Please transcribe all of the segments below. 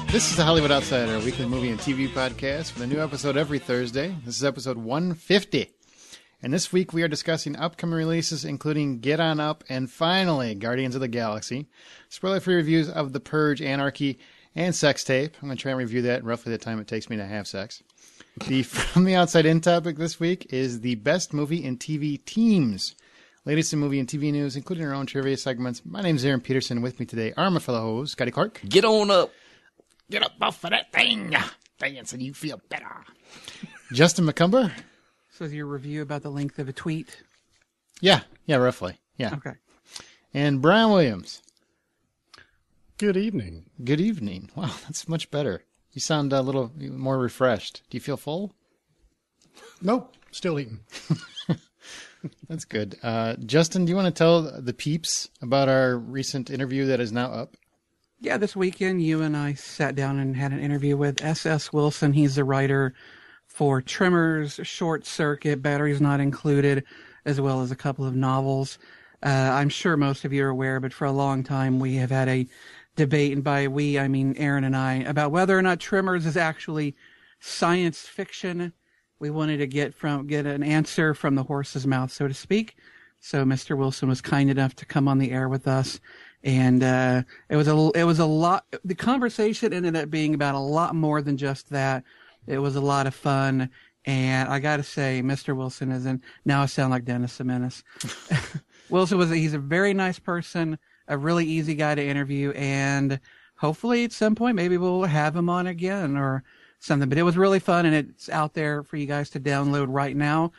This is the Hollywood Outsider, a weekly movie and TV podcast with a new episode every Thursday. This is episode 150. And this week we are discussing upcoming releases, including Get On Up and finally Guardians of the Galaxy. Spoiler-free reviews of The Purge, Anarchy, and Sex Tape. I'm going to try and review that in roughly the time it takes me to have sex. The From the Outside In topic this week is the best movie and TV teams. Latest in movie and TV news, including our own trivia segments. My name is Aaron Peterson. With me today are my fellow hosts, Scotty Clark. Get on up. Get up off of that thing. Dance and you feel better. Justin McCumber. So is your review about the length of a tweet? Yeah, roughly. Yeah. Okay. And Brian Williams. Good evening. Good evening. Wow, that's much better. You sound a little more refreshed. Do you feel full? Nope, still eating. That's good. Justin, do you want to tell the peeps about our recent interview that is now up? Yeah, this weekend you and I sat down and had an interview with S.S. Wilson. He's the writer for Tremors, Short Circuit, Batteries Not Included, as well as a couple of novels. I'm sure most of you are aware, but for a long time we have had a debate, and by we, I mean Aaron and I, about whether or not Tremors is actually science fiction. We wanted to get an answer from the horse's mouth, so to speak. So Mr. Wilson was kind enough to come on the air with us. And it was a lot. The conversation ended up being about a lot more than just that. It was a lot of fun, and I got to say, Mr. Wilson isn't. Now I sound like Dennis the Menace. He's a very nice person, a really easy guy to interview, and hopefully at some point maybe we'll have him on again or something. But it was really fun, and it's out there for you guys to download right now.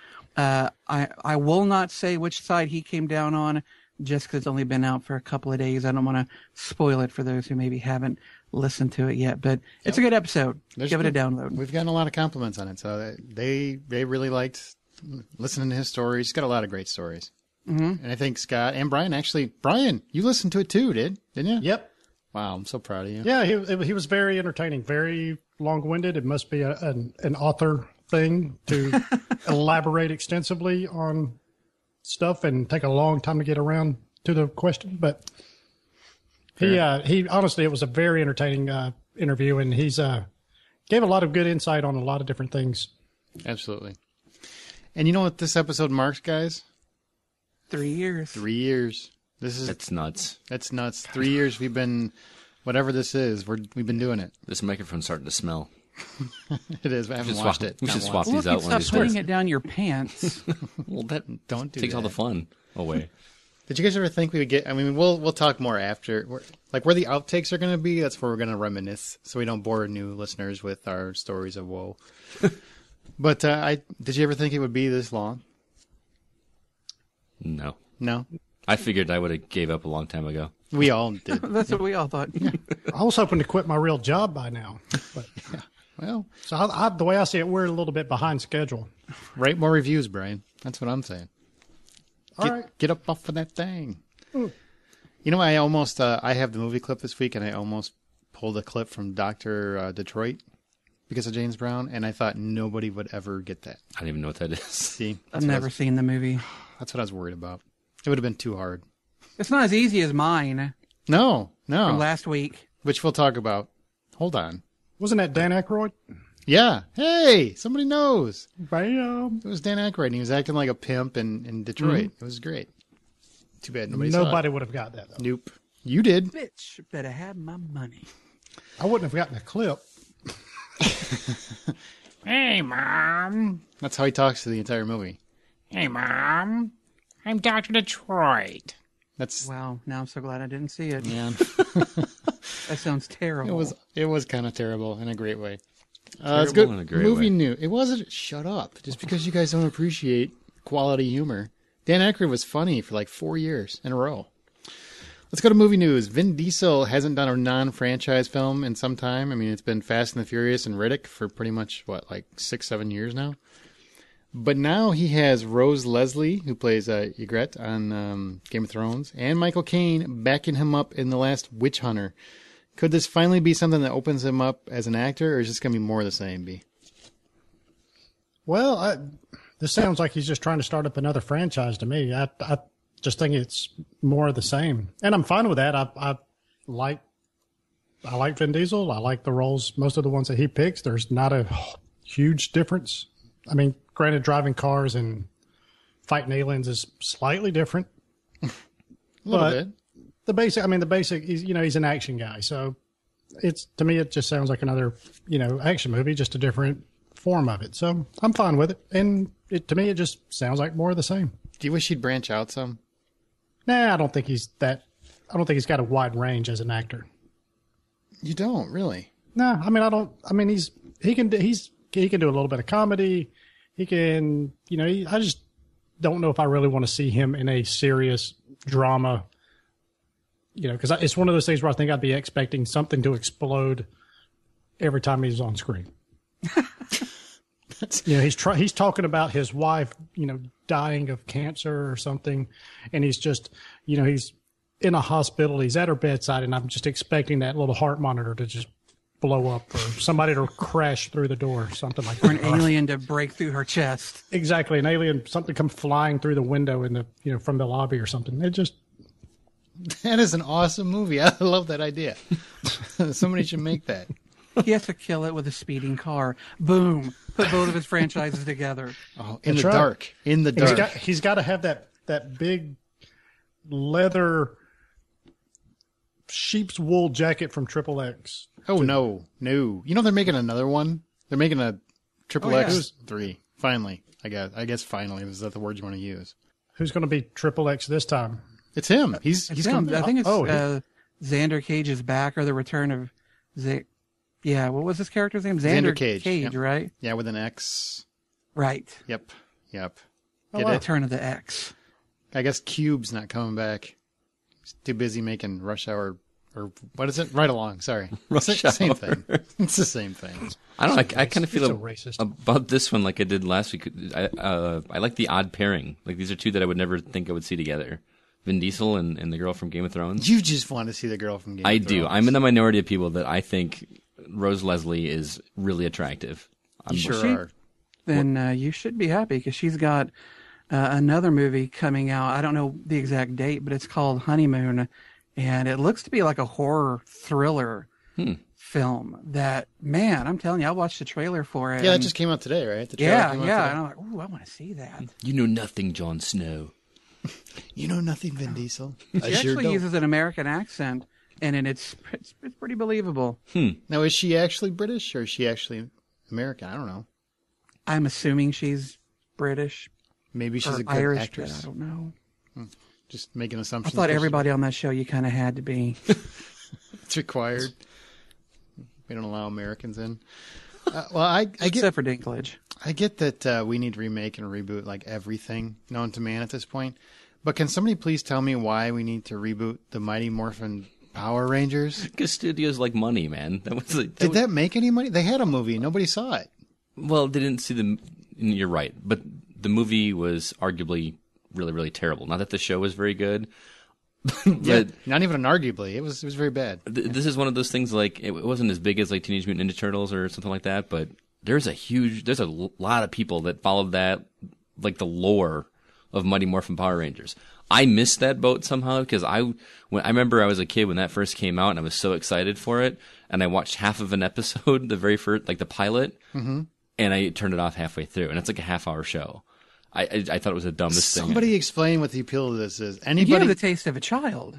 I will not say which side he came down on, just because it's only been out for a couple of days. I don't want to spoil it for those who maybe haven't listened to it yet, but it's a good episode. Give it a download. We've gotten a lot of compliments on it, so they really liked listening to his stories. He's got a lot of great stories. Mm-hmm. And I think Scott and Brian, you listened to it too, didn't you? Yep. Wow, I'm so proud of you. Yeah, he was very entertaining, very long-winded. It must be an author thing to elaborate extensively on stuff and take a long time to get around to the question, but he honestly, it was a very entertaining interview, and he's gave a lot of good insight on a lot of different things. Absolutely. And you know what this episode marks, guys? 3 years. 3 years. That's nuts. That's nuts. 3 years we've been, whatever this is, we've been doing it. This microphone's starting to smell. It is. I haven't watched it. We should swap Well, these out one of these stop putting days. it down your pants. Well, that Don't do takes that. all the fun away. Did you guys ever think we would get? I mean, we'll talk more after. Where the outtakes are going to be. That's where we're going to reminisce, so we don't bore new listeners with our stories of woe. But did you ever think it would be this long? No. No. I figured I would have gave up a long time ago. We all did. That's what we all thought. I was hoping to quit my real job by now, but Well, so the way I see it, we're a little bit behind schedule. write more reviews, Brian. That's what I'm saying. All right. Get up off of that thing. You know, I almost I have the movie clip this week, and I almost pulled a clip from Dr. Detroit because of James Brown, and I thought nobody would ever get that. I don't even know what that is. See, I've never seen the movie. that's what I was worried about. It would have been too hard. It's not as easy as mine No. from last week. Which we'll talk about. Hold on. Wasn't that Dan Aykroyd? Yeah. Hey, somebody knows. Bam. It was Dan Aykroyd, and he was acting like a pimp in Detroit. It was great. Too bad nobody would have got that, though. Nope. You did. Bitch, better have my money. I wouldn't have gotten a clip. Hey, Mom. That's how he talks to the entire movie. Hey, Mom. I'm Dr. Detroit. That's Wow, now I'm so glad I didn't see it. yeah. That sounds terrible. It was kind of terrible in a great way. It's Terrible good. in a great Movie way. news. It wasn't. Shut up. Just because you guys don't appreciate quality humor. Dan Aykroyd was funny for like 4 years in a row. Let's go to movie news. Vin Diesel hasn't done a non-franchise film in some time. I mean, it's been Fast and the Furious and Riddick for pretty much, like 6-7 years now. But now he has Rose Leslie, who plays Ygritte on Game of Thrones, and Michael Caine backing him up in The Last Witch Hunter. Could this finally be something that opens him up as an actor, or is this going to be more of the same, B? Well, this sounds like he's just trying to start up another franchise to me. I just think it's more of the same. And I'm fine with that. I like I like Vin Diesel. I like the roles. Most of the ones that he picks, there's not a huge difference. I mean, granted, driving cars and fighting aliens is slightly different. A little bit. The basic, he's an action guy. So to me, it just sounds like another, action movie, just a different form of it. So I'm fine with it. And to me, it just sounds like more of the same. Do you wish he'd branch out some? Nah, I don't think he's got a wide range as an actor. You don't really. No, I mean, I don't. I mean, he can do a little bit of comedy. He can, I just don't know if I really want to see him in a serious drama. Because it's one of those things where I think I'd be expecting something to explode every time he's on screen. He's talking about his wife, dying of cancer or something, and he's just, he's in a hospital. He's at her bedside, and I'm just expecting that little heart monitor to just blow up, or somebody to crash through the door, or something like that. Or an alien to break through her chest. Exactly, an alien, something come flying through the window in the, from the lobby or something. It just. That is an awesome movie. I love that idea. Somebody should make that. He has to kill it with a speeding car. Boom. Put both of his franchises together. Oh, in the dark. In the dark. He's got to have that big leather sheep's wool jacket from Triple X. Oh, no. They're making another one? They're making a Triple X 3. Finally. I guess finally. Is that the word you want to use? Who's going to be Triple X this time? It's him. He's him. I think it's Xander Cage's back, or the return of Yeah, what was his character's name? Xander Cage. Yep. Right? Yeah, with an X. Right. Yep. Return of the X. I guess Cube's not coming back. He's too busy making Rush Hour, or what is it? Right Along. Sorry. Same thing. It's the same thing. I don't know. I kind of feel racist about this one like I did last week. I like the odd pairing. Like, these are two that I would never think I would see together. Vin Diesel and the girl from Game of Thrones. You just want to see the girl from Game of Thrones. I do. I'm in the minority of people that I think Rose Leslie is really attractive. You sure are. Then you should be happy, because she's got another movie coming out. I don't know the exact date, but it's called Honeymoon, and it looks to be like a horror thriller film. That, man, I'm telling you, I watched the trailer for it. Yeah, it just came out today, right? Yeah. And I'm like, ooh, I want to see that. You know nothing, Jon Snow. You know nothing, Vin Diesel. She actually uses an American accent, and it's pretty believable. Now, is she actually British, or is she actually American? I don't know. I'm assuming she's British. Maybe she's a good Irish, actress. I don't know. Just making I assumptions. thought everybody on that show, you kind of had to be. It's required. We don't allow Americans in. I get, except for Dinklage. I get that we need to remake and reboot like everything known to man at this point. But can somebody please tell me why we need to reboot the Mighty Morphin Power Rangers? Because studios like money, man. Did that make any money? They had a movie. Nobody saw it. Well, they didn't see the. You're right, but the movie was arguably really, really terrible. Not that the show was very good. Yeah, not even an arguably. It was very bad. This is one of those things, like, it wasn't as big as like Teenage Mutant Ninja Turtles or something like that, but there's a lot of people that followed that, like the lore of Mighty Morphin Power Rangers. I missed that boat somehow, because I remember I was a kid when that first came out, and I was so excited for it, and I watched half of an episode, the very first, like the pilot, and I turned it off halfway through, and it's like a half-hour show. I thought it was the dumbest thing. Somebody explain what the appeal of this is. You have the taste of a child.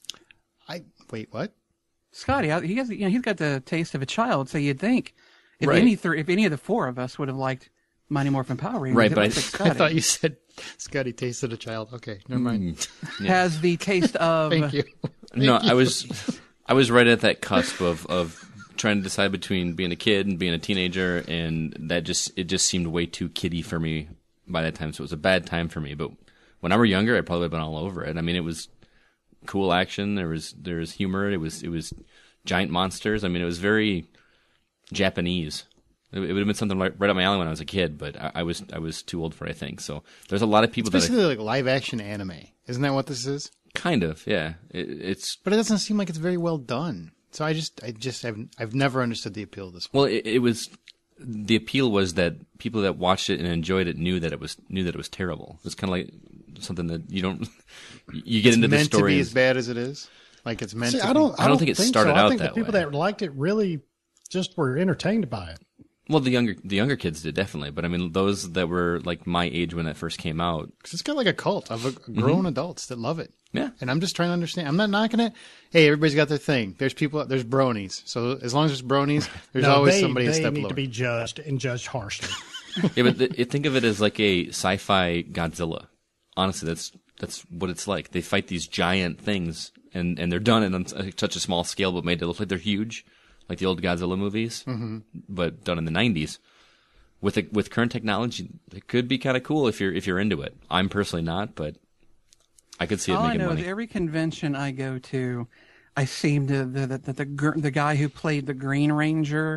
Wait, what? Scotty, he's got the taste of a child, so you'd think if Right. if any of the four of us would have liked Mighty Morphin Power Rangers, Right, it but looks like Scotty I thought you said Scotty tasted a child. Okay, never mind. has the taste of. Thank you. No, I was right at that cusp of trying to decide between being a kid and being a teenager, and it just seemed way too kiddie for me by that time, so it was a bad time for me. But when I were younger, I probably would have been all over it. I mean, it was cool action. There was humor. It was giant monsters. I mean, it was very Japanese. It would have been something right up my alley when I was a kid, but I was too old for it, I think. So there's a lot of people It's basically like live action anime. Isn't that what this is? kind of, yeah. But it doesn't seem like it's very well done. So I've never understood the appeal of this one. Well, it was. The appeal was that people that watched it and enjoyed it knew that it was terrible. It's kind of like something that you don't. You get into the meant story. to be as bad as it is. Like it's meant See, to I don't think it started so. out I think that the people way. that liked it really just were entertained by it. Well, the younger kids did definitely, but I mean those that were like my age when it first came out. Because it's got like a cult of grown adults that love it. Yeah. And I'm just trying to understand. I'm not knocking it. Hey, everybody's got their thing. There's there's bronies. So as long as there's bronies, there's always somebody a they step need lower. to be judged and judged harshly. Yeah, but think of it as like a sci-fi Godzilla. Honestly, that's what it's like. They fight these giant things, and they're done on such a small scale, but made to look like they're huge, like the old Godzilla movies, but done in the 90s. With current technology, it could be kind of cool if you're into it. I'm personally not, but I could see it All I making know money. is every convention I go to, I seem to the guy who played the Green Ranger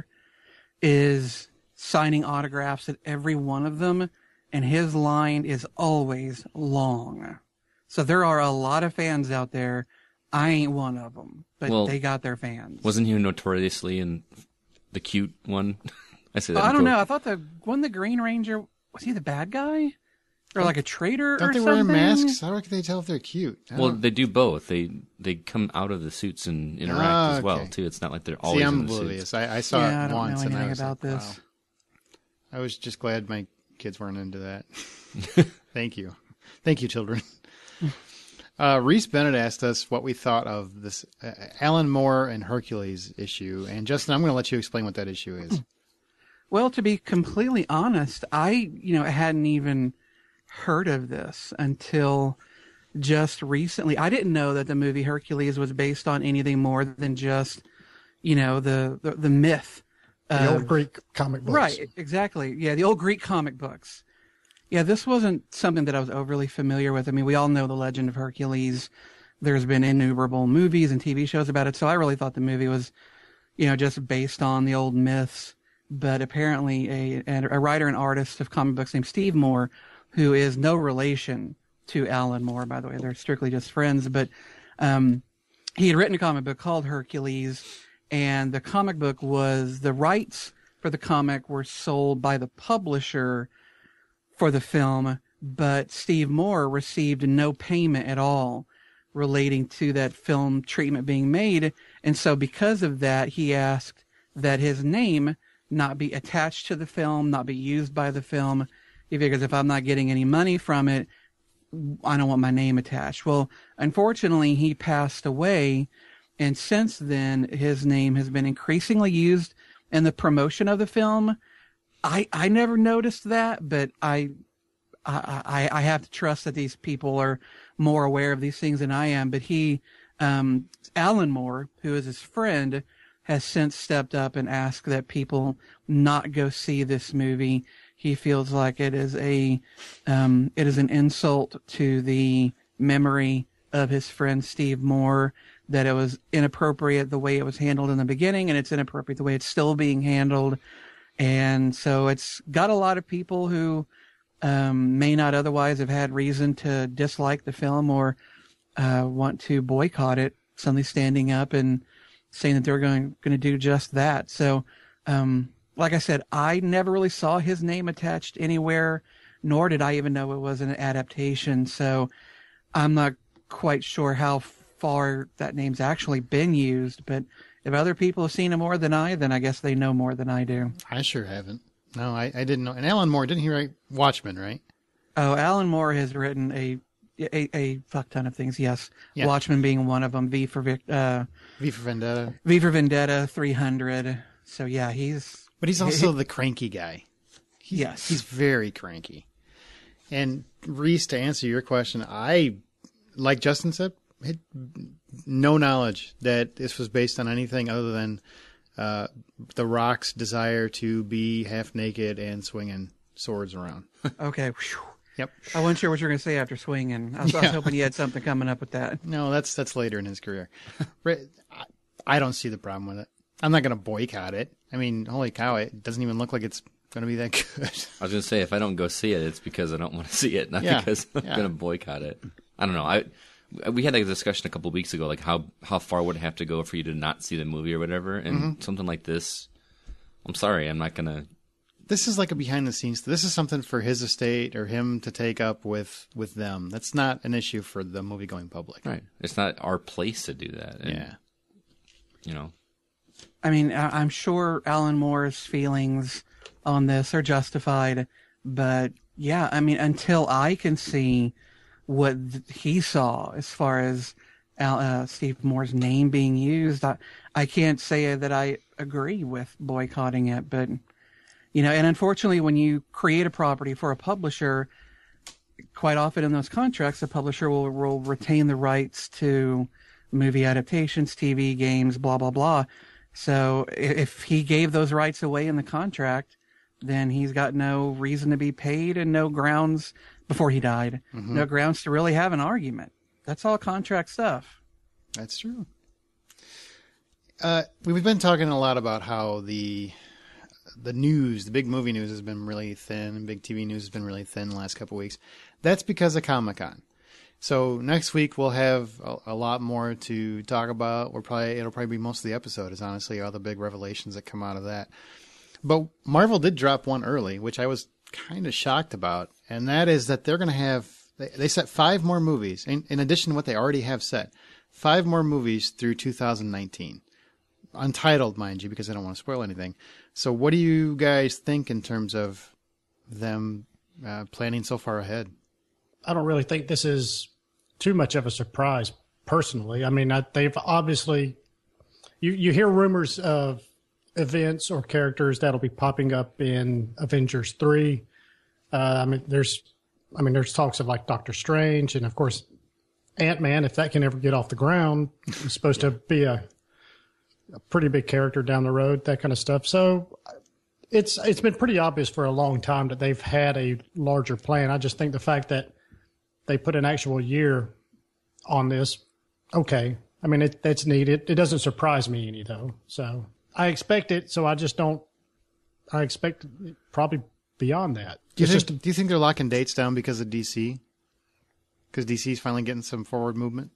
is signing autographs at every one of them, and his line is always long. So there are a lot of fans out there. I ain't one of them, but Well, they got their fans. Wasn't he notoriously in the cute one? I say that. I in don't quote. know. I thought the Green Ranger, was he the bad guy? Or like a traitor Don't or they something? wear masks? How can they tell if they're cute? I Well, don't- they do both. They come out of the suits and interact as well okay. too. It's not like they're always See, I'm in the oblivious. suits. I saw Yeah, I it don't once, know and I anything was about like, this. wow. I was just glad my kids weren't into that. Thank you, children. Reese Bennett asked us what we thought of this Alan Moore and Hercules issue, and Justin, I'm going to let you explain what that issue is. Well, to be completely honest, I hadn't even heard of this until just recently. I didn't know that the movie Hercules was based on anything more than just, the myth. The old Greek comic books. Right, exactly. Yeah, the old Greek comic books. Yeah, this wasn't something that I was overly familiar with. I mean, we all know the legend of Hercules. There's been innumerable movies and TV shows about it, so I really thought the movie was, just based on the old myths. But apparently a writer and artist of comic books named Steve Moore, who is no relation to Alan Moore, by the way. They're strictly just friends. But he had written a comic book called Hercules, and the comic book the rights for the comic were sold by the publisher for the film, but Steve Moore received no payment at all relating to that film treatment being made. And so because of that, he asked that his name not be attached to the film, not be used by the film. He figures if I'm not getting any money from it, I don't want my name attached. Well, unfortunately, he passed away, and since then, his name has been increasingly used in the promotion of the film. I never noticed that, but I have to trust that these people are more aware of these things than I am. But Alan Moore, who is his friend, has since stepped up and asked that people not go see this movie. He feels like it is an insult to the memory of his friend Steve Moore, that it was inappropriate the way it was handled in the beginning, and it's inappropriate the way it's still being handled. And so it's got a lot of people who may not otherwise have had reason to dislike the film or want to boycott it, suddenly standing up and saying that they're going to do just that. So, like I said, I never really saw his name attached anywhere, nor did I even know it was an adaptation. So I'm not quite sure how far that name's actually been used, but if other people have seen it more than I, then I guess they know more than I do. I sure haven't. No, I didn't know. And Alan Moore, didn't he write Watchmen, right? Oh, Alan Moore has written a fuck ton of things. Yes, Yeah. Watchmen being one of them. V for Vendetta. Vendetta, 300. So yeah, But he's also the cranky guy. Yes. He's very cranky. And Reese, to answer your question, I, like Justin said, had no knowledge that this was based on anything other than The Rock's desire to be half naked and swinging swords around. Okay. Whew. Yep. I wasn't sure what you were going to say after swinging. I was hoping you had something coming up with that. No, that's later in his career. I don't see the problem with it. I'm not going to boycott it. I mean, holy cow, it doesn't even look like it's going to be that good. I was going to say, if I don't go see it, it's because I don't want to see it, not Yeah, because I'm yeah. going to boycott it. I don't know. We had a discussion a couple of weeks ago, like how far would it have to go for you to not see the movie or whatever, and something like this, I'm sorry, I'm not going to This is like a behind the scenes. This is something for his estate or him to take up with them. That's not an issue for the movie going public. Right. It's not our place to do that. And, Yeah. You know. I mean, I'm sure Alan Moore's feelings on this are justified, but yeah, I mean, until I can see what he saw as far as Steve Moore's name being used, I can't say that I agree with boycotting it. But, you know, and unfortunately, when you create a property for a publisher, quite often in those contracts, the publisher will retain the rights to movie adaptations, TV, games, blah, blah, blah. So if he gave those rights away in the contract, then he's got no reason to be paid and no grounds before he died, no grounds to really have an argument. That's all contract stuff. That's true. We've been talking a lot about how the news, the big movie news has been really thin, and big TV news has been really thin the last couple of weeks. That's because of Comic-Con. So next week we'll have a lot more to talk about. It'll probably be most of the episode is honestly all the big revelations that come out of that. But Marvel did drop one early, which I was kind of shocked about, and that is that they're going to have they set 5 more movies in addition to what they already have set. 5 more movies through 2019, untitled, mind you, because I don't want to spoil anything. So what do you guys think in terms of them planning so far ahead? I don't really think this is too much of a surprise, personally. I mean, they've obviously, you hear rumors of events or characters that'll be popping up in Avengers 3. There's talks of like Doctor Strange, and of course, Ant-Man, if that can ever get off the ground, is supposed to be a pretty big character down the road, that kind of stuff. So it's been pretty obvious for a long time that they've had a larger plan. I just think the fact that they put an actual year on this, okay. I mean, that's neat. It doesn't surprise me any, though. So I expect it, so I expect probably beyond that. Do you think they're locking dates down because of DC? Because DC's finally getting some forward movement?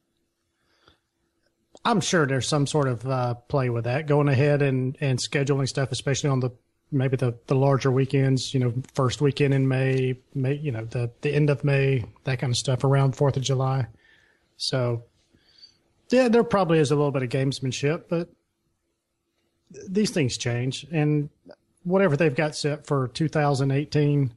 I'm sure there's some sort of play with that, going ahead and scheduling stuff, especially on maybe the larger weekends, first weekend in May, the end of May, that kind of stuff around 4th of July. So, yeah, there probably is a little bit of gamesmanship, but these things change. And whatever they've got set for 2018,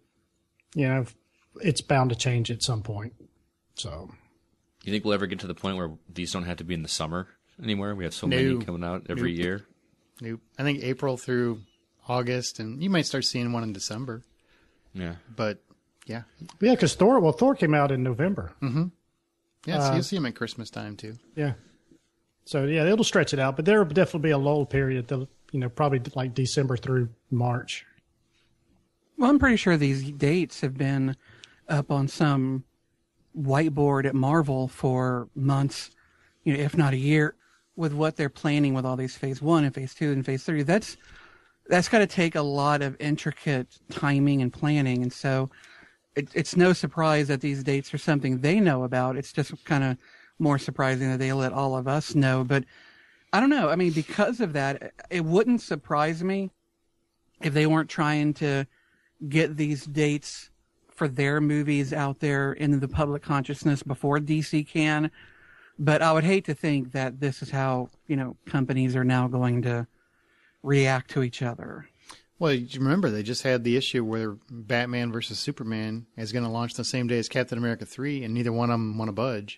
it's bound to change at some point. So, You think we'll ever get to the point where these don't have to be in the summer anymore? We have so many coming out every year. Nope. I think April through August, and you might start seeing one in December. Yeah. But, yeah. Yeah, because Thor came out in November. Mm-hmm. Yeah, so you'll see them at Christmas time, too. Yeah. So, yeah, it'll stretch it out, but there will definitely be a lull period, probably like December through March. Well, I'm pretty sure these dates have been up on some whiteboard at Marvel for months, if not a year, with what they're planning with all these phase 1 and phase 2 and phase 3. That's got to take a lot of intricate timing and planning. And so it's no surprise that these dates are something they know about. It's just kind of more surprising that they let all of us know. But I don't know. I mean, because of that, it wouldn't surprise me if they weren't trying to get these dates for their movies out there in the public consciousness before DC can. But I would hate to think that this is how, companies are now going to react to each other. Well, you remember they just had the issue where Batman versus Superman is going to launch the same day as Captain America 3, and neither one of them want to budge.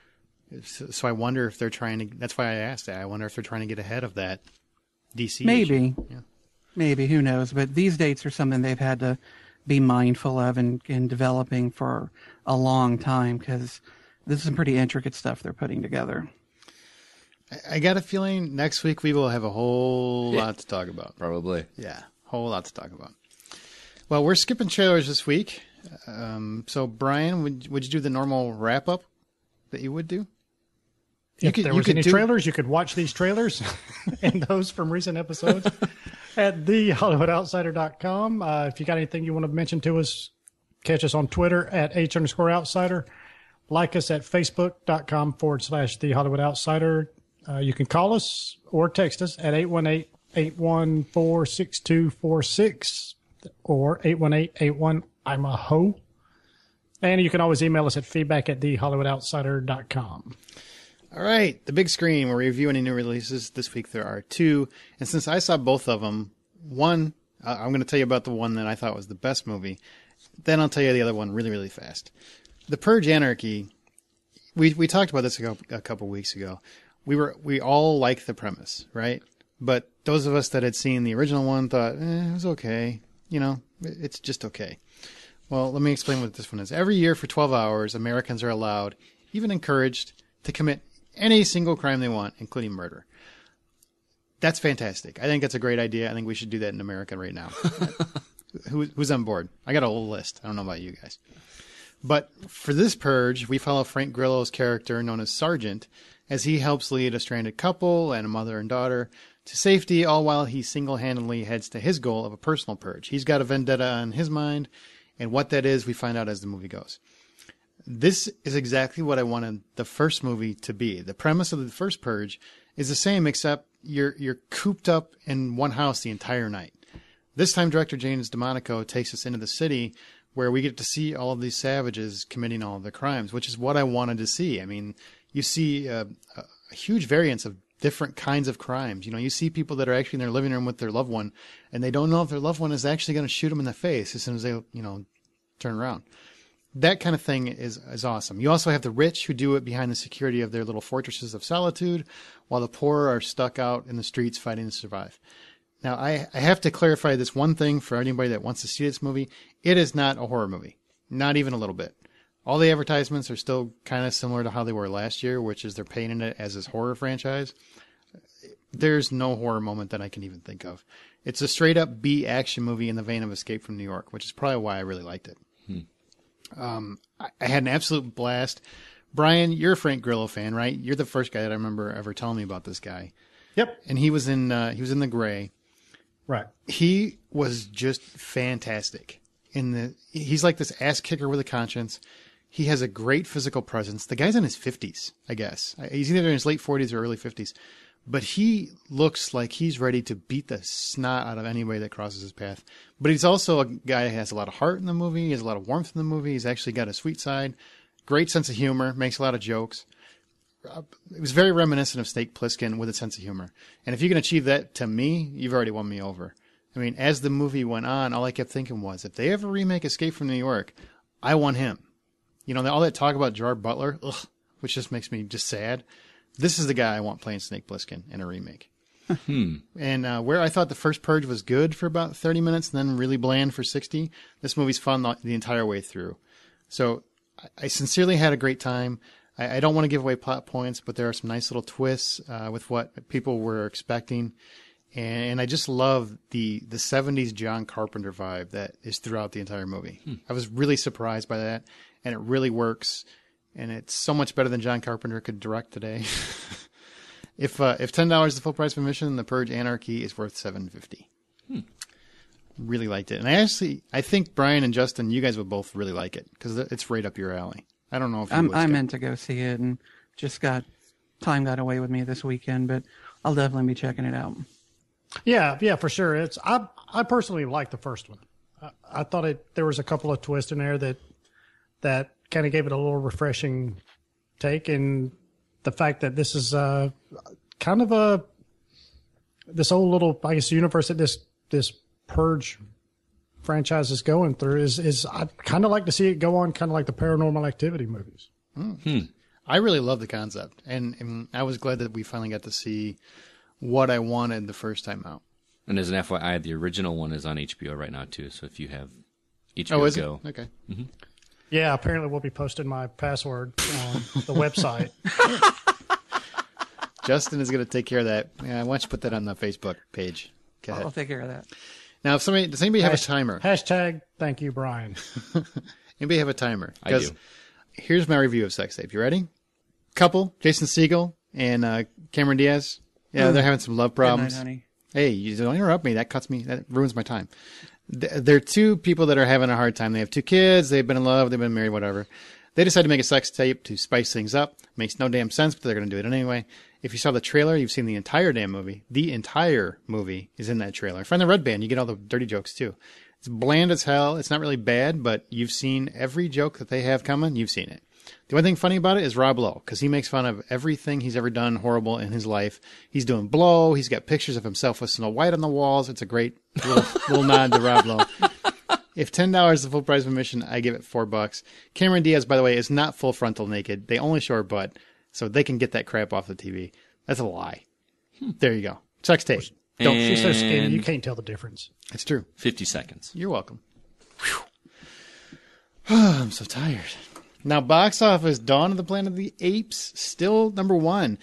So I wonder if they're trying to. That's why I asked that. I wonder if they're trying to get ahead of that DC Maybe. issue. Yeah. Maybe, who knows? But these dates are something they've had to be mindful of and developing for a long time, because this is some pretty intricate stuff they're putting together. I got a feeling next week we will have a whole lot to talk about. Probably. Yeah, whole lot to talk about. Well, we're skipping trailers this week. So, Brian, would you do the normal wrap-up that you would do? If there was any trailers, you could watch these trailers and those from recent episodes at thehollywoodoutsiders.com. If you got anything you want to mention to us, catch us on Twitter at @H_outsider. Like us at facebook.com/thehollywoodoutsiders. You can call us or text us at 818-814-6246. or 818-81 I'm a Ho. And you can always email us at feedback@thehollywoodoutsiders.com. All right, the big screen. We're reviewing any new releases. This week there are two. And since I saw both of them, one, I'm going to tell you about the one that I thought was the best movie. Then I'll tell you the other one really, really fast. The Purge Anarchy, we talked about this a couple weeks ago. We all like the premise, right? But those of us that had seen the original one thought, it was okay. You know, it's just okay. Well, let me explain what this one is. Every year for 12 hours, Americans are allowed, even encouraged, to commit any single crime they want, including murder. That's fantastic. I think that's a great idea. I think we should do that in America right now. Who's on board? I got a whole list. I don't know about you guys. But for this purge, we follow Frank Grillo's character known as Sergeant as he helps lead a stranded couple and a mother and daughter to safety, all while he single-handedly heads to his goal of a personal purge. He's got a vendetta on his mind, and what that is, we find out as the movie goes. This is exactly what I wanted the first movie to be. The premise of the first Purge is the same, except you're cooped up in one house the entire night. This time, director James DeMonaco takes us into the city where we get to see all of these savages committing all of the crimes, which is what I wanted to see. I mean, you see a huge variance of different kinds of crimes. You know, you see people that are actually in their living room with their loved one, and they don't know if their loved one is actually going to shoot them in the face as soon as they, you know, turn around. That kind of thing is awesome. You also have the rich who do it behind the security of their little fortresses of solitude, while the poor are stuck out in the streets fighting to survive. Now, I have to clarify this one thing for anybody that wants to see this movie. It is not a horror movie. Not even a little bit. All the advertisements are still kind of similar to how they were last year, which is they're painting it as this horror franchise. There's no horror moment that I can even think of. It's a straight-up B action movie in the vein of Escape from New York, which is probably why I really liked it. I had an absolute blast. Brian, you're a Frank Grillo fan, right? You're the first guy that I remember ever telling me about this guy. Yep. And he was in The Gray. Right. He was just fantastic. He's like this ass kicker with a conscience. He has a great physical presence. The guy's in his 50s, I guess. He's either in his late 40s or early 50s. But he looks like he's ready to beat the snot out of anybody that crosses his path. But he's also a guy that has a lot of heart in the movie. He has a lot of warmth in the movie. He's actually got a sweet side. Great sense of humor. Makes a lot of jokes. It was very reminiscent of Snake Plissken with a sense of humor. And if you can achieve that to me, you've already won me over. I mean, as the movie went on, all I kept thinking was, if they ever remake Escape from New York, I want him. You know, all that talk about Gerard Butler, which just makes me just sad. This is the guy I want playing Snake Plissken in a remake. And where I thought the first Purge was good for about 30 minutes and then really bland for 60, this movie's fun the entire way through. So I sincerely had a great time. I don't want to give away plot points, but there are some nice little twists with what people were expecting. And I just love the 70s John Carpenter vibe that is throughout the entire movie. I was really surprised by that, and it really works. And it's so much better than John Carpenter could direct today. If $10 is the full price of admission, The Purge Anarchy is worth $7.50. Really liked it. And I think Brian and Justin, you guys would both really like it because it's right up your alley. I don't know if I meant to go see it and just time got away with me this weekend, but I'll definitely be checking it out. Yeah, for sure. I personally like the first one. I thought there was a couple of twists in there that kind of gave it a little refreshing take, and the fact that this is kind of this old little, I guess, universe that this Purge franchise is going through is I kind of like to see it go on, kind of like the Paranormal Activity movies. I really love the concept, and I was glad that we finally got to see what I wanted the first time out. And as an FYI, the original one is on HBO right now too. So if you have HBO Go, it? Okay. Mm-hmm. Yeah, apparently we'll be posting my password on the website. Justin is going to take care of that. Yeah, why don't you put that on the Facebook page? Go ahead. I'll take care of that. Now, does anybody have a timer? Hashtag thank you, Brian. Anybody have a timer? I do. Here's my review of Sex Tape. You ready? Couple, Jason Segel and Cameron Diaz. Yeah, they're having some love problems. Good night, honey. Hey, you don't interrupt me. That ruins my time. They're two people that are having a hard time. They have two kids. They've been in love. They've been married, whatever. They decide to make a sex tape to spice things up. Makes no damn sense, but they're going to do it anyway. If you saw the trailer, you've seen the entire damn movie. The entire movie is in that trailer. From the Red Band, you get all the dirty jokes too. It's bland as hell. It's not really bad, but you've seen every joke that they have coming. You've seen it. The only thing funny about it is Rob Lowe, because he makes fun of everything he's ever done horrible in his life. He's doing Blow. He's got pictures of himself with Snow White on the walls. It's a great little nod to Rob Lowe. If $10 is the full price of admission, I give it $4. Cameron Diaz, by the way, is not full frontal naked. They only show her butt, so they can get that crap off the TV. That's a lie. There you go. Sex tape. She's so skinny, you can't tell the difference. It's true. 50 seconds. You're welcome. I'm so tired. Now, box office, Dawn of the Planet of the Apes, still number one.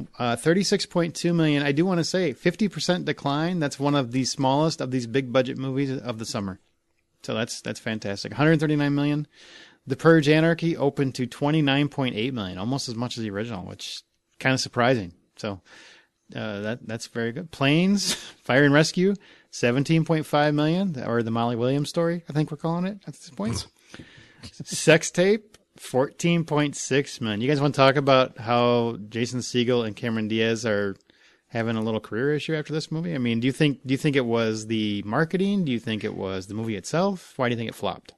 36.2 million. I do want to say 50% decline. That's one of the smallest of these big budget movies of the summer. So that's fantastic. 139 million. The Purge Anarchy opened to 29.8 million, almost as much as the original, which is kind of surprising. So that's very good. Planes, Fire and Rescue, 17.5 million, or the Molly Williams story, I think we're calling it at this point. Sex Tape, 14.6 million. You guys want to talk about how Jason Segel and Cameron Diaz are having a little career issue after this movie? I mean, do you think it was the marketing? Do you think it was the movie itself? Why do you think it flopped?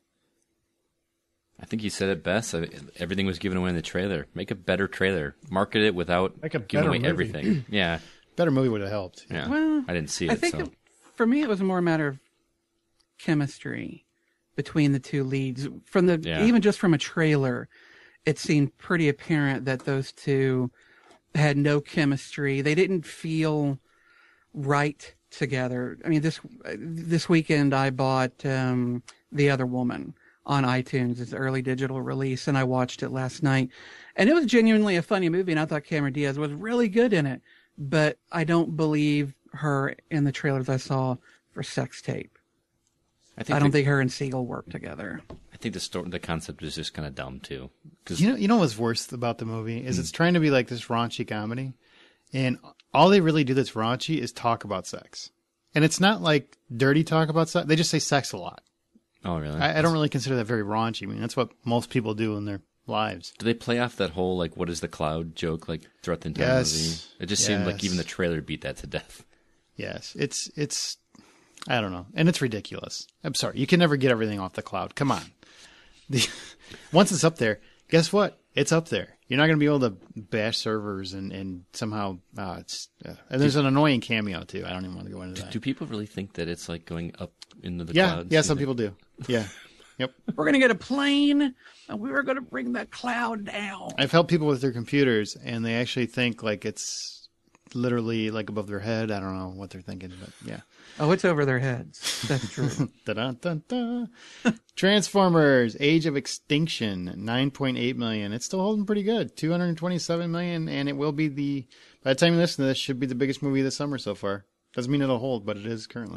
I think you said it best. Everything was given away in the trailer. Make a better trailer. Market it without giving away everything. Yeah. Better movie would have helped. Yeah. Well, I didn't see it. I think for me, it was more a matter of chemistry between the two leads. Even just from a trailer, it seemed pretty apparent that those two had no chemistry. They didn't feel right together. I mean, this weekend I bought The Other Woman on iTunes. It's early digital release, and I watched it last night. And it was genuinely a funny movie, and I thought Cameron Diaz was really good in it. But I don't believe her in the trailers I saw for Sex Tape. I don't think her and Segel work together. I think the concept is just kind of dumb too. You know what's worse about the movie is it's trying to be like this raunchy comedy, and all they really do that's raunchy is talk about sex, and it's not like dirty talk about sex. They just say sex a lot. Oh, really? I don't really consider that very raunchy. I mean, that's what most people do in their lives. Do they play off that whole like what is the cloud joke like throughout the entire movie? It just seemed like even the trailer beat that to death. Yes, it's I don't know, and it's ridiculous. I'm sorry, you can never get everything off the cloud. Come on. Once it's up there, guess what? It's up there. You're not going to be able to bash servers and somehow and there's an annoying cameo too. I don't even want to go into that. Do people really think that it's like going up into the clouds? clouds? Yeah, some people do. Yeah. Yep. We're going to get a plane, and we were going to bring that cloud down. I've helped people with their computers, and they actually think like it's literally like above their head. I don't know what they're thinking, but yeah. Oh, it's over their heads. That's true. Da-da-da-da. Transformers: Age of Extinction, 9.8 million. It's still holding pretty good. 227 million, and it will be by the time you listen to this, should be the biggest movie of the summer so far. Doesn't mean it'll hold, but it is currently.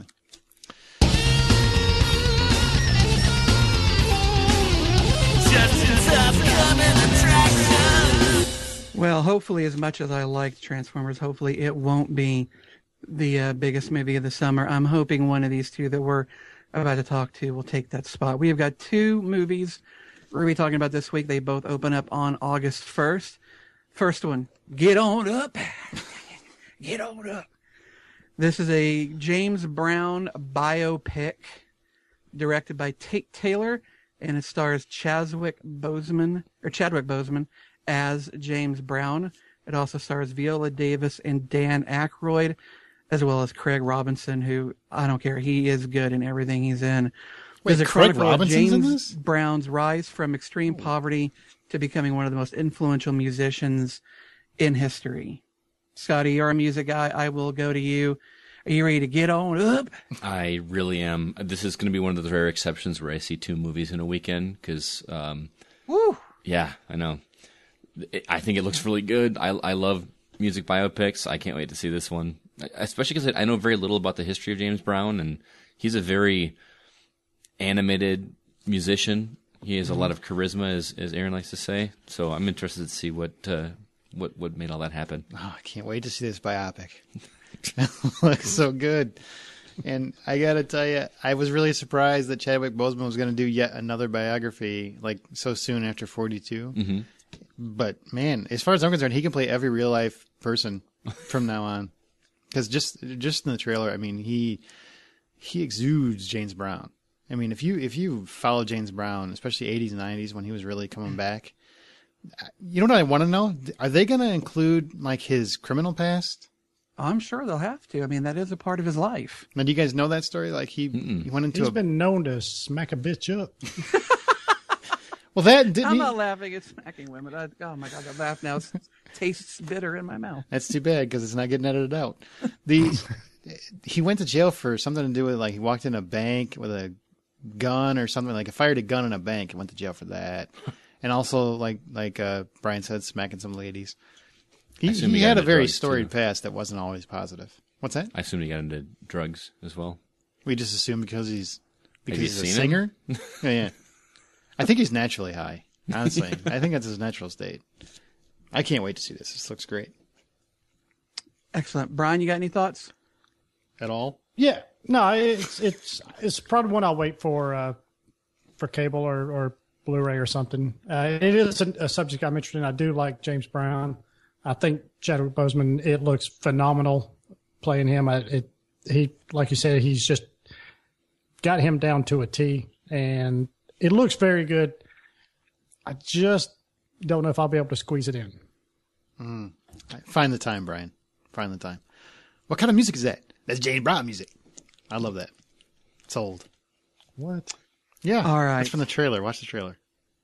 Well, hopefully, as much as I liked Transformers, hopefully it won't be the biggest movie of the summer. I'm hoping one of these two that we're about to talk to will take that spot. We have got two movies we're going to be talking about this week. They both open up on August 1st. First one, Get On Up. Get On Up. This is a James Brown biopic directed by Tate Taylor, and it stars Chadwick Boseman as James Brown. It also stars Viola Davis and Dan Aykroyd, as well as Craig Robinson, who, I don't care, he is good in everything he's in. Wait, Craig Robinson's in this? James Brown's rise from extreme poverty to becoming one of the most influential musicians in history. Scotty, you're a music guy. I will go to you. Are you ready to get on up? I really am. This is going to be one of the rare exceptions where I see two movies in a weekend because, yeah, I know. I think it looks really good. I love music biopics. I can't wait to see this one, especially because I know very little about the history of James Brown, and he's a very animated musician. He has a lot of charisma, as Aaron likes to say. So I'm interested to see what made all that happen. Oh, I can't wait to see this biopic. It looks so good. And I got to tell you, I was really surprised that Chadwick Boseman was going to do yet another biography like so soon after 42. Mm-hmm. But man, as far as I'm concerned, he can play every real life person from now on. Because just in the trailer, I mean, he exudes James Brown. I mean, if you follow James Brown, especially 80s and 90s when he was really coming back, you know what I want to know? Are they going to include like his criminal past? I'm sure they'll have to. I mean, that is a part of his life. Now, do you guys know that story? Like he went into He's been known to smack a bitch up. Well, that didn't. I'm not laughing at smacking women. Oh my God, that laugh now tastes bitter in my mouth. That's too bad because it's not getting edited out. He went to jail for something to do with like he walked in a bank with a gun or something, like fired a gun in a bank and went to jail for that. And also like Brian said, smacking some ladies. He got had a into very drugs, storied too. past that wasn't always positive. What's that? I assumed he got into drugs as well. We just assume because he's you a seen singer. Yeah. I think he's naturally high. Honestly, I think that's his natural state. I can't wait to see this. This looks great. Excellent. Brian, you got any thoughts? At all? Yeah, no, it's probably one I'll wait for cable or Blu-ray or something. It is a subject I'm interested in. I do like James Brown. I think Chadwick Boseman. It looks phenomenal playing him. He like you said, he's just got him down to a T, and it looks very good. I just don't know if I'll be able to squeeze it in. Find the time, Brian. Find the time. What kind of music is that? That's James Brown music. I love that. It's old. What? Yeah. All right. That's from the trailer. Watch the trailer.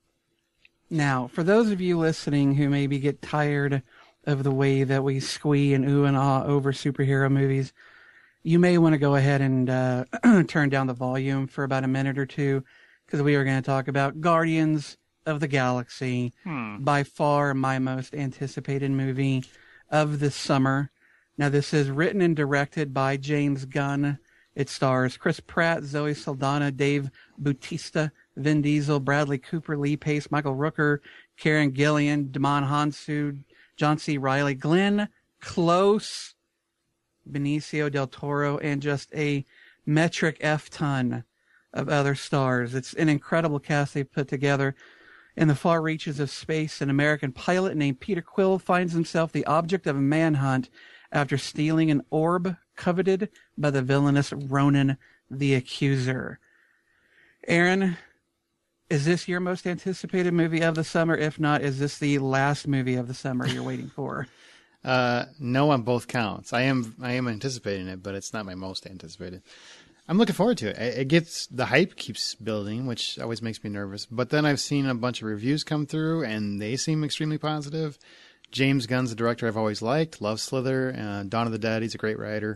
Now, for those of you listening who maybe get tired of the way that we squee and ooh and ah over superhero movies, you may want to go ahead and turn down the volume for about a minute or two, because we are going to talk about Guardians of the Galaxy, by far my most anticipated movie of this summer. Now, this is written and directed by James Gunn. It stars Chris Pratt, Zoe Saldana, Dave Bautista, Vin Diesel, Bradley Cooper, Lee Pace, Michael Rooker, Karen Gillian, Damon Hansu, John C. Reilly, Glenn Close, Benicio del Toro, and just a metric F-ton of other stars. It's an incredible cast they've put together. In the far reaches of space, an American pilot named Peter Quill finds himself the object of a manhunt after stealing an orb coveted by the villainous Ronan the Accuser. Aaron, is this your most anticipated movie of the summer? If not, is this the last movie of the summer you're waiting for? No on both counts. I am anticipating it, but it's not my most anticipated. I'm looking forward to it. The hype keeps building, which always makes me nervous. But then I've seen a bunch of reviews come through, and they seem extremely positive. James Gunn's the director I've always liked. Love Slither, Dawn of the Dead. He's a great writer.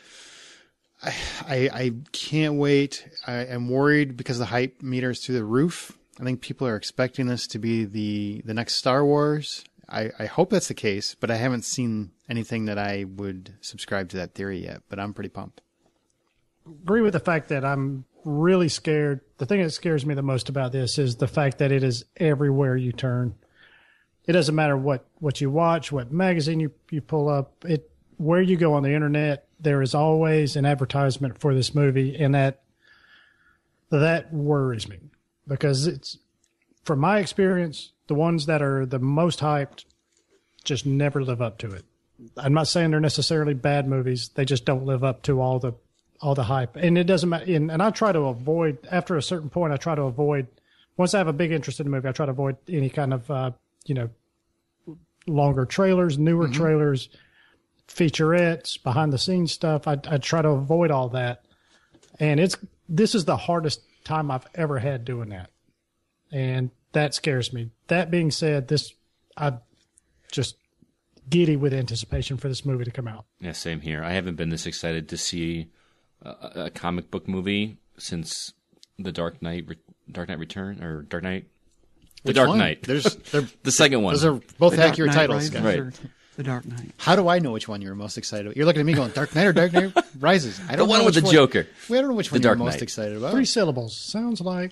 I can't wait. I am worried because the hype meter is through the roof. I think people are expecting this to be the next Star Wars. I hope that's the case, but I haven't seen anything that I would subscribe to that theory yet. But I'm pretty pumped. Agree with the fact that I'm really scared. The thing that scares me the most about this is the fact that it is everywhere you turn. It doesn't matter what you watch, what magazine you pull up. Where you go on the internet, there is always an advertisement for this movie, and that worries me, because it's, from my experience, the ones that are the most hyped just never live up to it. I'm not saying they're necessarily bad movies. They just don't live up to all the hype. And it doesn't matter. And I try to avoid, after a certain point, once I have a big interest in the movie, I try to avoid any kind of, longer trailers, newer trailers, featurettes, behind the scenes stuff. I try to avoid all that. And this is the hardest time I've ever had doing that. And that scares me. That being said, I'm just giddy with anticipation for this movie to come out. Yeah, same here. I haven't been this excited to see a comic book movie since The Dark Knight Return, or Dark Knight. The Dark Knight. They're the second one. Those are both The Dark accurate Knight titles, Rises Scott. Right. or The Dark Knight. How do I know which one you're most excited about? You're looking at me going, Dark Knight or Dark Knight Rises? I The don't one know with which the Joker. I don't know which one The you're Dark most Knight. excited about. 3 syllables. Sounds like.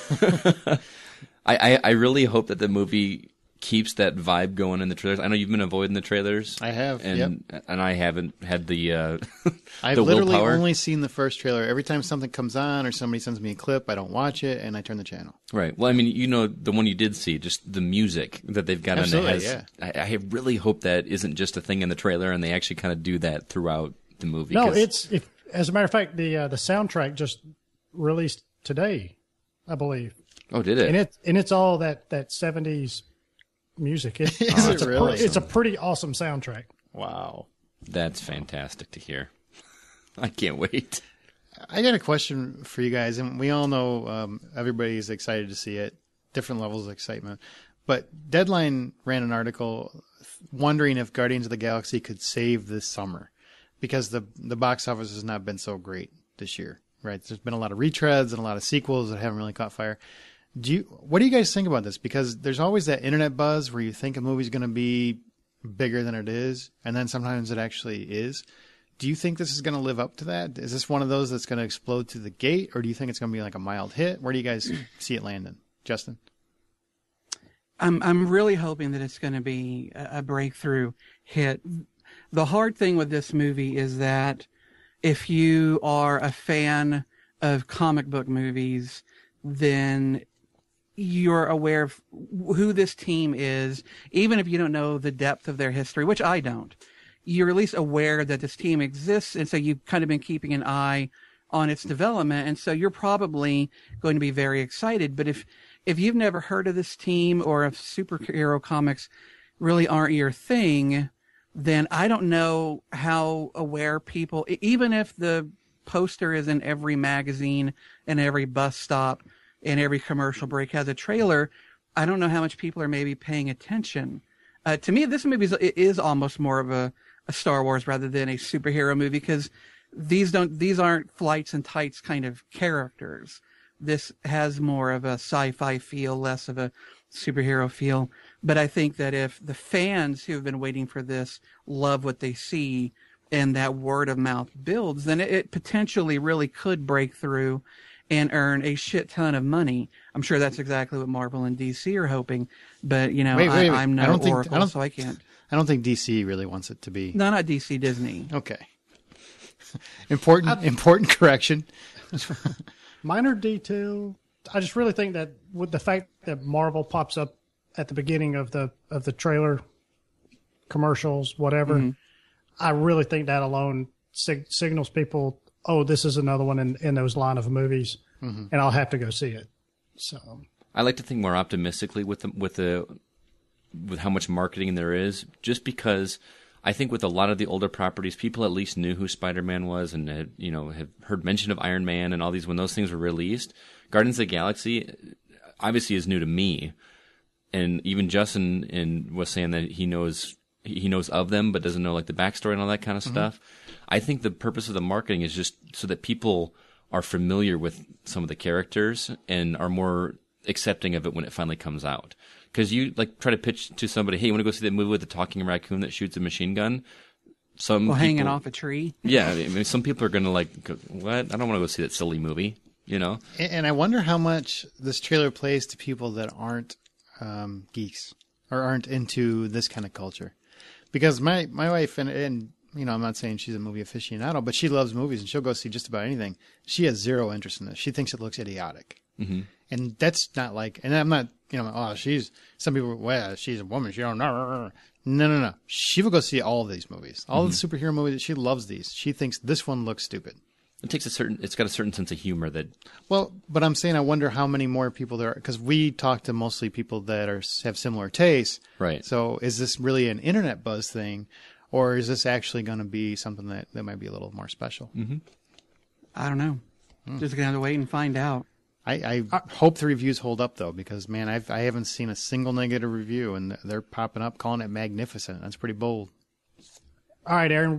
I really hope that the movie keeps that vibe going in the trailers. I know you've been avoiding the trailers. I have, and I haven't had the I've the literally willpower. only seen the first trailer. Every time something comes on or somebody sends me a clip, I don't watch it, and I turn the channel. Right. Well, I mean, the one you did see, just the music that they've got Absolutely, on it has. I really hope that isn't just a thing in the trailer, and they actually kind of do that throughout the movie. No, 'cause- as a matter of fact, the soundtrack just released today, I believe. Oh, did it? And it's all that 70s music. Is it really? It's a pretty awesome soundtrack. Wow. That's fantastic to hear. I can't wait. I got a question for you guys, and we all know everybody's excited to see it, different levels of excitement. But Deadline ran an article wondering if Guardians of the Galaxy could save this summer, because the box office has not been so great this year, right? There's been a lot of retreads and a lot of sequels that haven't really caught fire. What do you guys think about this? Because there's always that internet buzz where you think a movie's going to be bigger than it is, and then sometimes it actually is. Do you think this is going to live up to that? Is this one of those that's going to explode through the gate, or do you think it's going to be like a mild hit? Where do you guys see it landing? Justin? I'm really hoping that it's going to be a breakthrough hit. The hard thing with this movie is that if you are a fan of comic book movies, then you're aware of who this team is, even if you don't know the depth of their history, which I don't. You're at least aware that this team exists, and so you've kind of been keeping an eye on its development, and so you're probably going to be very excited. But if you've never heard of this team, or if superhero comics really aren't your thing, then I don't know how aware people, even if the poster is in every magazine and every bus stop and every commercial break has a trailer, I don't know how much people are maybe paying attention. To me, this movie is almost more of a Star Wars rather than a superhero movie, because these aren't flights and tights kind of characters. This has more of a sci-fi feel, less of a superhero feel. But I think that if the fans who have been waiting for this love what they see and that word of mouth builds, then it potentially really could break through and earn a shit ton of money. I'm sure that's exactly what Marvel and DC are hoping. But, you know, Wait. I'm no Oracle, so I can't. I don't think DC really wants it to be. No, not DC, Disney. Okay. Important correction. Minor detail. I just really think that with the fact that Marvel pops up at the beginning of the trailer, commercials, whatever, I really think that alone signals people, oh, this is another one in those line of movies, and I'll have to go see it. So I like to think more optimistically with how much marketing there is, just because I think with a lot of the older properties, people at least knew who Spider-Man was and had heard mention of Iron Man and all these when those things were released. Guardians of the Galaxy obviously is new to me, and even Justin was saying that he knows of them but doesn't know like the backstory and all that kind of stuff. I think the purpose of the marketing is just so that people are familiar with some of the characters and are more accepting of it when it finally comes out. Because you like try to pitch to somebody, hey, you want to go see that movie with the talking raccoon that shoots a machine gun? Hanging off a tree. Yeah, I mean, some people are going to like, what? I don't want to go see that silly movie, you know? And I wonder how much this trailer plays to people that aren't geeks or aren't into this kind of culture. Because my wife, and you know, I'm not saying she's a movie aficionado, but she loves movies and she'll go see just about anything. She has zero interest in this. She thinks it looks idiotic. And that's not like, and I'm not, you know, some people, well, she's a woman, she don't know. No. She will go see all of these movies. All the superhero movies, she loves these. She thinks this one looks stupid. It's got a certain sense of humor that. Well, but I'm saying I wonder how many more people there are, because we talk to mostly people that have similar tastes. Right. So is this really an internet buzz thing, or is this actually going to be something that might be a little more special? I don't know. Just going to have to wait and find out. I hope the reviews hold up, though, because, man, I haven't seen a single negative review, and they're popping up calling it magnificent. That's pretty bold. all right, Aaron,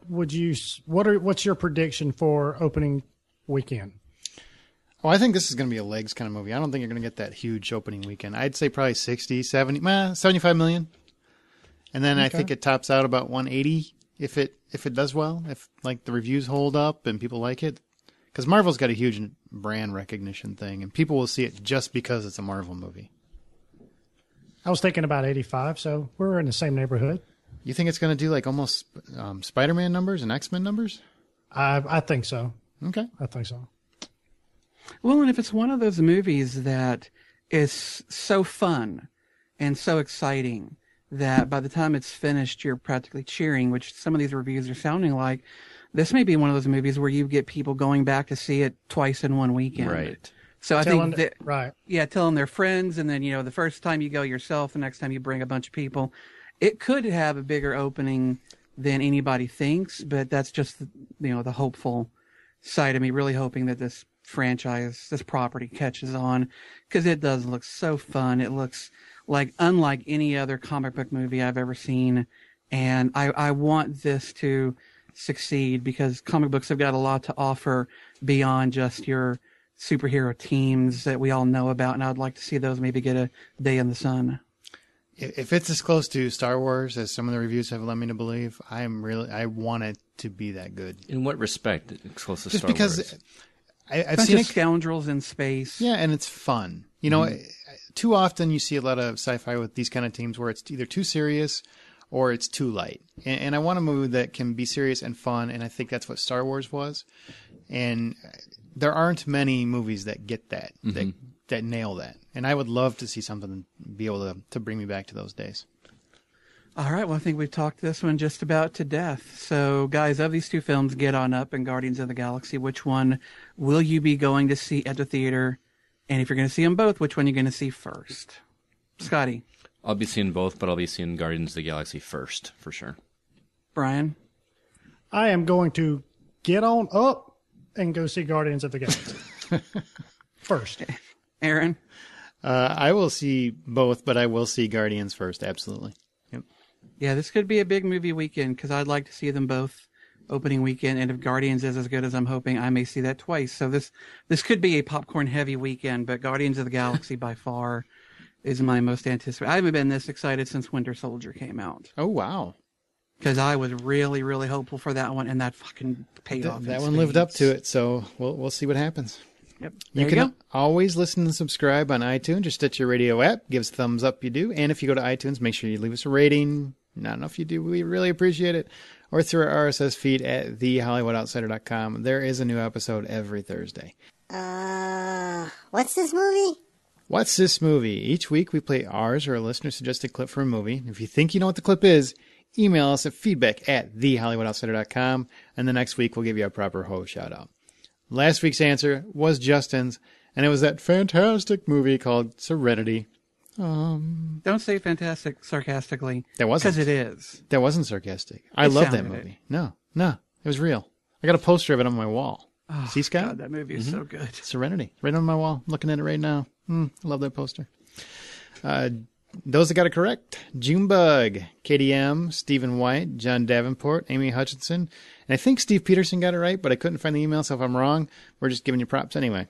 what's your prediction for opening weekend? Oh, I think this is going to be a legs kind of movie. I don't think you're going to get that huge opening weekend. I'd say probably 60, 70, 75 million. And then I think it tops out about 180 if it does well, if like the reviews hold up and people like it. Because Marvel's got a huge brand recognition thing, and people will see it just because it's a Marvel movie. I was thinking about 85, so we're in the same neighborhood. You think it's going to do like almost Spider-Man numbers and X-Men numbers? I think so. Okay. I think so. Well, and if it's one of those movies that is so fun and so exciting that by the time it's finished, you're practically cheering, which some of these reviews are sounding like, this may be one of those movies where you get people going back to see it twice in one weekend. Right. So I think that, right. yeah, telling their friends, and then, the first time you go yourself, the next time you bring a bunch of people, it could have a bigger opening than anybody thinks, but that's just, the hopeful side of me, really hoping that this franchise, this property catches on, because it does look so fun. It looks like unlike any other comic book movie I've ever seen, and I want this to succeed because comic books have got a lot to offer beyond just your superhero teams that we all know about, and I'd like to see those maybe get a day in the sun. If it's as close to Star Wars as some of the reviews have led me to believe, I want it to be that good. In what respect? It's close to Just Star because Wars? I've seen scoundrels in space. Yeah, and it's fun. Too often you see a lot of sci-fi with these kind of teams where it's either too serious or it's too light. And I want a movie that can be serious and fun, and I think that's what Star Wars was. And there aren't many movies that get that, that nail that. And I would love to see something be able to bring me back to those days. All right, well, I think we've talked this one just about to death. So, guys, of these two films, Get On Up and Guardians of the Galaxy, which one will you be going to see at the theater? And if you're going to see them both, which one are you going to see first? Scotty? I'll be seeing both, but I'll be seeing Guardians of the Galaxy first, for sure. Brian? I am going to get on up and go see Guardians of the Galaxy first. Aaron? I will see both, but I will see Guardians first, absolutely. Yep. Yeah, this could be a big movie weekend because I'd like to see them both opening weekend. And if Guardians is as good as I'm hoping, I may see that twice. So this could be a popcorn-heavy weekend, but Guardians of the Galaxy by far is my most anticipated. I haven't been this excited since Winter Soldier came out. Oh, wow. Because I was really, really hopeful for that one, and that fucking paid off. That one lived up to it, so we'll see what happens. Yep. You can always listen and subscribe on iTunes or Stitcher Radio app. Give us a thumbs up, you do. And if you go to iTunes, make sure you leave us a rating. Not enough you do. We really appreciate it. Or through our RSS feed at thehollywoodoutsiders.com. There is a new episode every Thursday. What's this movie? What's this movie? Each week we play ours or a listener-suggested clip for a movie. If you think you know what the clip is, email us at feedback@thehollywoodoutsiders.com. And the next week we'll give you a proper ho shout-out. Last week's answer was Justin's, and it was that fantastic movie called Serenity. Don't say fantastic sarcastically. That wasn't. Because it is. That wasn't sarcastic. I love that sounded movie. No, it was real. I got a poster of it on my wall. Oh, See, Scott? God, that movie is so good. Serenity. Right on my wall. I'm looking at it right now. I love that poster. Those that got it correct: Junebug, KDM, Stephen White, John Davenport, Amy Hutchinson, and I think Steve Peterson got it right, but I couldn't find the email, so if I'm wrong, we're just giving you props anyway.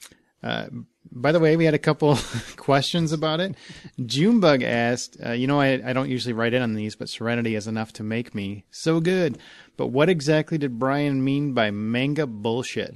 By the way, we had a couple questions about it. Junebug asked, I don't usually write in on these, but Serenity is enough to make me so good. But what exactly did Brian mean by manga bullshit?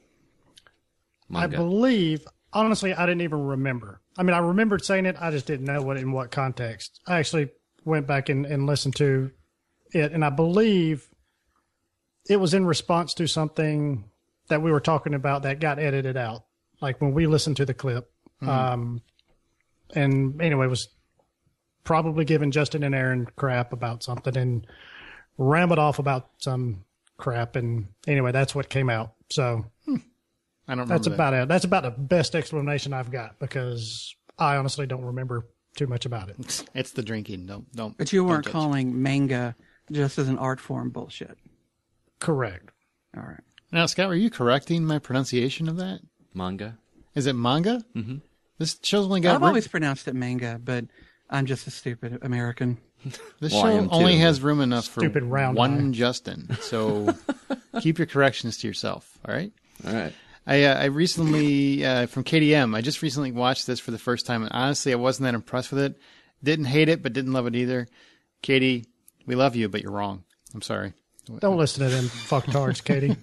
Manga. I believe, honestly, I didn't even remember. I mean, I remembered saying it. I just didn't know in what context. I actually went back and listened to it, and I believe it was in response to something that we were talking about that got edited out. Like when we listened to the clip. And anyway, was probably giving Justin and Aaron crap about something and rambled off about some crap. And anyway, that's what came out. So I don't remember. that's about it. That's about the best explanation I've got because I honestly don't remember too much about it. It's the drinking. Don't. But you weren't don't judge. calling manga just as an art form bullshit. Correct. All right. Now, Scott, were you correcting my pronunciation of that? Manga. Is it manga? Mm-hmm. This show's only got... I've always pronounced it manga, but I'm just a stupid American. This Well, I show am only too. has room enough for Stupid round one eye. Justin. So keep your corrections to yourself, all right? All right. I recently, from KDM, I just recently watched this for the first time, and honestly, I wasn't that impressed with it. Didn't hate it, but didn't love it either. Katie, we love you, but you're wrong. I'm sorry. Don't listen to them fucktards, Katie.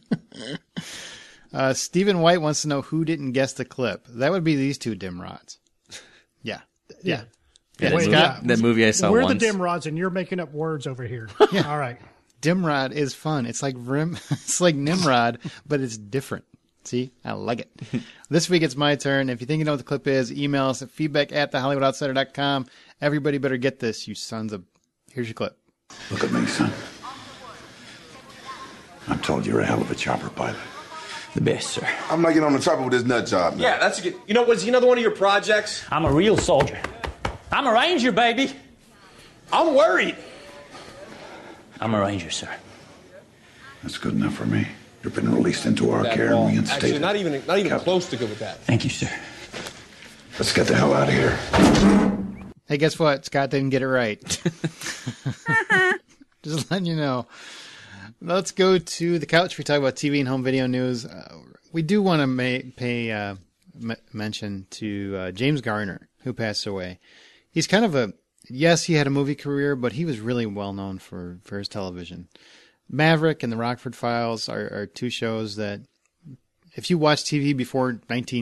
Stephen White wants to know who didn't guess the clip. That would be these two dimrods. Yeah. Yeah. Yeah, Wait, that movie I saw We're once. the dim rods, and you're making up words over here. All right. Dimrod is fun. It's like it's like Nimrod, but it's different. See? I like it. This week it's my turn. If you think you know what the clip is, email us at feedback@thehollywoodoutsiders.com. Everybody better get this, you sons of... Here's your clip. Look at me, son. I'm told you're a hell of a chopper pilot. The best, sir. I'm not getting on the chopper with this nut job, man. Yeah, that's a good... You know, was he another one of your projects? I'm a real soldier. I'm a ranger, baby. I'm worried. I'm a ranger, sir. That's good enough for me. You've been released into our That care ball. and reinstated. Actually, not even Captain. close to good with that. Thank you, sir. Let's get the hell out of here. Hey, guess what? Scott didn't get it right. Just letting you know. Let's go to the couch. We talk about TV and home video news. We do want to pay mention to James Garner, who passed away. He's kind of yes, he had a movie career, but he was really well known for his television. Maverick and The Rockford Files are two shows that, if you watch TV before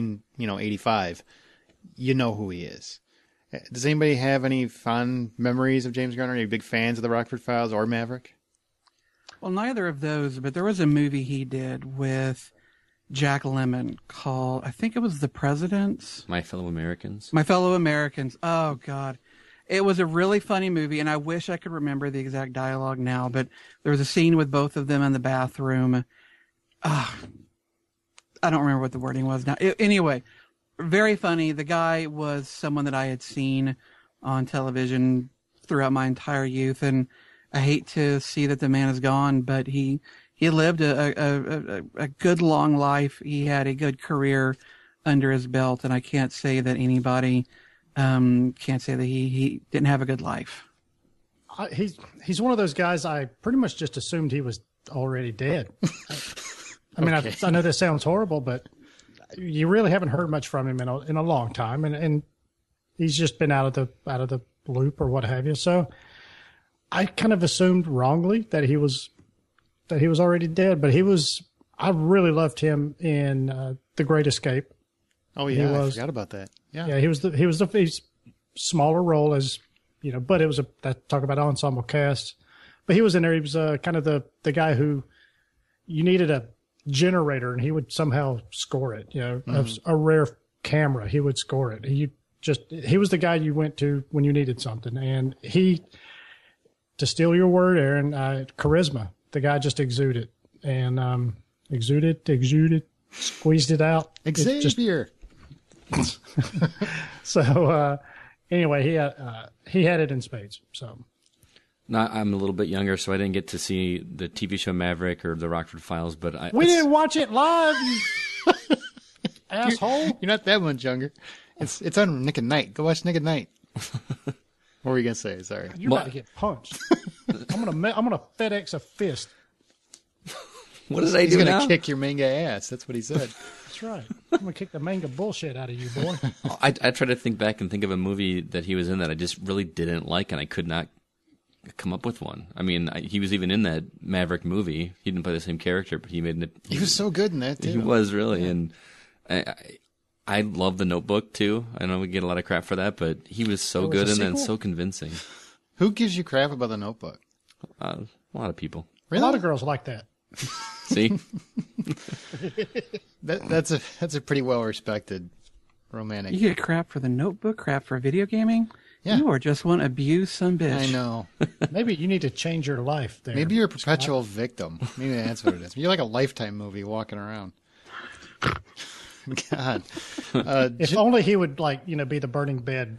1985, you know who he is. Does anybody have any fond memories of James Garner? Any big fans of The Rockford Files or Maverick? Well, neither of those, but there was a movie he did with Jack Lemmon called, I think it was The Presidents. My Fellow Americans. My Fellow Americans. Oh, God. It was a really funny movie, and I wish I could remember the exact dialogue now, but there was a scene with both of them in the bathroom. I don't remember what the wording was now. Anyway, very funny. The guy was someone that I had seen on television throughout my entire youth, and I hate to see that the man is gone, but he lived a good long life. He had a good career under his belt, and I can't say that anybody can't say that he didn't have a good life. He's one of those guys I pretty much just assumed he was already dead. I mean, Okay. I know this sounds horrible, but you really haven't heard much from him in a long time, and he's just been out of the loop or what have you. So I kind of assumed wrongly that he was already dead, but I really loved him in The Great Escape. Oh yeah, I forgot about that. Yeah, he was the smaller role as but it was talk about ensemble cast. But he was in there. He was kind of the guy who you needed a generator, and he would somehow score it. A rare camera, he would score it. He was the guy you went to when you needed something, and to steal your word, Aaron, charisma. The guy just exuded and exuded, squeezed it out. Xavier. So anyway, he had it in spades. So I'm a little bit younger, so I didn't get to see the TV show Maverick or The Rockford Files. But we didn't watch it live, you asshole. You're not that much younger. It's on Nick at Night. Go watch Nick at Night. What were you gonna say? Sorry. You're about to get punched. I'm gonna FedEx a fist. What did I He's do gonna now? kick your manga ass. That's what he said. That's right. I'm gonna kick the manga bullshit out of you, boy. I try to think back and think of a movie that he was in that I just really didn't like, and I could not come up with one. I mean, he was even in that Maverick movie. He didn't play the same character, but he made it. He was so good in that too. He was really, and I love The Notebook too. I know we get a lot of crap for that, but he was so was a good in that and sequel? so convincing. Who gives you crap about The Notebook? A lot of people. Really? A lot of girls like that. See, That's a pretty well respected romantic. You get crap for The Notebook, crap for video gaming? Yeah. You are just one abused son bitch. I know. Maybe you need to change your life there. Maybe you're a perpetual victim. Maybe that's what it is. You're like a Lifetime movie walking around. God. If only he would be the burning bed.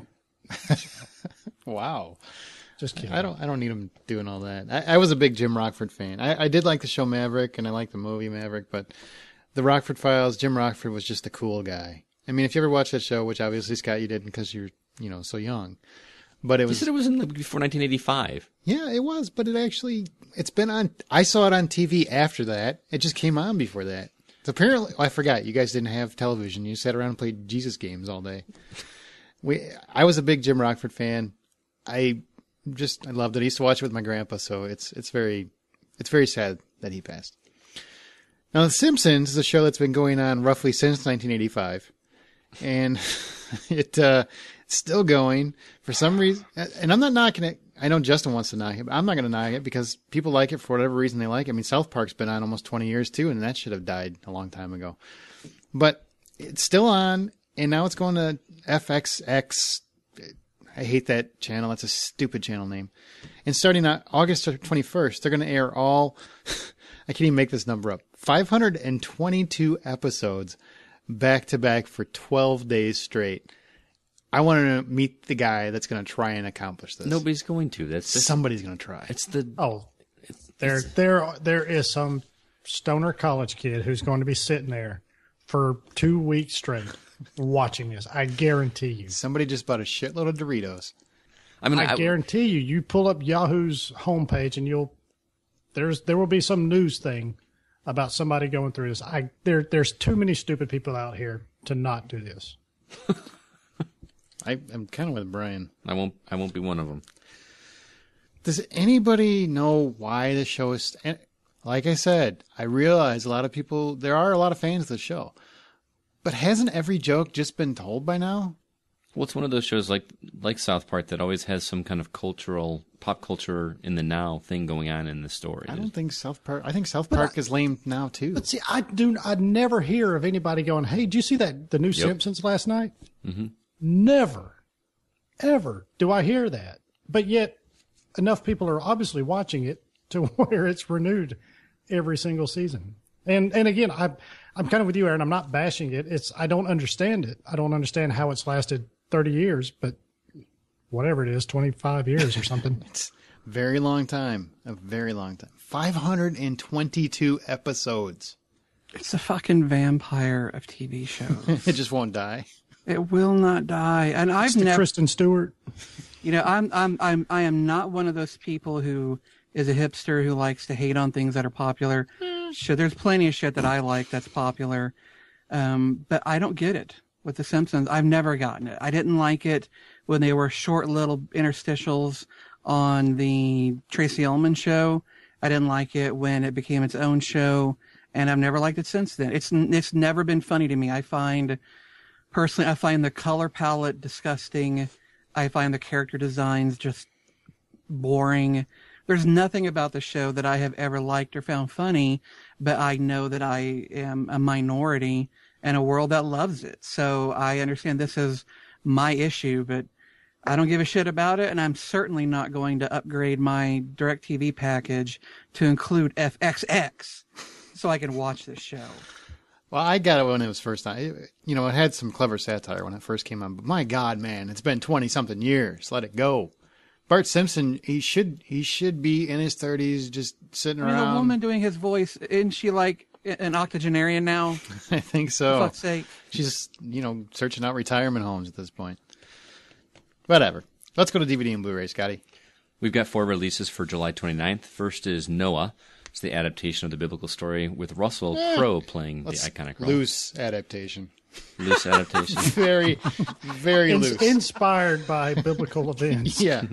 Wow. Just kidding. I don't need him doing all that. I was a big Jim Rockford fan. I did like the show Maverick, and I liked the movie Maverick, but the Rockford Files, Jim Rockford was just a cool guy. I mean, if you ever watched that show, which obviously Scott you didn't because you're so young, but it you was. said it was before 1985. Yeah, it was, but it's been on. I saw it on TV after that. It just came on before that. So apparently, I forgot. You guys didn't have television. You sat around and played Jesus games all day. I was a big Jim Rockford fan. I loved it. I used to watch it with my grandpa, so it's very sad that he passed. Now, The Simpsons is a show that's been going on roughly since 1985, and it's still going for some reason. And I'm not knocking it. I know Justin wants to knock it, but I'm not going to knock it because people like it for whatever reason they like it. I mean, South Park's been on almost 20 years too, and that should have died a long time ago. But it's still on, and now it's going to FXX. I hate that channel. That's a stupid channel name. And starting on August 21st, they're going to air all, I can't even make this number up. 522 episodes back to back for 12 days straight. I want to meet the guy that's going to try and accomplish this. Nobody's going to. Somebody's going to try. It's the There is some stoner college kid who's going to be sitting there for 2 weeks straight watching this. I guarantee you. Somebody just bought a shitload of Doritos. I mean, I guarantee you. You pull up Yahoo's homepage and there will be some news thing about somebody going through this. There's too many stupid people out here to not do this. I'm kind of with Brian. I won't be one of them. Does anybody know why the show is? Like I said, I realize there are a lot of fans of the show, but hasn't every joke just been told by now? Well, it's one of those shows like South Park that always has some kind of pop culture in the now thing going on in the story. I don't think South Park. I think South Park is lame now too. But see, I'd never hear of anybody going, "Hey, did you see the new Simpsons last night?" Mm-hmm. Never, ever do I hear that. But yet, enough people are obviously watching it to where it's renewed every single season. And again, I'm kind of with you, Aaron. I'm not bashing it. I don't understand it. I don't understand how it's lasted 30 years, but whatever it is, 25 years or something. It's a very long time. 522 episodes. It's a fucking vampire of TV shows. It just won't die. It will not die. And I've Mr. never, Kristen Stewart. you know, I am not one of those people who is a hipster who likes to hate on things that are popular. Sure, there's plenty of shit that I like that's popular. But I don't get it with The Simpsons. I've never gotten it. I didn't like it when they were short little interstitials on the Tracy Ullman show. I didn't like it when it became its own show, and I've never liked it since then. It's never been funny to me. Personally, I find the color palette disgusting. I find the character designs just boring. There's nothing about the show that I have ever liked or found funny, but I know that I am a minority in a world that loves it. So I understand this is my issue, but I don't give a shit about it, and I'm certainly not going to upgrade my DirecTV package to include FXX so I can watch this show. Well, I got it when it was first time. It had some clever satire when it first came on, but my God, man, it's been 20-something years. Let it go. Bart Simpson, he should be in his 30s, just sitting around. The woman doing his voice, isn't she like an octogenarian now? I think so. For fuck's sake. She's, searching out retirement homes at this point. Whatever. Let's go to DVD and Blu-ray, Scotty. We've got 4 releases for July 29th. First is Noah. It's the adaptation of the biblical story with Russell Crowe playing the iconic role. Loose adaptation. Loose adaptation. Very, very loose. Inspired by biblical events. Yeah.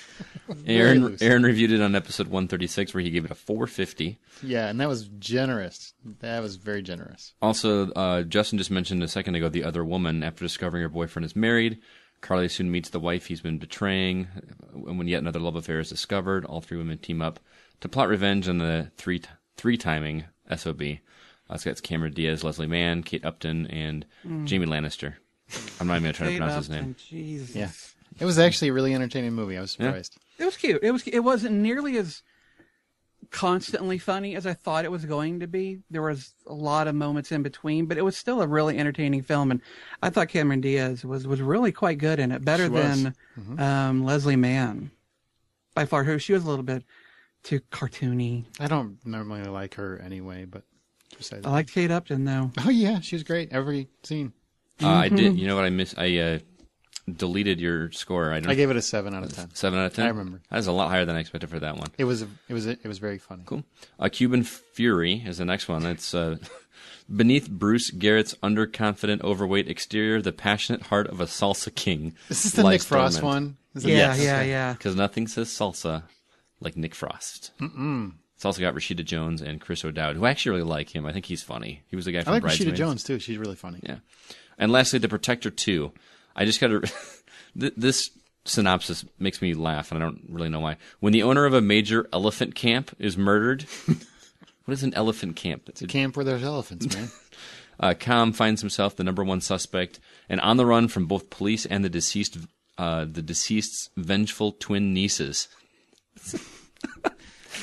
Aaron reviewed it on episode 136 where he gave it a 450. Yeah, and that was generous. That was very generous. Also, Justin just mentioned a second ago The Other Woman. After discovering her boyfriend is married, Carly soon meets the wife he's been betraying. And when yet another love affair is discovered, all 3 women team up to plot revenge on the three-timing SOB. It's Cameron Diaz, Leslie Mann, Kate Upton, and Jamie Lannister. I'm not even going to try to pronounce his name. Jesus. Yeah. It was actually a really entertaining movie. I was surprised. Yeah. It was cute. It wasn't nearly as constantly funny as I thought it was going to be. There was a lot of moments in between, but it was still a really entertaining film. And I thought Cameron Diaz was really quite good in it. Better than Leslie Mann. By far, she was a little bit too cartoony. I don't normally like her anyway, but besides I liked Kate Upton, though. Oh, yeah. She was great. Every scene. I did. You know what I missed? I deleted your score. I gave it a 7 out of 10. 7 out of 10? I remember. That was a lot higher than I expected for that one. It was very funny. Cool. Cuban Fury is the next one. It's beneath Bruce Garrett's underconfident, overweight exterior, the passionate heart of a salsa king. This is the Nick Frost one? Yeah. Because nothing says salsa like Nick Frost. Mm-mm. It's also got Rashida Jones and Chris O'Dowd, who I actually really like him. I think he's funny. He was the guy from Bridesmaids. I like Rashida Jones, too. She's really funny. Yeah. And lastly, The Protector 2. I just got to... This synopsis makes me laugh, and I don't really know why. When the owner of a major elephant camp is murdered... What is an elephant camp? It's a camp where there's elephants, man. Kham finds himself the number 1 suspect and on the run from both police and the deceased's vengeful twin nieces.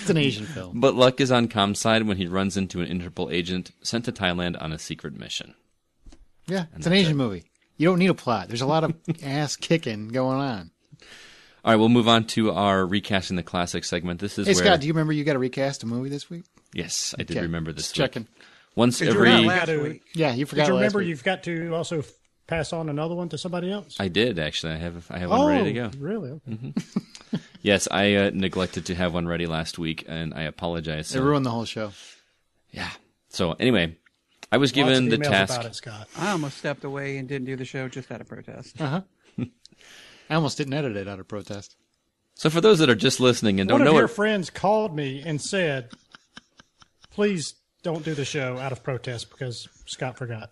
It's an Asian film. But luck is on Com's side when he runs into an Interpol agent sent to Thailand on a secret mission. Yeah, it's an Asian movie. You don't need a plot. There's a lot of ass kicking going on. All right, we'll move on to our Recasting the Classic segment. This is Hey, where... Scott, do you remember you got to recast a movie this week? Yes, I did Okay. remember this Just week. checking. Once Did you every... remember last week? Yeah, you forgot Did you last remember week. you've got to also pass on another one to somebody else? I did, actually. I have one ready to go. Really? Okay. Yes, I neglected to have one ready last week, and I apologize. It ruined the whole show. Yeah. So, anyway, I was Lots given of the emails task... about it, Scott. I almost stepped away and didn't do the show just out of protest. I almost didn't edit it out of protest. So for those that are just listening and don't One know of your what... friends called me and said, please don't do the show out of protest because Scott forgot.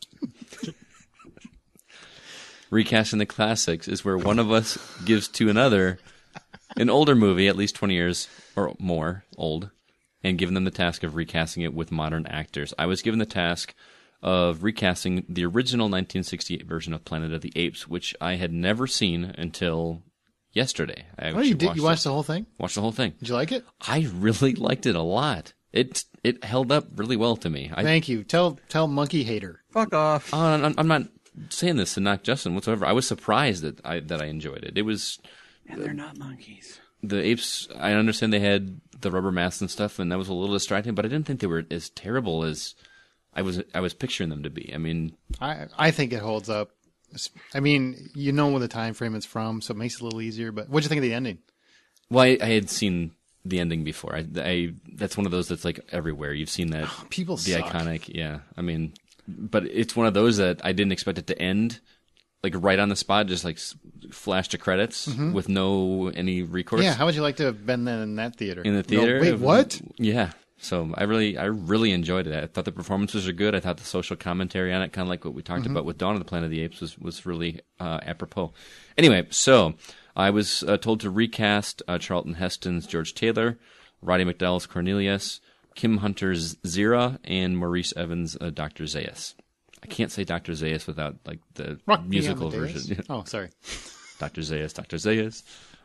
Recasting the Classics is where one of us gives to another an older movie, at least 20 years or more old, and giving them the task of recasting it with modern actors. I was given the task of recasting the original 1968 version of Planet of the Apes, which I had never seen until yesterday. I Oh, you did? You watched the whole thing? Watched the whole thing. Did you like it? I really liked it a lot. It held up really well to me. Thank you. Tell Monkey Hater. Fuck off. I'm not saying this to knock Justin whatsoever. I was surprised that I enjoyed it. It was... And they're not monkeys. The apes, I understand they had the rubber masks and stuff, and that was a little distracting, but I didn't think they were as terrible as I was picturing them to be. I mean... I think it holds up. I mean, you know what the time frame it's from, so it makes it a little easier, but what'd you think of the ending? Well, I had seen the ending before. I that's one of those that's like everywhere. You've seen that. People the suck. Iconic, yeah. I mean, but it's one of those that I didn't expect it to end like right on the spot, just like flash to credits with no any recourse. Yeah, how would you like to have been then in that theater? In the theater. No, wait, what? Yeah. So I really enjoyed it. I thought the performances were good. I thought the social commentary on it, kind of like what we talked about with Dawn of the Planet of the Apes, was really apropos. Anyway, so I was told to recast Charlton Heston's George Taylor, Roddy McDowall's Cornelius, Kim Hunter's Zira, and Maurice Evans' Dr. Zaius. I can't say Dr. Zaius without like the Rock me musical Amadeus. version. Oh, sorry. Dr. Zaius, Dr. Zaius.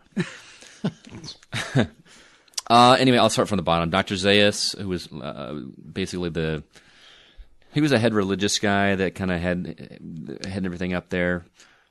Anyway, I'll start from the bottom. Dr. Zaius, who was basically he was a head religious guy that kind of had everything up there.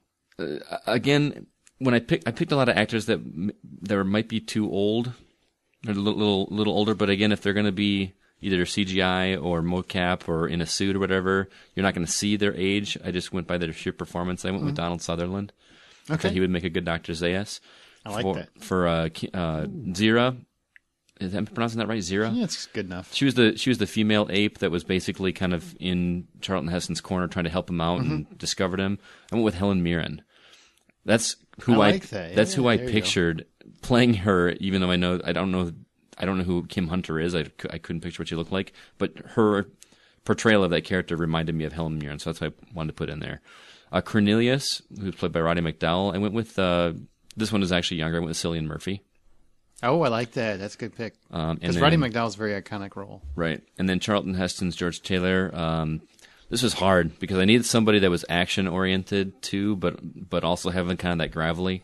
Again, when I picked a lot of actors that might be too old, or a little older. But again, if they're going to be either CGI or mocap or in a suit or whatever, you're not going to see their age. I just went by their sheer performance. I went with Donald Sutherland. Okay. He would make a good Dr. Zaius. I like that. For Zira. Is that pronouncing that right? Zira? Yeah, it's good enough. She was the female ape that was basically kind of in Charlton Heston's corner trying to help him out and discovered him. I went with Helen Mirren. That's who I like that. That's Yeah, who I there you pictured playing her. Even though I don't know who Kim Hunter is. I couldn't picture what she looked like, but her portrayal of that character reminded me of Helen Mirren, so that's why I wanted to put in there. Cornelius, who's played by Roddy McDowall. I went with this one is actually younger. I went with Cillian Murphy. Oh, I like that. That's a good pick. Because Roddy McDowall's a very iconic role. Right. And then Charlton Heston's George Taylor. This was hard because I needed somebody that was action-oriented too, but also having kind of that gravelly.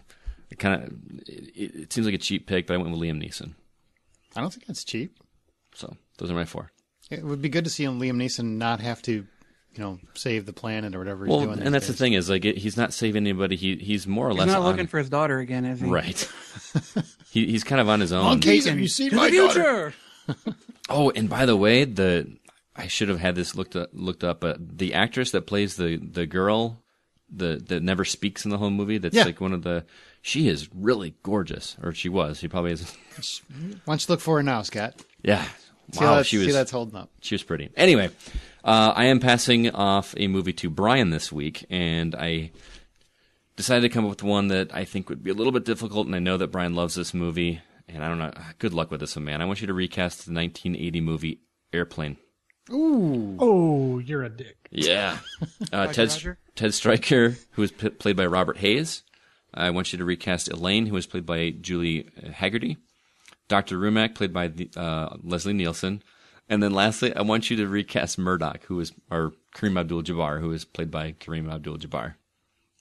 It seems like a cheap pick, but I went with Liam Neeson. I don't think that's cheap. So those are my four. It would be good to see Liam Neeson not have to, save the planet or whatever he's doing. Well, and that's the thing is, like, he's not saving anybody. He's more or less He's not looking for his daughter again, is he? Right. he's kind of on his own. Monkeys, have you seen my daughter? Oh, and by the way, I should have had this looked up. But the actress that plays the girl that never speaks in the whole movie, that's like one of the. She is really gorgeous, or she was. She probably is. Why don't you look for her now, Scott? Yeah. Wow, see that's holding up. She was pretty. Anyway, I am passing off a movie to Brian this week, and I decided to come up with one that I think would be a little bit difficult, and I know that Brian loves this movie, and I don't know. Good luck with this one, man. I want you to recast the 1980 movie Airplane. Ooh. Oh, you're a dick. Yeah. Ted Stryker, who was played by Robert Hayes. I want you to recast Elaine, who was played by Julie Haggerty. Dr. Rumack, played by Leslie Nielsen. And then lastly, I want you to recast Murdoch, or Kareem Abdul-Jabbar, who is played by Kareem Abdul-Jabbar.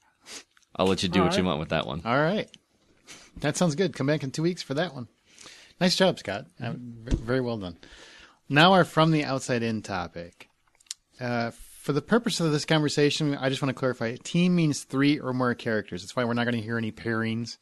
I'll let you do what you want with that one. All right. That sounds good. Come back in 2 weeks for that one. Nice job, Scott. Very well done. Now our From the Outside In topic. For the purpose of this conversation, I just want to clarify. Team means 3 or more characters. That's why we're not going to hear any pairings.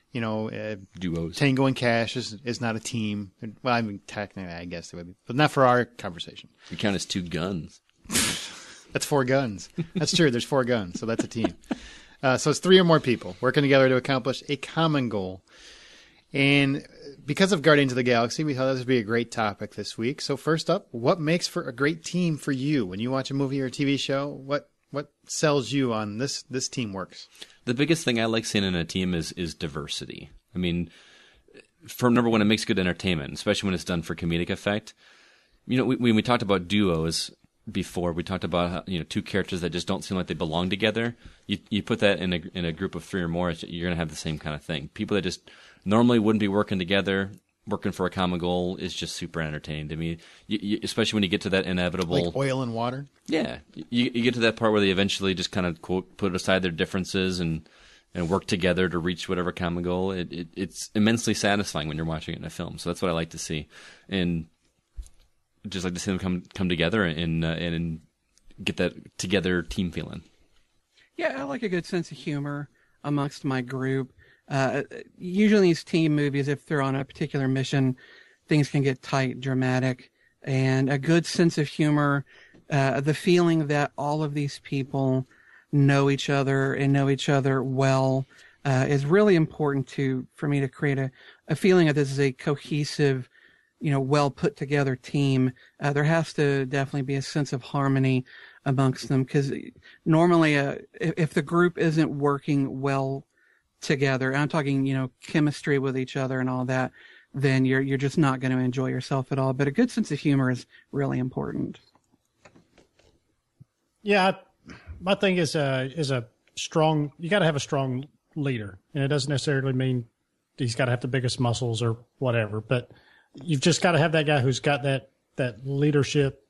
Duos. Tango and Cash is not a team. Well, I mean, technically, I guess it would be. But not for our conversation. You count as 2 guns. That's 4 guns. That's true. There's 4 guns, so that's a team. So it's 3 or more people working together to accomplish a common goal. And because of Guardians of the Galaxy, we thought this would be a great topic this week. So first up, what makes for a great team for you? When you watch a movie or a TV show, what sells you on this team works? The biggest thing I like seeing in a team is diversity. I mean, for number one, it makes good entertainment, especially when it's done for comedic effect. When we talked about duos before, we talked about how, 2 characters that just don't seem like they belong together. You put that in a group of 3 or more, you're going to have the same kind of thing. People that just normally wouldn't be working together, working for a common goal, is just super entertaining to me. Especially when you get to that inevitable, like oil and water. Yeah, you get to that part where they eventually just kind of quote put aside their differences and work together to reach whatever common goal. It's immensely satisfying when you're watching it in a film. So that's what I like to see, and just like to see them come together and get that together team feeling. Yeah, I like a good sense of humor amongst my group. Usually these team movies, if they're on a particular mission, things can get tight, dramatic, and a good sense of humor, the feeling that all of these people know each other and know each other well, is really important for me to create a feeling that this is a cohesive, well put together team. There has to definitely be a sense of harmony amongst them, because normally, if the group isn't working well together, I'm talking, chemistry with each other and all that, then you're just not going to enjoy yourself at all. But a good sense of humor is really important. Yeah, my thing is a strong. You got to have a strong leader, and it doesn't necessarily mean he's got to have the biggest muscles or whatever. But you've just got to have that guy who's got that leadership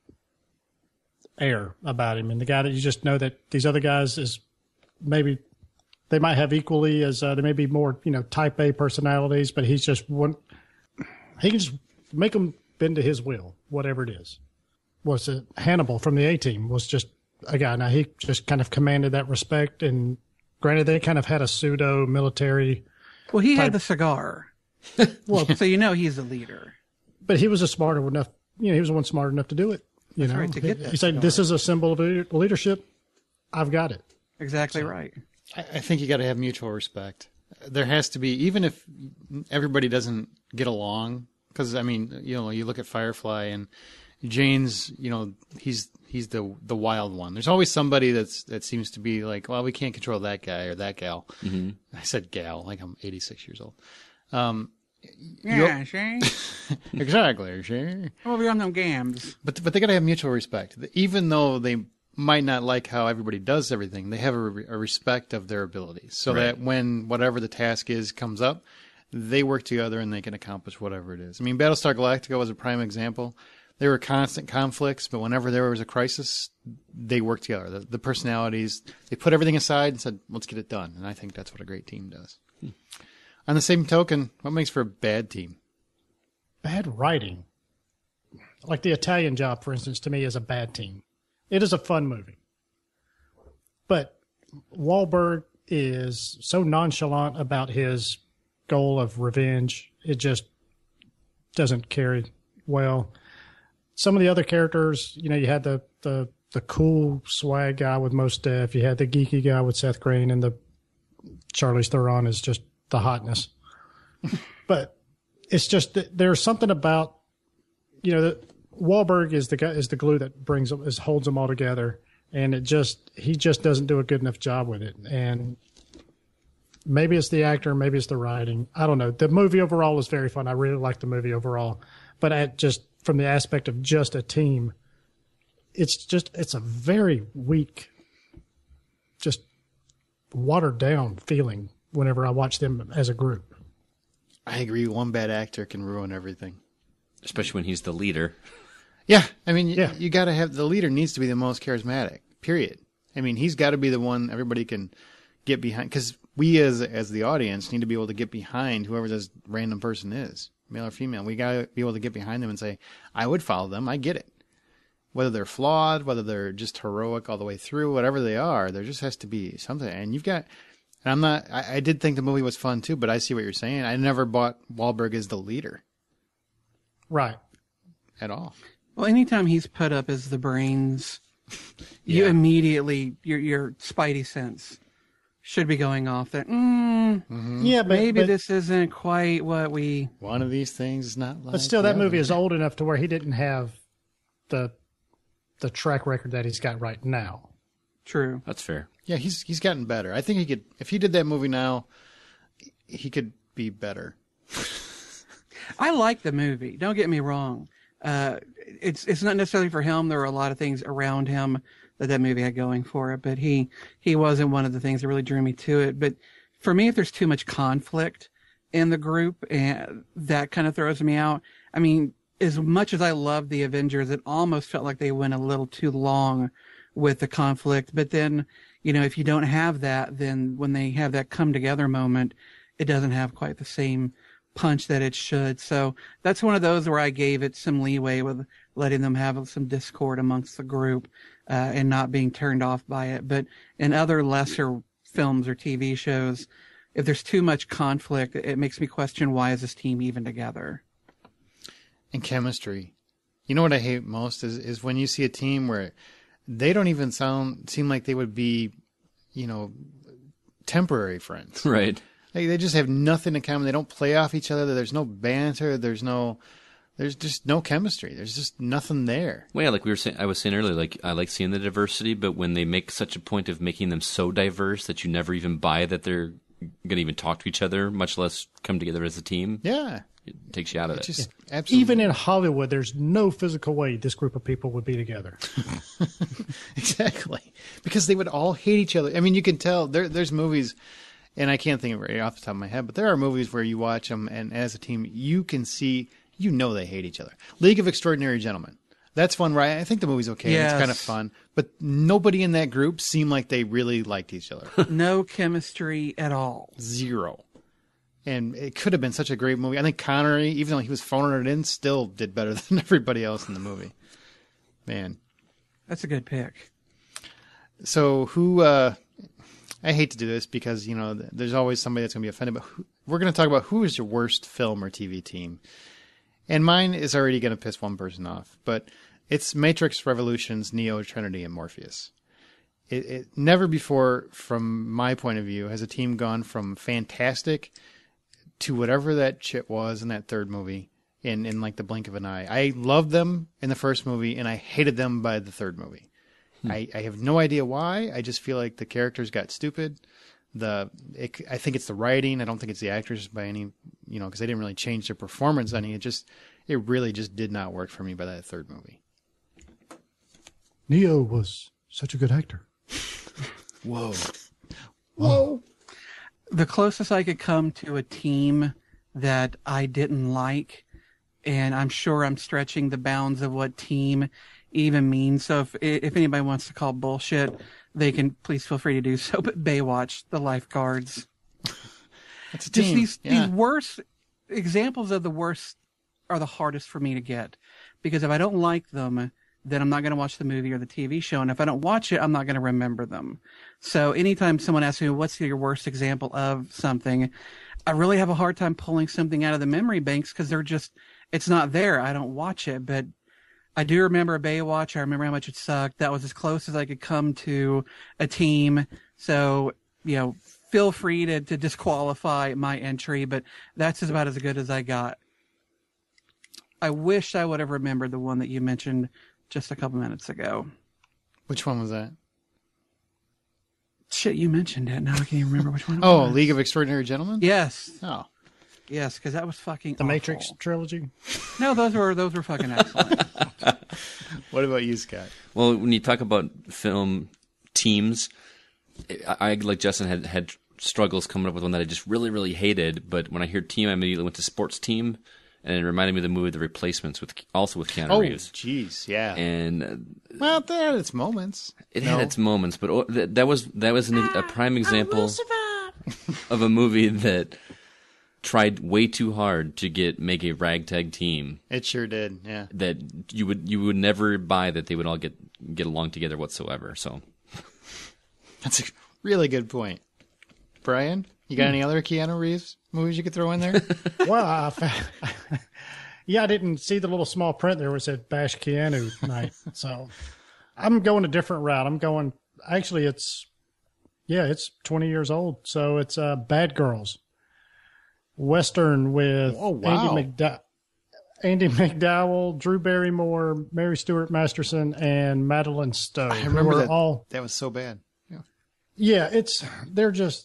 air about him, and the guy that you just know that these other guys is maybe they might have equally as they may be more type A personalities, but he's just one. He can just make them bend to his will, whatever it is. Was it Hannibal from the A-Team was just a guy. Now he just kind of commanded that respect, and granted they kind of had a pseudo military. Well, he had the cigar. Well, so he's a leader. But he was smart enough. He was the one smart enough to do it. Right, to get that he said, "This is a symbol of leadership. I've got it." Exactly right. I think you got to have mutual respect. There has to be, even if everybody doesn't get along, because you look at Firefly and Jane's, he's the wild one. There's always somebody that seems to be like, well, we can't control that guy or that gal. Mm-hmm. I said gal, like I'm 86 years old. Yeah, sure. Exactly, sure. We'll be on them gams. But they got to have mutual respect. Even though they might not like how everybody does everything, they have a respect of their abilities, so that when whatever the task is comes up, they work together and they can accomplish whatever it is. I mean, Battlestar Galactica was a prime example. There were constant conflicts, but whenever there was a crisis, they worked together. The personalities, they put everything aside and said, let's get it done. And I think that's what a great team does. On the same token, what makes for a bad team? Bad writing. Like The Italian Job, for instance, to me is a bad team. It is a fun movie. But Wahlberg is so nonchalant about his goal of revenge, it just doesn't carry well. Some of the other characters, you had the cool swag guy with Mos Def, you had the geeky guy with Seth Green, and the Charlize Theron is just the hotness. But it's just that there's something about, Wahlberg is the glue that holds them all together, and he just doesn't do a good enough job with it. And maybe it's the actor, maybe it's the writing. I don't know. The movie overall is very fun. I really like the movie overall, but from the aspect of just a team, it's a very weak, just watered down feeling whenever I watch them as a group. I agree. One bad actor can ruin everything. Especially when he's the leader. Yeah. I mean, you got to have, the leader needs to be the most charismatic, period. I mean, he's got to be the one everybody can get behind, because we as the audience need to be able to get behind whoever this random person is. male or female. We got to be able to get behind them and say, I would follow them. I get it. Whether they're flawed, whether they're just heroic all the way through, whatever they are, there just has to be something. And you've got, and I did think the movie was fun too, but I see what you're saying. I never bought Wahlberg as the leader. Right. At all. Well, anytime he's put up as the brains, you immediately, your spidey sense should be going off that, Yeah, but maybe this isn't quite what we... One of these things is not like But still, the that movie other. is old enough to where he didn't have the track record that he's got right now. True. That's fair. Yeah, he's gotten better. I think he could, if he did that movie now, he could be better. I like the movie. Don't get me wrong. It's not necessarily for him. There were a lot of things around him that movie had going for it, but he wasn't one of the things that really drew me to it. But for me, if there's too much conflict in the group, and that kind of throws me out. I mean, as much as I love the Avengers, it almost felt like they went a little too long with the conflict. But then, if you don't have that, then when they have that come together moment, it doesn't have quite the same punch that it should. So that's one of those where I gave it some leeway with letting them have some discord amongst the group and not being turned off by it. But in other lesser films or TV shows, if there's too much conflict, it makes me question, why is this team even together? And chemistry. You know what I hate most is when you see a team where they don't even seem like they would be, temporary friends. Right. Like they just have nothing in common. They don't play off each other. There's no banter. There's just no chemistry. There's just nothing there. Well, yeah, like I was saying earlier, like I like seeing the diversity, but when they make such a point of making them so diverse that you never even buy that they're going to even talk to each other, much less come together as a team. Yeah. It takes you out of it. Just absolutely. Even in Hollywood, there's no physical way this group of people would be together. Exactly. Because they would all hate each other. I mean, you can tell there's movies, and I can't think of it right off the top of my head, but there are movies where you watch them, and as a team, you can see, they hate each other. League of Extraordinary Gentlemen. That's one where I think the movie's okay. Yes. It's kind of fun. But nobody in that group seemed like they really liked each other. No chemistry at all. Zero. And it could have been such a great movie. I think Connery, even though he was phoning it in, still did better than everybody else in the movie. Man. That's a good pick. So who, I hate to do this because, there's always somebody that's going to be offended, but we're going to talk about who is your worst film or TV team. And mine is already going to piss one person off, but it's Matrix Revolutions, Neo, Trinity, and Morpheus. It never before, from my point of view, has a team gone from fantastic to whatever that shit was in that third movie in like the blink of an eye. I loved them in the first movie, and I hated them by the third movie. I have no idea why. I just feel like the characters got stupid. I think it's the writing. I don't think it's the actors by any, because they didn't really change their performance any. It really just did not work for me by that third movie. Neo was such a good actor. Whoa. The closest I could come to a team that I didn't like, and I'm sure I'm stretching the bounds of what team even means. So if anybody wants to call bullshit, they can please feel free to do so. But Baywatch, the lifeguards. That's a Just team. these worst examples of the worst are the hardest for me to get, because if I don't like them, then I'm not going to watch the movie or the TV show. And if I don't watch it, I'm not going to remember them. So anytime someone asks me, what's your worst example of something, I really have a hard time pulling something out of the memory banks because it's not there. I don't watch it. But I do remember Baywatch. I remember how much it sucked. That was as close as I could come to a team. So, feel free to disqualify my entry, but that's about as good as I got. I wish I would have remembered the one that you mentioned just a couple minutes ago. Which one was that? Shit, you mentioned it. Now I can't even remember which one it Oh, was. League of Extraordinary Gentlemen? Yes. Oh. Yes, because that was fucking The awful. Matrix trilogy? No, those were fucking excellent. What about you, Scott? Well, when you talk about film teams, I like Justin had struggles coming up with one that I just really, really hated. But when I hear team, I immediately went to sports team, and it reminded me of the movie The Replacements with Keanu Reeves. Oh, jeez, yeah. And well, it had its moments. It had its moments, but that was a prime example of a movie that tried way too hard to make a ragtag team It sure did. Yeah. that you would never buy that they would all get along together whatsoever. So That's a really good point. Brian, you got any other Keanu Reeves movies you could throw in there? Well, I didn't see the little small print there where it said Bash Keanu night. So I'm going a different route. I'm going, actually, it's 20 years old. So it's Bad Girls. Western with Andy McDowell, Drew Barrymore, Mary Stuart Masterson, and Madeline Stowe. I remember that. All, That was so bad. yeah, they're just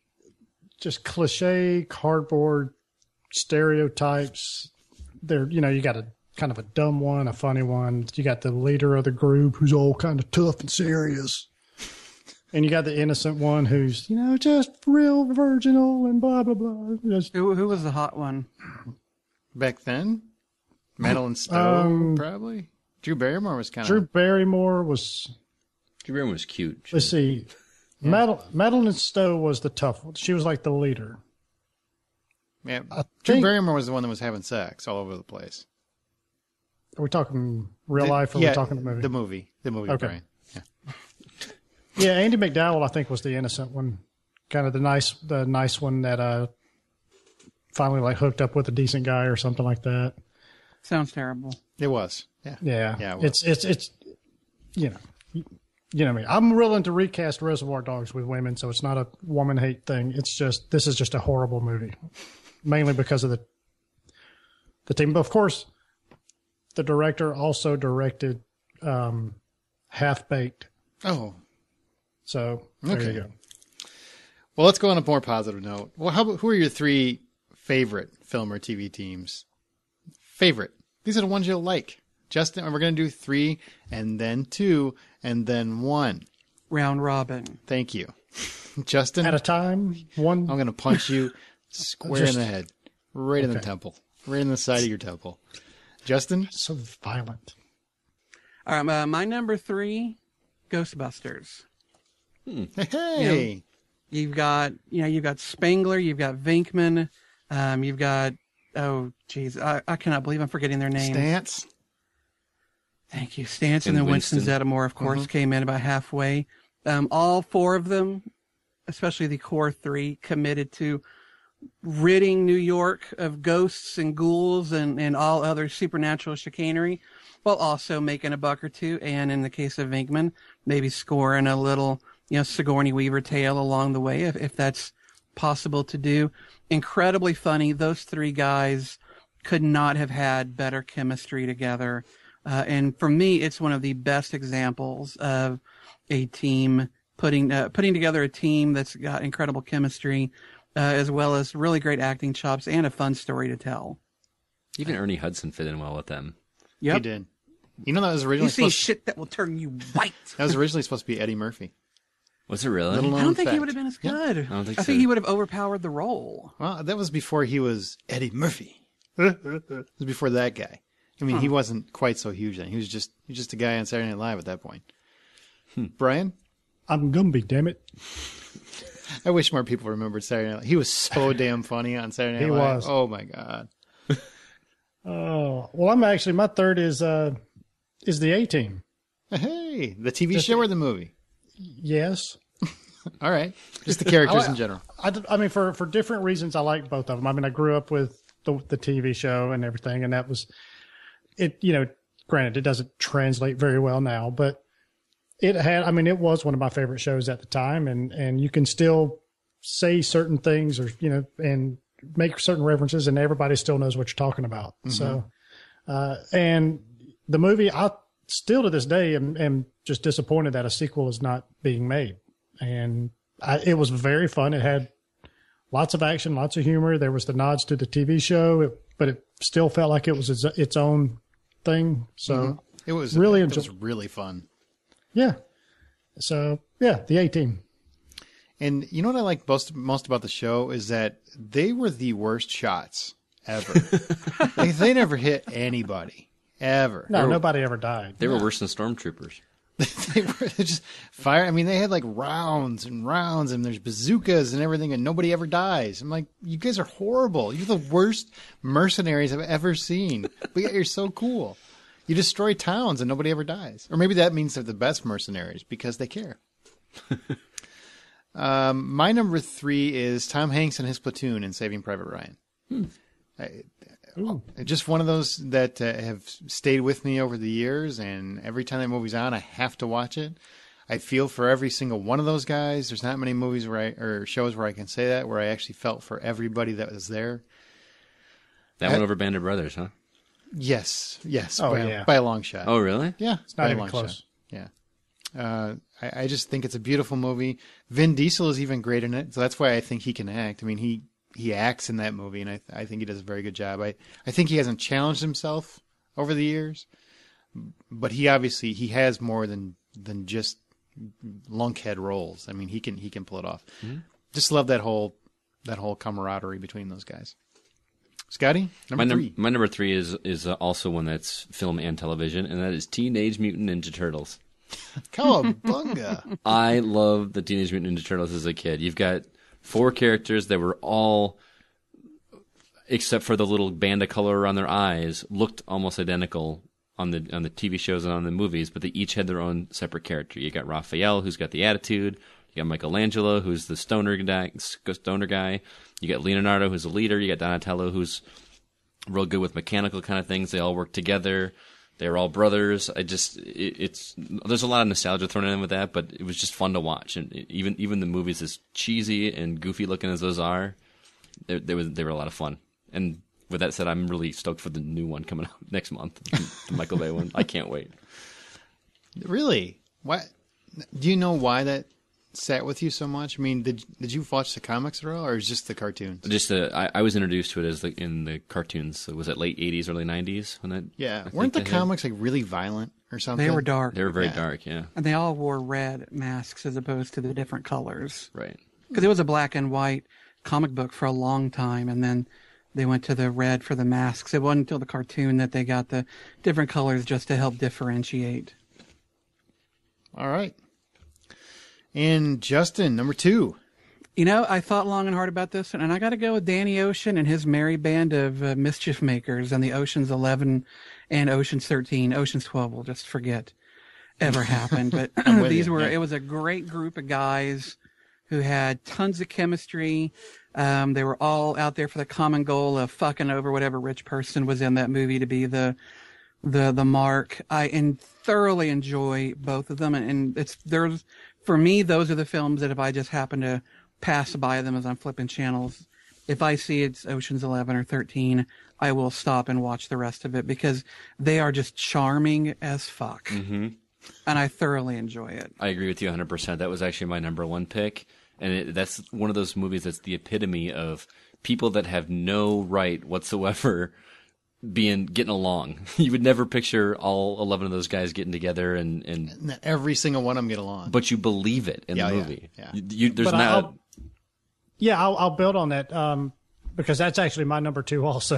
cliche, cardboard stereotypes. They're, you got a kind of a dumb one, a funny one. You got the leader of the group who's all kind of tough and serious. And you got the innocent one who's, just real virginal and blah, blah, blah. Who was the hot one? Back then? Madeline Stowe, probably? Drew Barrymore was kind of... Drew Barrymore was... Drew Barrymore was cute. Let's see. Yeah. Madeline Stowe was the tough one. She was like the leader. Yeah, Drew Barrymore was the one that was having sex all over the place. Are we talking real life or are we talking the movie? The movie, okay. Brian. Yeah. Yeah, Andy McDowell, I think, was the innocent one. Kind of the nice one that finally like hooked up with a decent guy or something like that. Sounds terrible. It was. Yeah. Yeah. It it's you know me. I'm willing to recast Reservoir Dogs with women, so it's not a woman hate thing. It's just this is just a horrible movie. Mainly because of the team. But of course, the director also directed Half Baked. Oh. So there you go. Well, let's go on a more positive note. Well, who are your 3 favorite film or TV teams? Favorite. These are the ones you'll like. Justin, and we're going to do 3, and then 2, and then 1. Round robin. Thank you. Justin. At a time, one. I'm going to punch you square in the head. Right in the temple. Right in the side of your temple. Justin? So violent. All right, my number 3, Ghostbusters. Hey. You've got Spengler, you've got Venkman, you've got, I cannot believe I'm forgetting their names. Stantz. Thank you. Stantz and then Winston Zeddemore, of course, came in about halfway. All 4 of them, especially the core 3, committed to ridding New York of ghosts and ghouls and all other supernatural chicanery, while also making a buck or two, and in the case of Venkman, maybe scoring a little, Sigourney Weaver tale along the way, if that's possible to do. Incredibly funny. Those 3 guys could not have had better chemistry together. And for me, it's one of the best examples of a team putting together a team that's got incredible chemistry, as well as really great acting chops and a fun story to tell. Even Ernie Hudson fit in well with them. Yep. He did. That was originally shit that will turn you white. That was originally supposed to be Eddie Murphy. Was it really? I don't think he would have been as good. Yeah. I think he would have overpowered the role. Well, that was before he was Eddie Murphy. It was before that guy. I mean, he wasn't quite so huge then. He was just a guy on Saturday Night Live at that point. Brian? I'm Gumby, damn it. I wish more people remembered Saturday Night Live. He was so damn funny on Saturday Night Live. He was. Oh, my God. Oh, well, I'm actually, my third is the A-Team. Hey, the TV show or the movie? Yes. All right. Just the characters in general. I mean, for different reasons, I like both of them. I mean, I grew up with the TV show and everything, and that was it. Granted, it doesn't translate very well now, but it was one of my favorite shows at the time, and you can still say certain things or and make certain references, and everybody still knows what you're talking about. Mm-hmm. So, and the movie, I still to this day am just disappointed that a sequel is not being made. And it was very fun. It had lots of action, lots of humor. There was the nods to the TV show, but it still felt like it was its own thing. So it was really fun. Yeah. So yeah, the A-Team. And you know what I like most about the show is that they were the worst shots ever. Like, they never hit anybody ever. No, nobody ever died. They were worse than stormtroopers. They were just fire. I mean, they had like rounds and rounds, and there's bazookas and everything, and nobody ever dies. I'm like, you guys are horrible. You're the worst mercenaries I've ever seen. But yet you're so cool. You destroy towns and nobody ever dies. Or maybe that means they're the best mercenaries because they care. My number 3 is Tom Hanks and his platoon in Saving Private Ryan. Just one of those that have stayed with me over the years, and every time that movie's on, I have to watch it. I feel for every single one of those guys. There's not many movies or shows where I can say that, where I actually felt for everybody that was there. That one over Band of Brothers, huh? Yes. Oh, by a long shot. Oh, really? Yeah, It's not even close. Shot. Yeah. I just think it's a beautiful movie. Vin Diesel is even great in it, so that's why I think he can act. I mean, he acts in that movie, and I think he does a very good job. I think he hasn't challenged himself over the years, but he has more than just lunkhead roles. I mean, he can pull it off. Mm-hmm. Just love that whole camaraderie between those guys. Scotty, number 3. My number 3 is also one that's film and television, and that is Teenage Mutant Ninja Turtles. Cowabunga! I love the Teenage Mutant Ninja Turtles as a kid. You've got 4 characters that were all, except for the little band of color around their eyes, looked almost identical on the TV shows and on the movies, but they each had their own separate character. You got Raphael, who's got the attitude. You got Michelangelo, who's the stoner guy. You got Leonardo, who's the leader. You got Donatello, who's real good with mechanical kind of things. They all work together. They're all brothers. There's a lot of nostalgia thrown in with that, but it was just fun to watch. And even the movies, as cheesy and goofy looking as those are, they were a lot of fun. And with that said, I'm really stoked for the new one coming out next month, the Michael Bay one. I can't wait. Really? What? Do you know why that sat with you so much? I mean, did you watch the comics at all, or is it just the cartoons? Just I was introduced to it as in the cartoons. Was it late 80s, early 90s when that? Yeah, weren't the comics like really violent or something? They were dark. They were very dark, yeah. And they all wore red masks as opposed to the different colors. Right. Because it was a black and white comic book for a long time, and then they went to the red for the masks. It wasn't until the cartoon that they got the different colors just to help differentiate. All right. And Justin, number 2. You know, I thought long and hard about this, and I got to go with Danny Ocean and his merry band of mischief makers and the Ocean's 11 and Ocean's 13. Ocean's 12 we'll just forget ever happened. But it was a great group of guys who had tons of chemistry. They were all out there for the common goal of fucking over whatever rich person was in that movie to be the mark. I thoroughly enjoy both of them, and for me, those are the films that if I just happen to pass by them as I'm flipping channels, if I see it's Ocean's 11 or 13, I will stop and watch the rest of it because they are just charming as fuck. Mm-hmm. And I thoroughly enjoy it. I agree with you 100%. That was actually my number 1 pick. And that's one of those movies that's the epitome of people that have no right whatsoever getting along. You would never picture all 11 of those guys getting together and every single one of them get along. But you believe it in the movie. Yeah. I'll build on that because that's actually my number 2 also.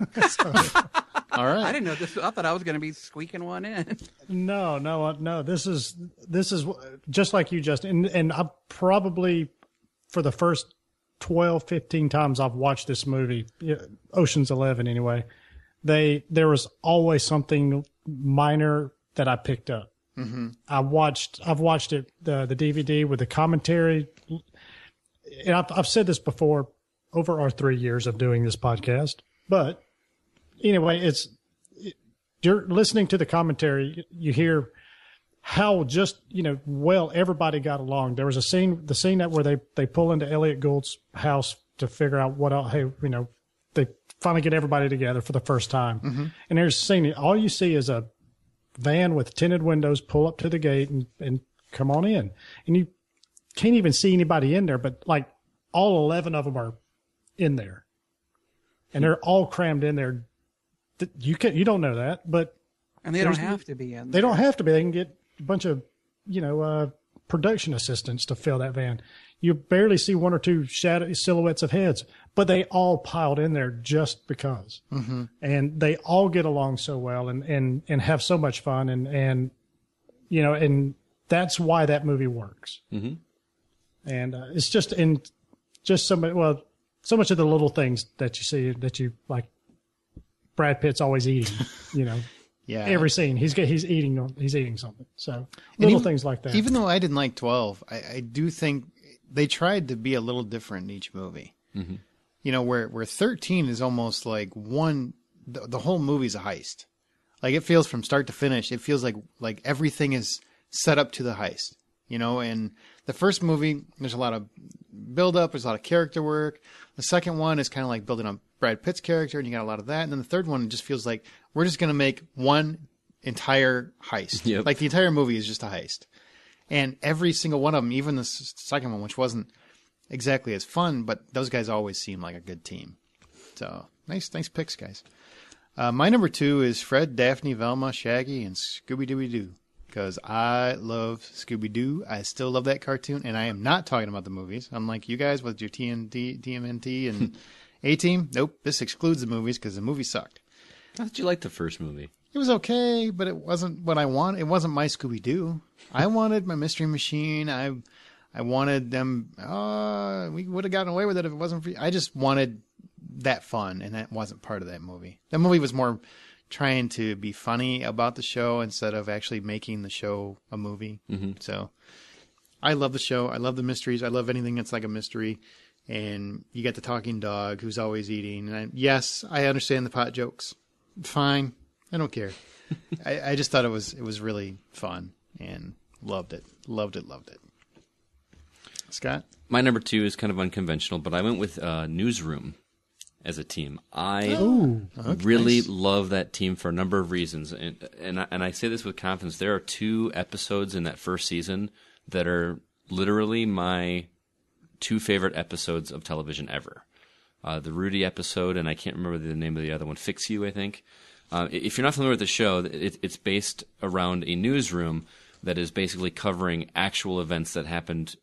All right. I didn't know this. I thought I was going to be squeaking one in. No. This is just like you, Justin. And I probably for the first 12, 15 times I've watched this movie, Ocean's 11 anyway, there was always something minor that I picked up. Mm-hmm. I've watched it, the DVD with the commentary. And I've said this before over our 3 years of doing this podcast, but anyway, you're listening to the commentary, you hear how just, well, everybody got along. There was the scene where they pull into Elliot Gould's house to figure out they finally get everybody together for the first time. Mm-hmm. And there's a scene, all you see is a van with tinted windows pull up to the gate and come on in. And you can't even see anybody in there, but like all 11 of them are in there. And they're all crammed in there. You don't know that, but and they don't have to be in there. They don't have to be. They can get a bunch of production assistants to fill that van. You barely see 1 or 2 shadow silhouettes of heads, but they all piled in there just because. Mm-hmm. And they all get along so well and have so much fun. And and that's why that movie works. Mm-hmm. And it's just so much of the little things that you see that you like. Brad Pitt's always eating, Yeah. Every scene he's eating something. So little things like that. Even though I didn't like 12, I do think they tried to be a little different in each movie. Mm-hmm. Where 13 is almost like the whole movie's a heist. Like it feels from start to finish, it feels like everything is set up to the heist. And the first movie, there's a lot of build up, there's a lot of character work. The second one is kind of like building up Brad Pitt's character, and you got a lot of that. And then the third one just feels like we're just going to make one entire heist. Yep. Like the entire movie is just a heist. And every single one of them, even the second one, which wasn't exactly as fun, but those guys always seem like a good team. So nice picks, guys. My number 2 is Fred, Daphne, Velma, Shaggy, and Scooby-Dooby-Doo. Because I love Scooby-Doo. I still love that cartoon, and I am not talking about the movies. Unlike you guys with your TMNT and A-Team. Nope, this excludes the movies because the movie sucked. How did you like the first movie? It was okay, but it wasn't what I want. It wasn't my Scooby-Doo. I wanted my Mystery Machine. I wanted them. We would have gotten away with it if it wasn't for. I just wanted that fun, and that wasn't part of that movie. That movie was more trying to be funny about the show instead of actually making the show a movie. Mm-hmm. So I love the show. I love the mysteries. I love anything that's like a mystery. And you got the talking dog who's always eating. And yes, I understand the pot jokes. Fine. I don't care. I just thought it was really fun and loved it. Loved it. Scott? My number 2 is kind of unconventional, but I went with Newsroom as a team. I really love that team for a number of reasons, and I say this with confidence. There are 2 episodes in that first season that are literally my 2 favorite episodes of television ever. The Rudy episode, and I can't remember the name of the other one, Fix You, I think. If you're not familiar with the show, it's based around a newsroom that is basically covering actual events that happened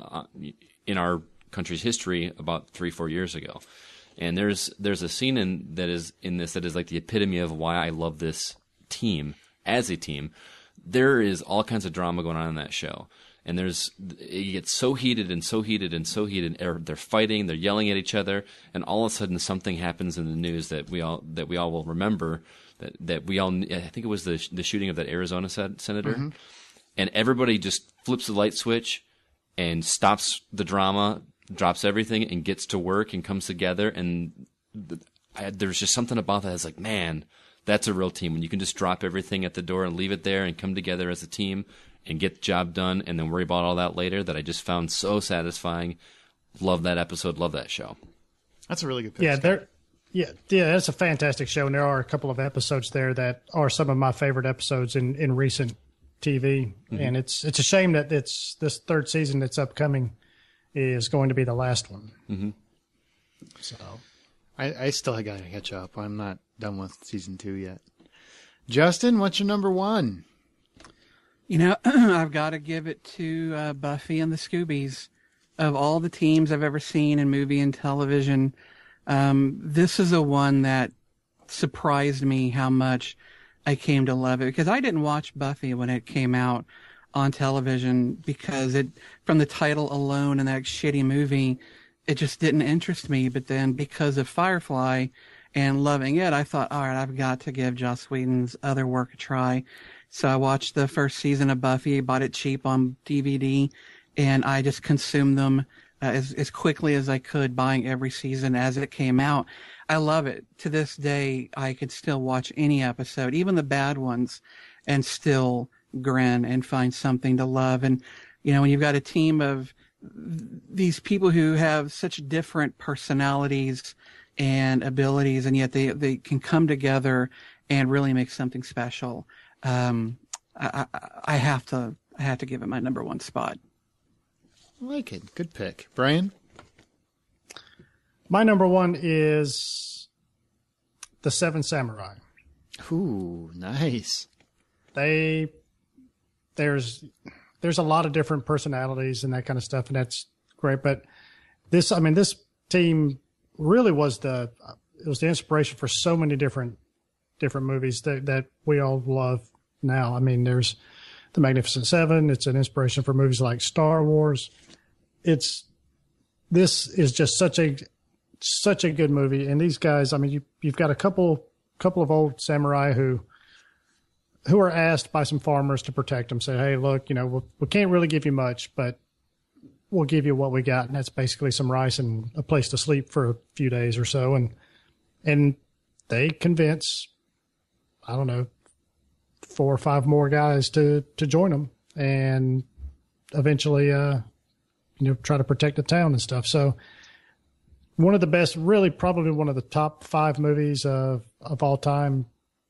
in our country's history about 3-4 years ago. And there's a scene that is like the epitome of why I love this team as a team. There is all kinds of drama going on in that show. And it gets so heated. They're fighting, they're yelling at each other, and all of a sudden something happens in the news that we all will remember. That we all, I think it was the shooting of that Arizona senator, Mm-hmm. and everybody just flips the light switch and stops the drama, drops everything, and gets to work and comes together. And there's just something about that that's like, man, that's a real team when you can just drop everything at the door and leave it there and come together as a team and get the job done and then worry about all that later. That I just found so satisfying. Love that episode. Love that show. That's a really good pick. Yeah, that's a fantastic show, and there are a couple of episodes there that are some of my favorite episodes in recent TV. Mm-hmm. And it's a shame that this third season that's upcoming is going to be the last one. Mm-hmm. So I still got to catch up. I'm not done with season 2 yet. Justin, what's your number 1? I've got to give it to Buffy and the Scoobies. Of all the teams I've ever seen in movie and television, this is the one that surprised me how much I came to love it, because I didn't watch Buffy when it came out on television because from the title alone and that shitty movie, it just didn't interest me. But then because of Firefly and loving it, I thought, all right, I've got to give Joss Whedon's other work a try. So I watched the first season of Buffy, bought it cheap on DVD, and I just consumed them as quickly as I could, buying every season as it came out. I love it. To this day, I could still watch any episode, even the bad ones, and still grin and find something to love. And, when you've got a team of these people who have such different personalities and abilities, and yet they can come together and really make something special. I have to give it my number 1 spot. I like it. Good pick. Brian? My number 1 is The Seven Samurai. Ooh, nice. There's a lot of different personalities and that kind of stuff, and that's great. But this team really was the inspiration for so many different movies that we all love now. I mean, there's The Magnificent Seven. It's an inspiration for movies like Star Wars. This is just such a good movie. And these guys, I mean, you've got a couple of old samurai who are asked by some farmers to protect them. Say, hey, look, we can't really give you much, but we'll give you what we got, and that's basically some rice and a place to sleep for a few days or so. And they convince, I don't know, 4 or 5 more guys to join them, and eventually, try to protect the town and stuff. So one of the best, really probably one of the top 5 movies of all time,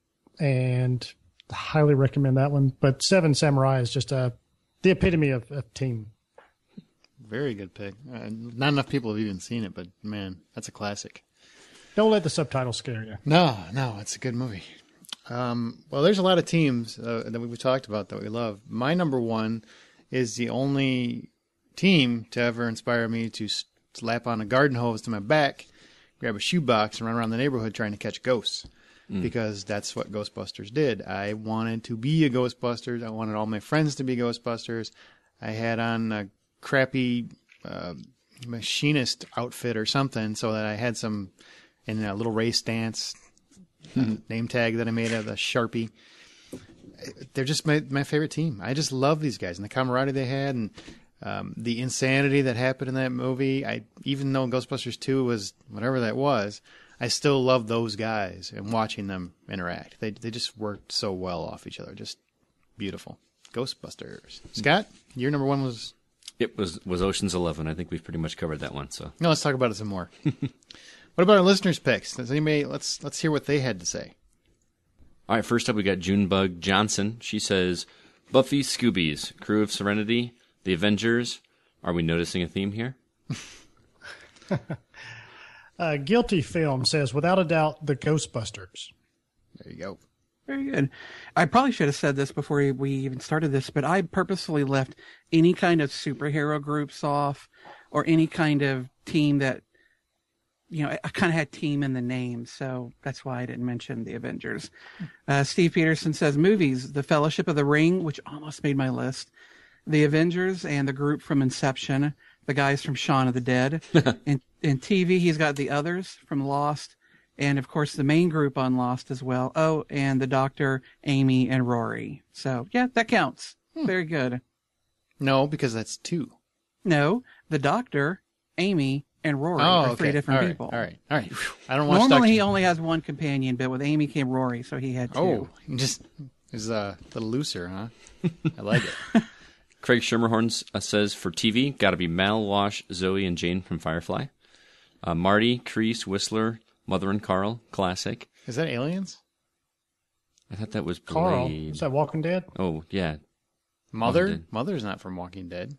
and I highly recommend that one. But Seven Samurai is just the epitome of team. Very good pick. Not enough people have even seen it, but man, that's a classic. Don't let the subtitles scare you. No, it's a good movie. Well, there's a lot of teams that we've talked about that we love. My number one is the only team to ever inspire me to slap on a garden hose to my back, grab a shoebox, and run around the neighborhood trying to catch ghosts. Because that's what Ghostbusters did. I wanted to be a Ghostbusters. I wanted all my friends to be Ghostbusters. I had on a crappy machinist outfit or something so that I had some in a little race dance name tag that I made out of a Sharpie. They're just my favorite team. I just love these guys and the camaraderie they had, and the insanity that happened in that movie. Even though Ghostbusters 2 was whatever that was, I still love those guys and watching them interact. They just worked so well off each other. Just beautiful. Ghostbusters. Scott, your number one was? It was Ocean's 11. I think we've pretty much covered that one. So no, let's talk about it some more. What about our listeners' picks? Does anybody? Let's hear what they had to say. All right, first up we got Junebug Johnson. She says, Buffy, Scoobies, Crew of Serenity, The Avengers. Are we noticing a theme here? Guilty Film says, without a doubt, the Ghostbusters. There you go. Very good. I probably should have said this before we even started this, but I purposefully left any kind of superhero groups off or any kind of team that, I kind of had team in the name, so that's why I didn't mention the Avengers. Steve Peterson says movies, The Fellowship of the Ring, which almost made my list, the Avengers and the group from Inception, the guys from Shaun of the Dead. In TV, he's got the others from Lost, and of course the main group on Lost as well. Oh, and the Doctor, Amy, and Rory. So yeah, that counts. Very good. No, because that's 2. No, the Doctor, Amy, and Rory are 3 different people. All right. I don't watch. Normally he only has one companion, but with Amy came Rory, so he had 2. Oh, just is a little looser, huh? I like it. Craig Schermerhorn says, for TV, got to be Mal, Wash, Zoe, and Jane from Firefly. Marty, Kreese, Whistler, Mother and Carl, classic. Is that Aliens? I thought that was Blade. Carl, is that Walking Dead? Oh, yeah. Mother? Mother's not from Walking Dead.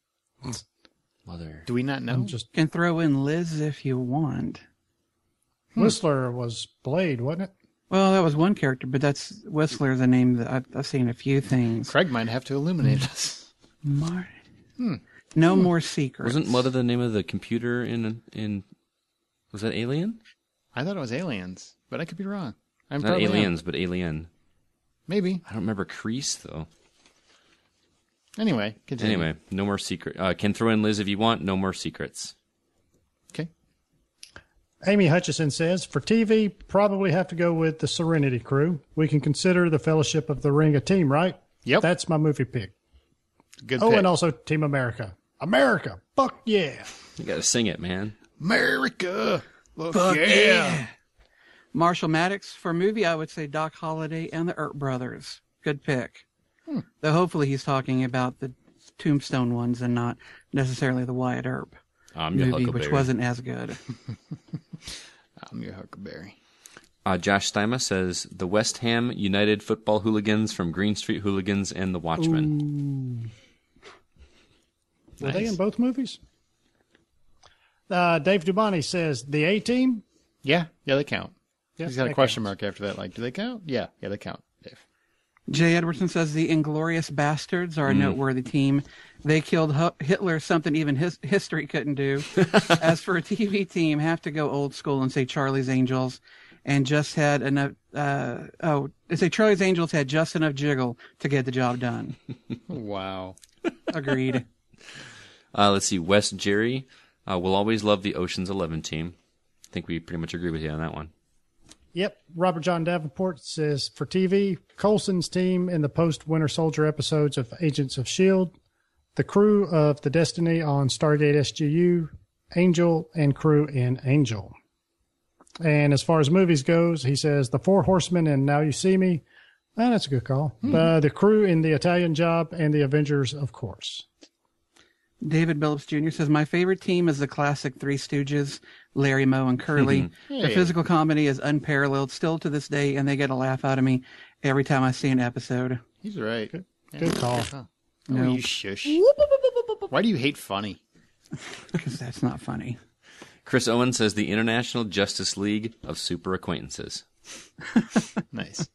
Mother. Do we not know? Can throw in Liz if you want. Whistler was Blade, wasn't it? Well, that was one character, but that's Whistler's a name that I've seen a few things. Craig might have to illuminate us. Marty. No more secrets. Wasn't Mother the name of the computer in was that Alien? I thought it was Aliens, but I could be wrong. Not Aliens, but Alien. Maybe. I don't remember Kreese, though. Anyway, continue. Anyway, no more secret. Can throw in Liz if you want. No more secrets. Okay. Amy Hutchison says, for TV, probably have to go with the Serenity Crew. We can consider the Fellowship of the Ring a team, right? Yep. That's my movie pick. Good pick. And also Team America. America. Fuck yeah. You got to sing it, man. America. Fuck yeah. Marshall Maddox, for movie, I would say Doc Holliday and the Earp Brothers. Good pick. Though hopefully he's talking about the Tombstone ones and not necessarily the Wyatt Earp movie, which wasn't as good. I'm your Huckleberry. Josh Stima says, the West Ham United football hooligans from Green Street Hooligans and The Watchmen. Were they in both movies? Dave Dubani says, the A-Team? Yeah, they count. Yeah, he's got a question mark after that. Like, do they count? Yeah, they count, Dave. Jay Edwardson says the Inglourious Bastards are a noteworthy team. They killed Hitler, something even history couldn't do. As for a TV team, have to go old school and say Charlie's Angels. and just had enough. Charlie's Angels had just enough jiggle to get the job done. Wow. Agreed. Let's see. Wes Jerry will always love the Ocean's 11 team. I think we pretty much agree with you on that one. Yep. Robert John Davenport says, for TV, Coulson's team in the post-Winter Soldier episodes of Agents of S.H.I.E.L.D., the crew of the Destiny on Stargate SGU, Angel, and crew in Angel. And as far as movies goes, he says, The Four Horsemen and Now You See Me. That's a good call. The crew in The Italian Job and The Avengers, of course. David Billups Jr. says, my favorite team is the classic Three Stooges, Larry, Moe, and Curly. Hey. The physical comedy is unparalleled still to this day, and they get a laugh out of me every time I see an episode. He's right. Good call. Oh, Nope. you shush. Why do you hate funny? Because that's not funny. Chris Owen says the International Justice League of Super Acquaintances. Nice.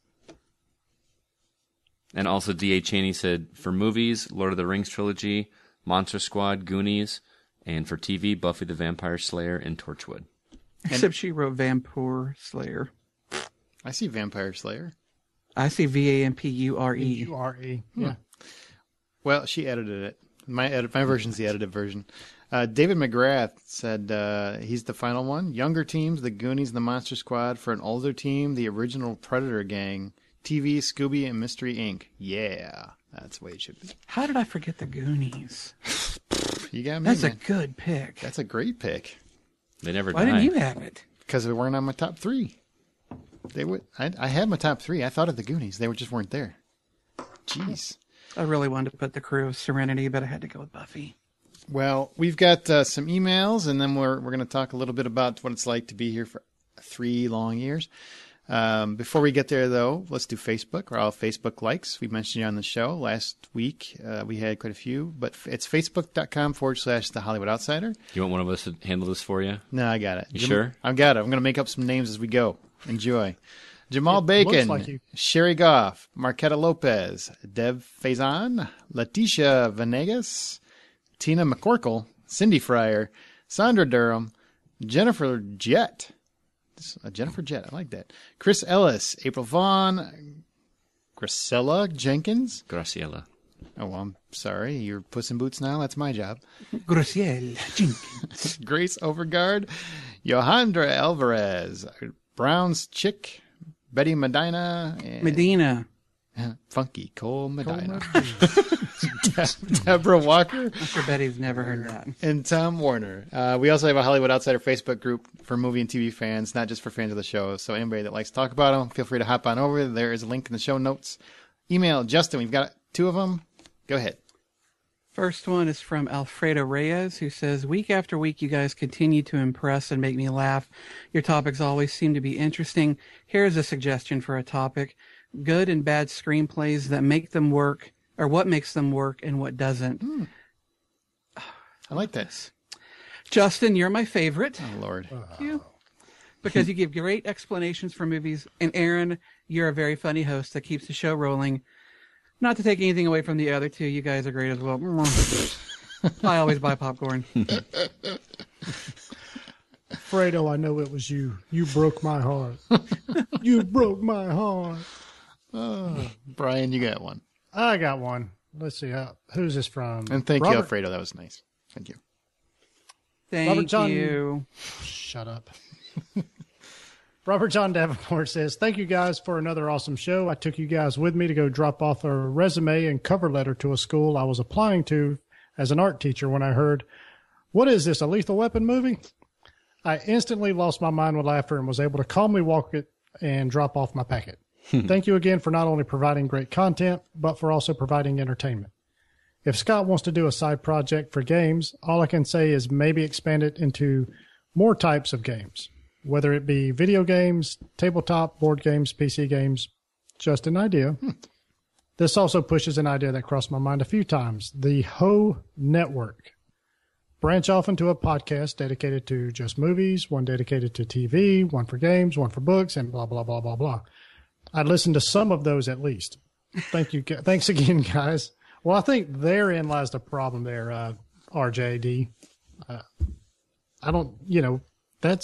And also D.A. Cheney said, for movies, Lord of the Rings trilogy, Monster Squad, Goonies, and for TV, Buffy the Vampire Slayer and Torchwood. Except she wrote Vampire Slayer. I see Vampire Slayer. I see Vampure. U-R-E. Yeah. Well, she edited it. My version's the edited version. David McGrath said he's the final one. Younger teams, the Goonies and the Monster Squad. For an older team, the original Predator gang. TV, Scooby, and Mystery Inc. Yeah, that's the way it should be. How did I forget the Goonies? You got me, That's man. a good pick. That's a great pick. They never Why die. didn't you have it? Because they weren't on my top three. They would. I had my top three. I thought of the Goonies. They just weren't there. Jeez. I really wanted to put the crew of Serenity, but I had to go with Buffy. Well, we've got some emails, and then we're going to talk a little bit about what it's like to be here for 3 long years. Before we get there, though, let's do Facebook, or all Facebook likes. We mentioned you on the show last week. We had quite a few, but it's facebook.com/The Hollywood Outsider. You want one of us to handle this for you? No, I got it. You sure? I've got it. I'm going to make up some names as we go. Enjoy. Jamal It Bacon, looks like you. Sherry Goff, Marquetta Lopez, Dev Faison, Leticia Venegas, Tina McCorkle, Cindy Fryer, Sandra Durham, Jennifer Jett. Jennifer Jett, I like that. Chris Ellis, April Vaughn, Grisella Jenkins. Graciela. Oh, well, I'm sorry. You're Puss in Boots now? That's my job. Graciela Jenkins. Grace Overgard, Johandra Alvarez, Brown's Chick, Betty Medina, and Medina. Funky Cole Medina. Deborah Walker. I'm sure Betty's never heard that. And Tom Warner. We also have a Hollywood Outsider Facebook group for movie and TV fans, not just for fans of the show. So anybody that likes to talk about them, feel free to hop on over. There is a link in the show notes. Email Justin. We've got 2 of them. Go ahead. First one is from Alfredo Reyes, who says, week after week, you guys continue to impress and make me laugh. Your topics always seem to be interesting. Here's a suggestion for a topic. Good and bad screenplays that make them work, or what makes them work and what doesn't. I like this. Justin, you're my favorite. Oh, Lord. Thank you. Because you give great explanations for movies. And Aaron, you're a very funny host that keeps the show rolling. Not to take anything away from the other two, you guys are great as well. I always buy popcorn. Fredo, I know it was you. You broke my heart. You broke my heart. Brian, you got one. I got one. Let's see. Who's this from? And thank Robert? you, Alfredo. That was nice. Thank you. Thank John- you. Shut up. Robert John Davenport says, thank you guys for another awesome show. I took you guys with me to go drop off a resume and cover letter to a school I was applying to as an art teacher when I heard, what is this, a Lethal Weapon movie? I instantly lost my mind with laughter and was able to calmly walk it and drop off my packet. Thank you again for not only providing great content, but for also providing entertainment. If Scott wants to do a side project for games, all I can say is maybe expand it into more types of games, whether it be video games, tabletop, board games, PC games. Just an idea. This also pushes an idea that crossed my mind a few times. The Ho Network. Branch off into a podcast dedicated to just movies, one dedicated to TV, one for games, one for books, and blah, blah, blah, blah, blah. I'd listen to some of those at least. Thank you. Thanks again, guys. Well, I think therein lies the problem there, RJD. I don't, that's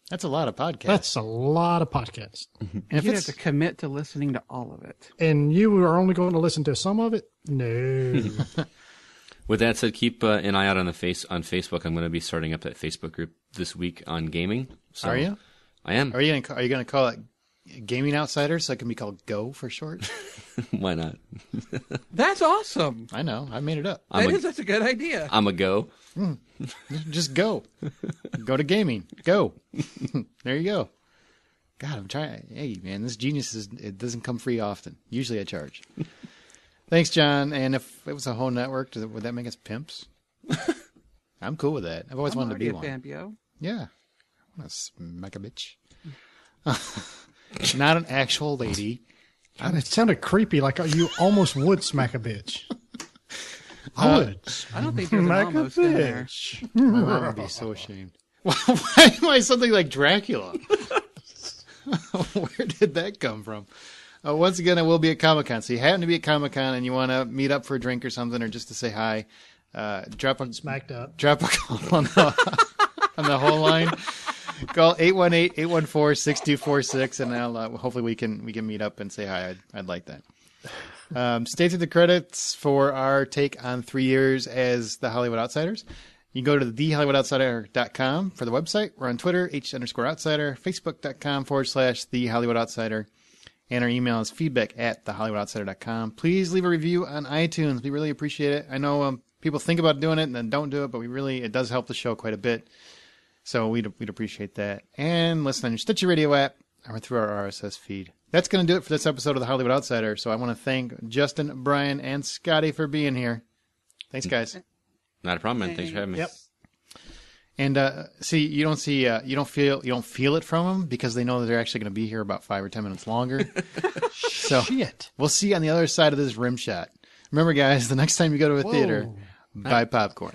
That's a lot of podcasts. That's a lot of podcasts. And if You have it's to commit to listening to all of it. And you are only going to listen to some of it? No. With that said, keep an eye out on Facebook. I'm going to be starting up that Facebook group this week on gaming. So Are you? I am. Are you going to call it Gaming Outsiders so it can be called Go for short? Why not? That's awesome. I know. I made it up. That's a good idea. I'm a go. Just go. Go to gaming. Go. There you go. God, I'm trying. Hey, man, this genius it doesn't come free often. Usually I charge. Thanks, John. And if it was a whole network, would that make us pimps? I'm cool with that. I've always wanted to be one. Fampio. Yeah. I'm gonna smack a bitch. Not an actual lady. It sounded creepy, like you almost would smack a bitch. I would. I don't think there's an Smack a almost in there. bitch. My mom would be so ashamed. Why am I something like Dracula? Where did that come from? Once again, I will be at Comic-Con. So you happen to be at Comic-Con and you want to meet up for a drink or something or just to say hi, drop a call on the whole line. Call 818-814-6246 and I'll, hopefully we can meet up and say hi. I'd like that. Stay through the credits for our take on 3 years as the Hollywood Outsiders. You can go to thehollywoodoutsider.com for the website. We're on Twitter, H_outsider, Facebook.com/The Hollywood Outsider. And our email is feedback@thehollywoodoutsider.com. Please leave a review on iTunes. We really appreciate it. I know people think about doing it and then don't do it, but it does help the show quite a bit. So we'd appreciate that. And listen on your Stitcher Radio app or through our RSS feed. That's going to do it for this episode of The Hollywood Outsider. So I want to thank Justin, Brian, and Scotty for being here. Thanks, guys. Not a problem, man. Thanks for having me. Yep. And you don't feel it from them because they know that they're actually going to be here about 5 or 10 minutes longer. So Shit. we'll see you on the other side of this rim shot. Remember, guys, the next time you go to a theater, buy popcorn.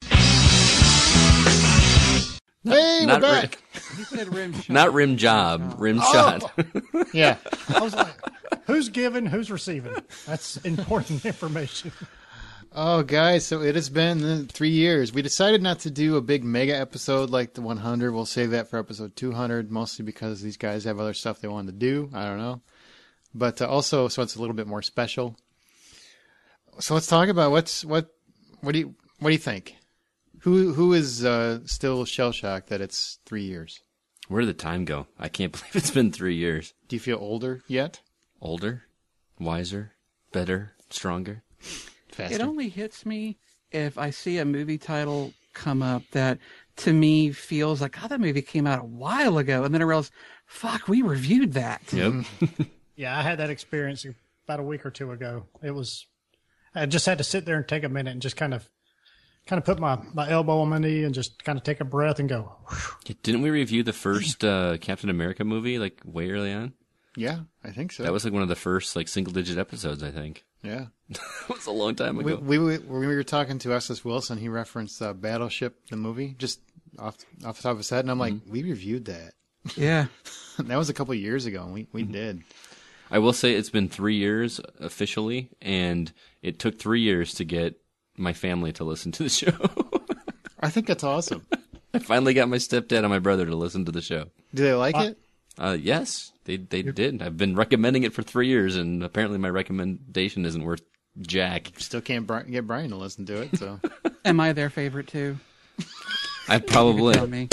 Hey, we're back. He said rim shot. Not rim job, rim shot. Yeah. I was like, who's giving, who's receiving? That's important information. Oh, guys, so it has been 3 years. We decided not to do a big mega episode like the 100. We'll save that for episode 200, mostly because these guys have other stuff they wanted to do. I don't know. But also, so it's a little bit more special. So let's talk about what do you think? Who is still shell-shocked that it's 3 years? Where did the time go? I can't believe it's been 3 years. Do you feel older yet? Older? Wiser? Better? Stronger? Faster? It only hits me if I see a movie title come up that to me feels like, oh, that movie came out a while ago. And then I realize, fuck, we reviewed that. Yep. Yeah, I had that experience about a week or two ago. I just had to sit there and take a minute and just kind of put my elbow on my knee and just kind of take a breath and go, whew. Didn't we review the first Captain America movie like way early on? Yeah, I think so. That was like one of the first like single-digit episodes, I think. Yeah. It was a long time ago. We were talking to S.S. Wilson. He referenced Battleship, the movie, just off the top of his head. And I'm like, we reviewed that. Yeah. That was a couple of years ago, and we did. I will say it's been 3 years officially, and it took 3 years to get my family to listen to the show. I think that's awesome. I finally got my stepdad and my brother to listen to the show. Do they like it? Yes, they did. I've been recommending it for 3 years, and apparently my recommendation isn't worth jack. Still can't get Brian to listen to it, so. Am I their favorite too? I probably. Tell me.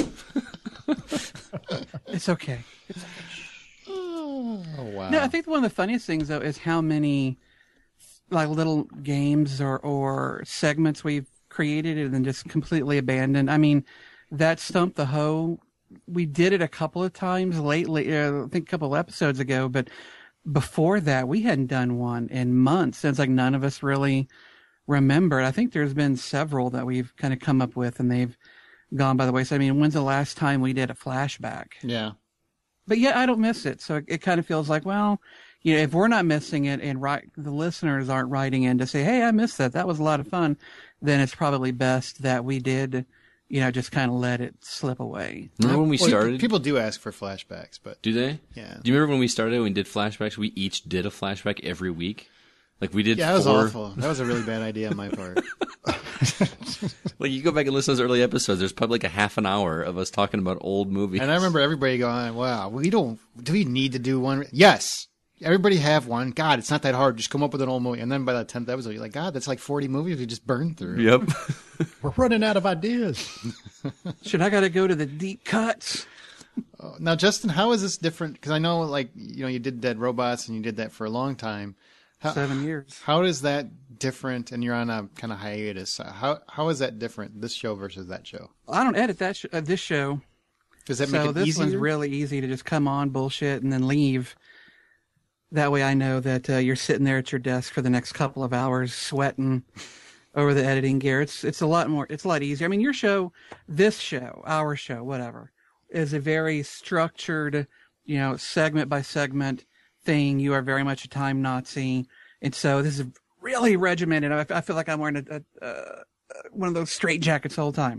It's okay. Oh, wow. No, I think one of the funniest things though is how many like little games or segments we've created and then just completely abandoned. I mean, that Stump the Hoe, we did it a couple of times lately, I think a couple of episodes ago, but before that we hadn't done one in months. And it's like none of us really remembered. I think there's been several that we've kind of come up with and they've gone by the wayside. I mean, when's the last time we did a flashback? Yeah. But yeah, I don't miss it. So it kind of feels like, well, you know, if we're not missing it and the listeners aren't writing in to say, hey, I missed that. That was a lot of fun. Then it's probably best that we did, you know, just kind of let it slip away. Remember when we started? People do ask for flashbacks, but. Do they? Yeah. Do you remember when we started? We did flashbacks. We each did a flashback every week. Like we did. Yeah, that was 4. awful. That was a really bad idea on my part. Like, you go back and listen to those early episodes, there's probably like a half an hour of us talking about old movies. And I remember everybody going, wow, do we need to do one? Yes. Everybody have one. God, it's not that hard. Just come up with an old movie. And then by the 10th episode, you're like, God, that's like 40 movies we just burned through. Yep. We're running out of ideas. Should I got to go to the deep cuts? Now, Justin, how is this different? Because I know, like, you did Dead Robots and you did that for a long time. 7 years. How is that different? And you're on a kind of hiatus. How is that different, this show versus that show? I don't edit that this show. Does that make it this easier? one's really easy to just come on, bullshit, and then leave. That way I know that you're sitting there at your desk for the next couple of hours sweating over the editing gear. It's a lot easier. I mean, your show, this show, our show, whatever, is a very structured, segment by segment thing. You are very much a time Nazi. And so this is really regimented. I feel like I'm wearing one of those straight jackets the whole time.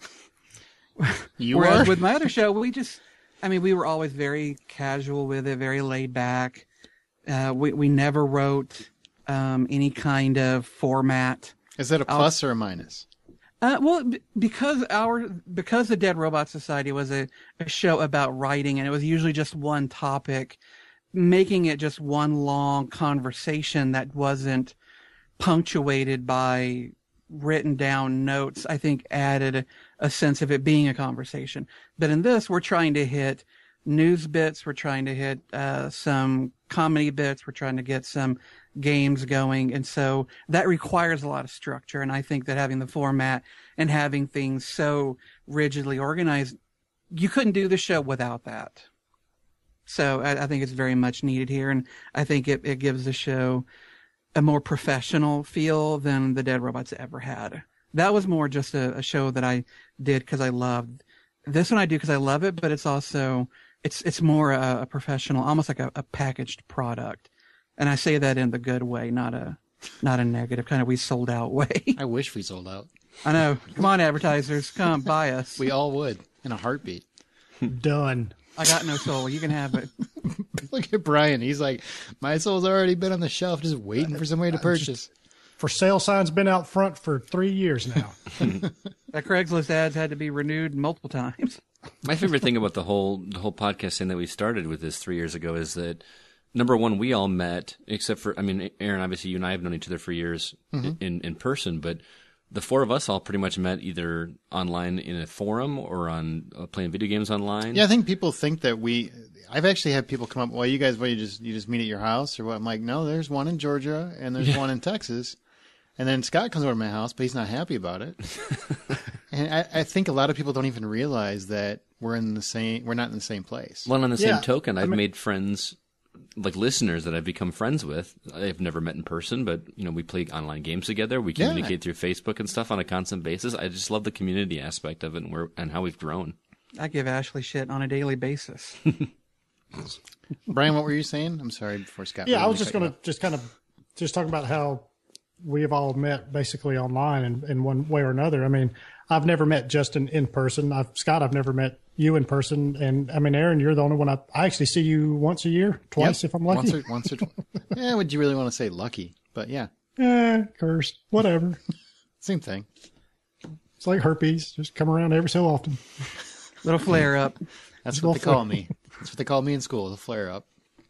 Whereas with my other show, we were always very casual with it, very laid back. We never wrote any kind of format. Is that a plus or a minus? Because the Dead Robot Society was a show about writing, and it was usually just one topic, making it just one long conversation that wasn't punctuated by written down notes, I think added a sense of it being a conversation. But in this, we're trying to hit news bits, we're trying to hit some comedy bits, we're trying to get some games going, and so that requires a lot of structure. And I think that having the format and having things so rigidly organized, you couldn't do the show without that. So I think it's very much needed here, and I think it gives the show a more professional feel than the Dead Robots ever had. That was more just a show that I did because I loved. This one I do because I love it, but it's also it's more a professional, almost like a packaged product. And I say that in the good way, not a negative kind of we sold out way. I wish we sold out. I know. Come on, advertisers, come buy us. We all would in a heartbeat. Done. I got no soul. You can have it. Look at Brian. He's like, my soul's already been on the shelf, just waiting for somebody to purchase. For sale sign's been out front for 3 years now. That Craigslist ads had to be renewed multiple times. My favorite thing about the whole podcast thing that we started with this 3 years ago is that, number one, we all met, except for, Aaron, obviously you and I have known each other for years in person, but the four of us all pretty much met either online in a forum or on playing video games online. Yeah, I think people think that I've actually had people come up, well, you guys, you just meet at your house or what? I'm like, no, there's one in Georgia and there's one in Texas. And then Scott comes over to my house, but he's not happy about it. And I think a lot of people don't even realize that we're not in the same place. Well, on the same token, I've made friends, like listeners that I've become friends with. I've never met in person, but we play online games together. We communicate through Facebook and stuff on a constant basis. I just love the community aspect of it and how we've grown. I give Ashley shit on a daily basis. Brian, what were you saying? I'm sorry, before Scott. Yeah, I was just going to just talk about how we have all met basically online in one way or another. I've never met Justin in person. Scott, I've never met you in person. And Aaron, you're the only one I actually see you once a year, twice if I'm lucky. Once or twice. Yeah, would you really want to say lucky? But yeah. Cursed. Whatever. Same thing. It's like herpes. Just come around every so often. Little flare up. That's what they call me. That's what they call me in school, the flare up.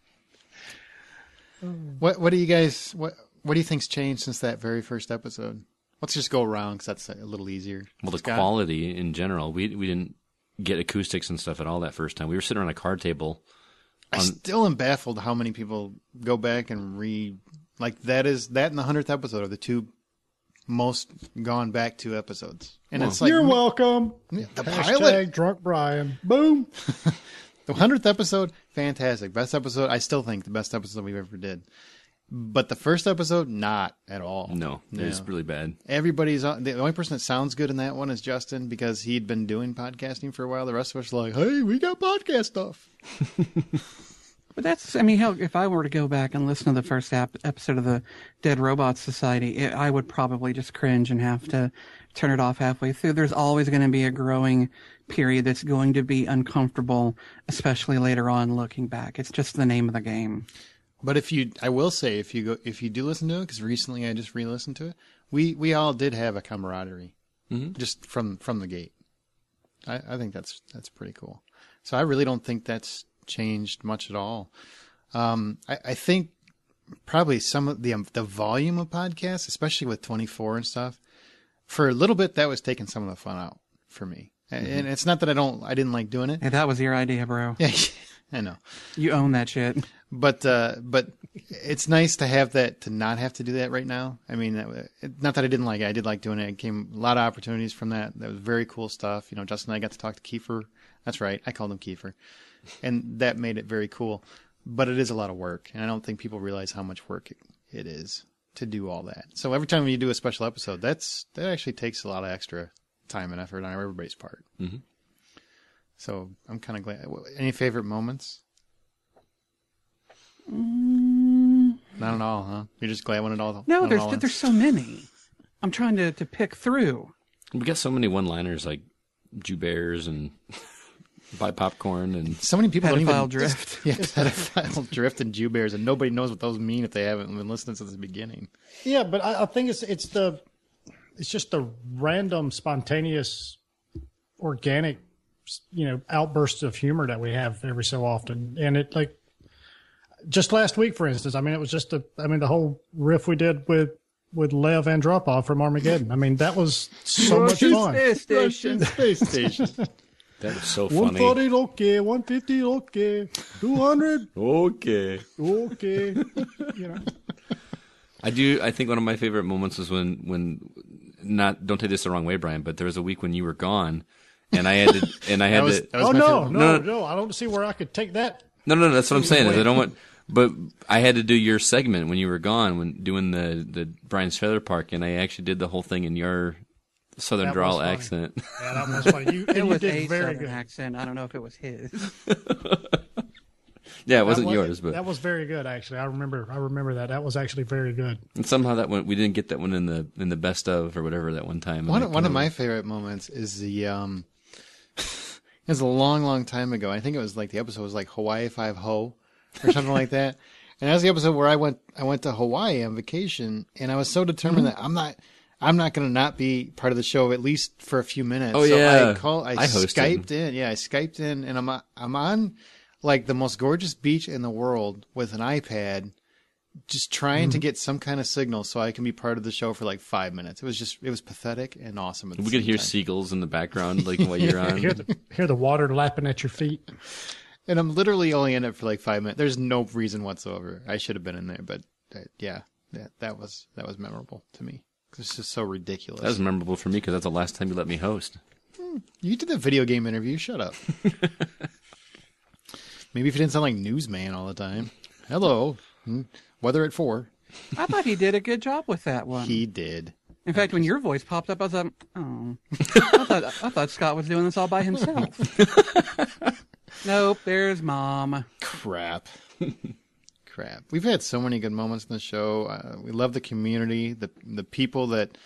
What do you guys, what do you think's changed since that very first episode? Let's just go around because that's a little easier. Well, the quality in general, we didn't get acoustics and stuff at all that first time. We were sitting around a card table. I still am baffled how many people go back and that and the 100th episode are the two most gone back to episodes. And it's like, you're welcome. The pilot. Drunk Brian. Boom. The 100th episode, fantastic. Best episode, I still think the best episode we've ever did. But the first episode, not at all. No, it's really bad. Everybody's on. The only person that sounds good in that one is Justin because he'd been doing podcasting for a while. The rest of us are like, hey, we got podcast stuff. But that's, hell, if I were to go back and listen to the first episode of the Dead Robots Society, I would probably just cringe and have to turn it off halfway through. There's always going to be a growing period that's going to be uncomfortable, especially later on looking back. It's just the name of the game. But I will say, if you do listen to it, because recently I just re-listened to it, we all did have a camaraderie, just from the gate. I think that's pretty cool. So I really don't think that's changed much at all. I think probably some of the volume of podcasts, especially with 24 and stuff, for a little bit that was taking some of the fun out for me. And it's not that I didn't like doing it. And that was your idea, bro. Yeah, I know. You own that shit. But it's nice to have that, to not have to do that right now. I mean, not that I didn't like it. I did like doing it. It came a lot of opportunities from that. That was very cool stuff. You know, Justin and I got to talk to Kiefer. That's right. I called him Kiefer. And that made it very cool. But it is a lot of work. And I don't think people realize how much work it is to do all that. So every time you do a special episode, that actually takes a lot of extra time and effort on everybody's part. Mm-hmm. So I'm kind of glad. Any favorite moments? Not at all, huh? You're just glad when it all. No, there's so many. I'm trying to pick through. We got so many one-liners like Jew Bears and buy popcorn and so many people don't even drift. Yeah, pedophile drift and Jew Bears, and nobody knows what those mean if they haven't been listening since the beginning. Yeah, but I think it's just the random, spontaneous, organic, outbursts of humor that we have every so often, and it like. Just last week, for instance, I mean, it was just the whole riff we did with Lev Andropov from Armageddon. I mean, that was so much fun. Space Station. Space Station. That was so funny. 140, okay. 150, okay. 200, okay. Okay. I think one of my favorite moments was when don't take this the wrong way, Brian, but there was a week when you were gone, and I had to. No, I don't see where I could take that. No, that's what I'm saying. Is I don't want. But I had to do your segment when you were gone, when doing the Brian's Trailer Park, and I actually did the whole thing in your Southern drawl accent. Yeah, that was funny. It was did a very Southern good accent. I don't know if it was his. Yeah, it wasn't yours, but that was very good. Actually, I remember that. That was actually very good. And somehow we didn't get that one in the best of or whatever that one time. One of my favorite moments is the it was a long time ago. I think it was like the episode was like Hawaii 5-Ho. Or something like that. And that was the episode where I went to Hawaii on vacation, and I was so determined that I'm not going to not be part of the show at least for a few minutes. Oh so yeah, I Skyped in. Yeah, I Skyped in, and I'm on like the most gorgeous beach in the world with an iPad, just trying to get some kind of signal so I can be part of the show for like 5 minutes. It was pathetic and awesome. We could hear seagulls in the background, like while you're on. Hear the water lapping at your feet. And I'm literally only in it for like 5 minutes. There's no reason whatsoever. I should have been in there, but that was memorable to me. It's just so ridiculous. That was memorable for me because that's the last time you let me host. You did the video game interview. Shut up. Maybe if you didn't sound like Newsman all the time. Hello. Weather at 4. I thought he did a good job with that one. He did. In fact, when your voice popped up, I was like, oh. I thought Scott was doing this all by himself. Nope, there's Mom. Crap. We've had so many good moments in the show. We love the community, the people that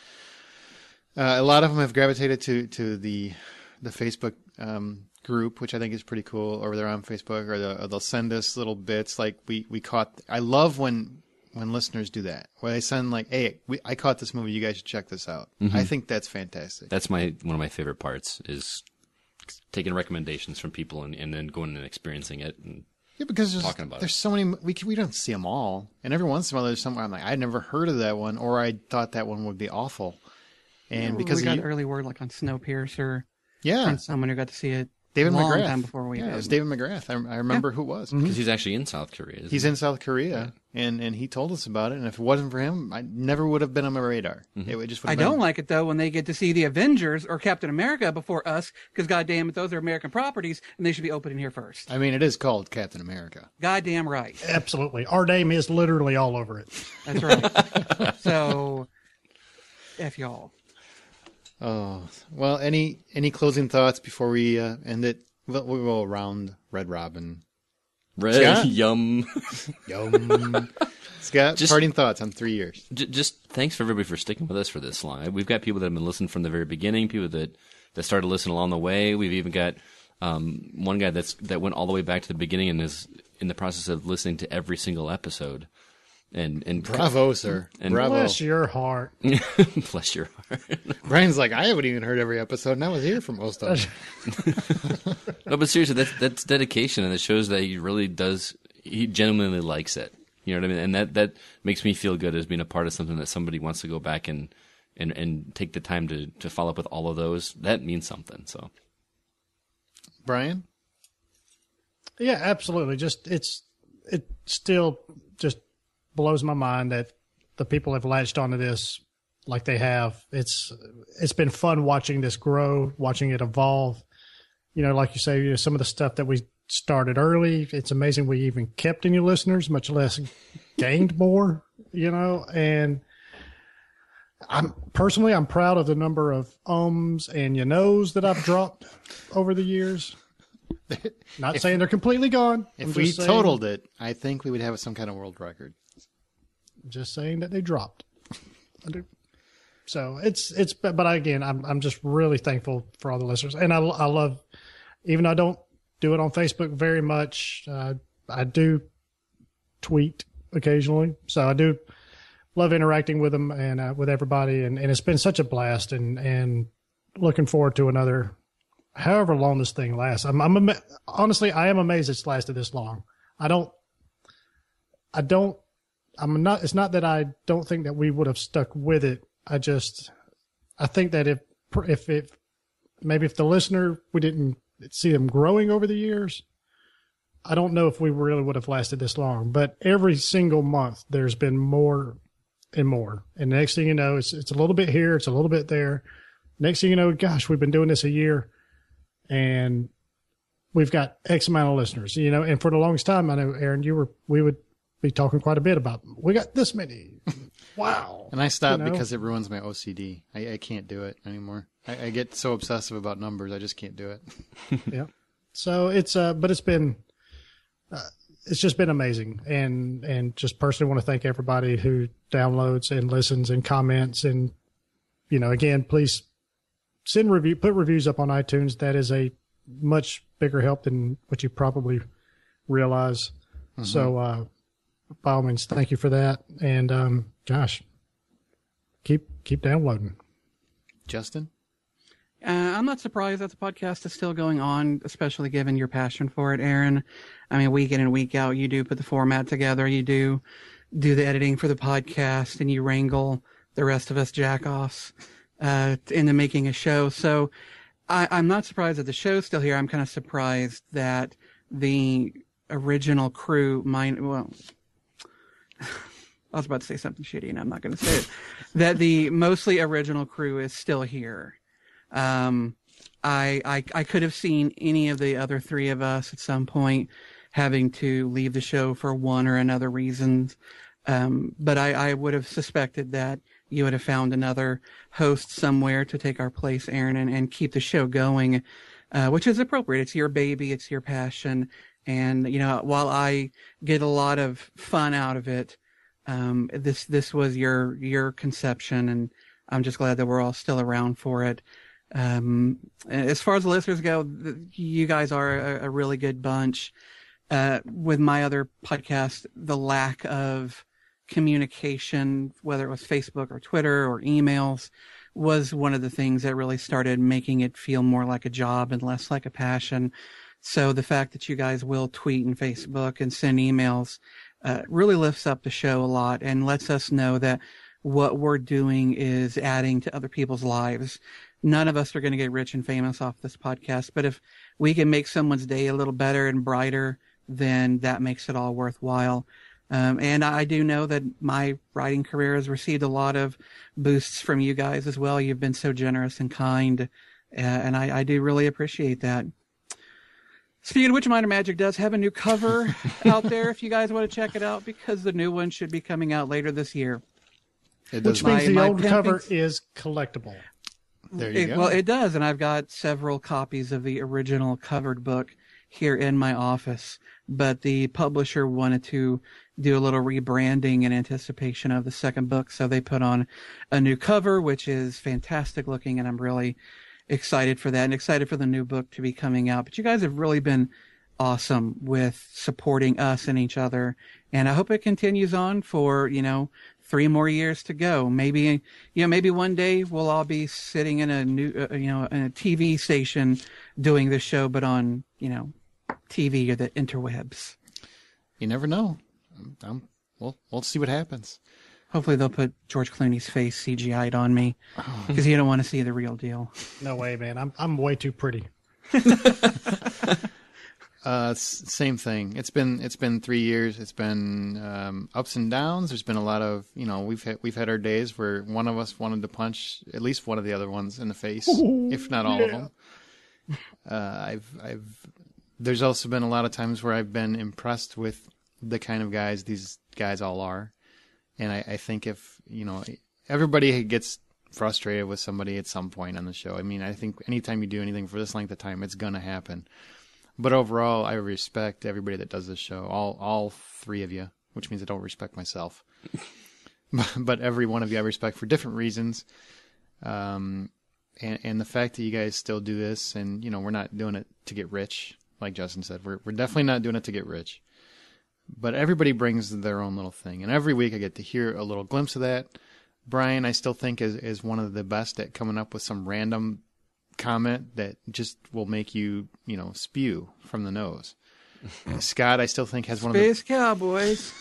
a lot of them have gravitated to the Facebook group, which I think is pretty cool. Or they're on Facebook, or they'll send us little bits like we caught. I love when listeners do that, where they send like, "Hey, I caught this movie. You guys should check this out." Mm-hmm. I think that's fantastic. That's one of my favorite parts is taking recommendations from people and then going and experiencing it and because talking about there's so many we don't see them all, and every once in a while there's somewhere I'm like, I'd never heard of that one, or I thought that one would be awful, and because we got early word like on Snowpiercer, from someone who got to see it David long McGrath. Time before we did. It was David McGrath. I remember who it was because he's actually in South Korea. He's in South Korea, and he told us about it. And if it wasn't for him, I never would have been on my radar. Mm-hmm. It would just. I don't like it though when they get to see the Avengers or Captain America before us, because goddamn it, those are American properties, and they should be opening here first. I mean, it is called Captain America. Goddamn right. Absolutely, our name is literally all over it. That's right. So, F y'all. Oh well. Any closing thoughts before we end it? We'll go around Red Robin. Yum. Scott, parting thoughts on 3 years. Just thanks for everybody for sticking with us for this long. We've got people that have been listening from the very beginning, people that started listening along the way. We've even got one guy that went all the way back to the beginning and in the process of listening to every single episode. And Bravo, sir. And Bravo. Bless your heart. Bless your heart. Brian's like, I haven't even heard every episode, and I was here for most of them. No, but seriously, that's dedication, and it shows that he genuinely likes it. You know what I mean? And that makes me feel good as being a part of something that somebody wants to go back and take the time to follow up with all of those. That means something. So, Brian? Yeah, absolutely. It still just blows my mind that the people have latched onto this like they have. It's been fun watching this grow, watching it evolve. You know, like you say, some of the stuff that we started early, it's amazing we even kept any listeners, much less gained more, and I'm proud of the number of and that I've dropped over the years. Not saying they're completely gone. If we totaled it, I think we would have some kind of world record. Just saying that they dropped. So but again, I'm just really thankful for all the listeners, and I love, even though I don't do it on Facebook very much, I do tweet occasionally, so I do love interacting with them and with everybody, and it's been such a blast, and looking forward to another, however long this thing lasts. Honestly, I am amazed it's lasted this long. It's not that I don't think that we would have stuck with it. I think that if the listener, we didn't see them growing over the years, I don't know if we really would have lasted this long. But every single month, there's been more and more. And the next thing you know, it's a little bit here, it's a little bit there. Next thing you know, gosh, we've been doing this a year, and we've got X amount of listeners. And for the longest time, I know, Aaron, we would be talking quite a bit about, we got this many. Wow. And I stopped because it ruins my OCD. I can't do it anymore. I get so obsessive about numbers, I just can't do it. Yeah. So but it's just been amazing. And just personally want to thank everybody who downloads and listens and comments. And, again, please put reviews up on iTunes. That is a much bigger help than what you probably realize. Mm-hmm. So, by all means, thank you for that. And, gosh, keep downloading. Justin? I'm not surprised that the podcast is still going on, especially given your passion for it, Aaron. I mean, week in and week out, you do put the format together. You do the editing for the podcast, and you wrangle the rest of us jackoffs into making a show. So I'm not surprised that the show's still here. I'm kind of surprised that the original crew I was about to say something shitty, and I'm not going to say it. That the mostly original crew is still here. I could have seen any of the other three of us at some point having to leave the show for one or another reason. But I would have suspected that you would have found another host somewhere to take our place, Aaron, and keep the show going, which is appropriate. It's your baby. It's your passion. And, while I get a lot of fun out of it, this was your conception, and I'm just glad that we're all still around for it. As far as the listeners go, you guys are a really good bunch. With my other podcast, the lack of communication, whether it was Facebook or Twitter or emails, was one of the things that really started making it feel more like a job and less like a passion. So the fact that you guys will tweet and Facebook and send emails really lifts up the show a lot and lets us know that what we're doing is adding to other people's lives. None of us are going to get rich and famous off this podcast, but if we can make someone's day a little better and brighter, then that makes it all worthwhile. And I do know that my writing career has received a lot of boosts from you guys as well. You've been so generous and kind, and I do really appreciate that. Speaking of which, Minor Magic does have a new cover out there if you guys want to check it out, because the new one should be coming out later this year. Which means the old cover is collectible. There you go. Well, it does, and I've got several copies of the original covered book here in my office, but the publisher wanted to do a little rebranding in anticipation of the second book, so they put on a new cover, which is fantastic looking, and I'm really excited for that and excited for the new book to be coming out. But you guys have really been awesome with supporting us and each other. And I hope it continues on for, 3 more years to go. Maybe one day we'll all be sitting in a new, in a TV station doing this show, but on, TV or the interwebs. You never know. We'll see what happens. Hopefully they'll put George Clooney's face CGI'd on me because you don't want to see the real deal. No way, man. I'm way too pretty. Same thing. It's been 3 years. It's been ups and downs. There's been a lot of we've had our days where one of us wanted to punch at least one of the other ones in the face, if not all of them. There's also been a lot of times where I've been impressed with the kind of guys these guys all are, and I think if everybody gets frustrated with somebody at some point on the show. I mean, I think anytime you do anything for this length of time, it's gonna happen. But overall, I respect everybody that does this show. All 3 of you, which means I don't respect myself. But every one of you I respect for different reasons. And the fact that you guys still do this, and we're not doing it to get rich, like Justin said. We're definitely not doing it to get rich. But everybody brings their own little thing, and every week I get to hear a little glimpse of that. Brian, I still think is one of the best at coming up with some random comment that just will make you, spew from the nose. Scott, I still think has one of the Space Cowboys.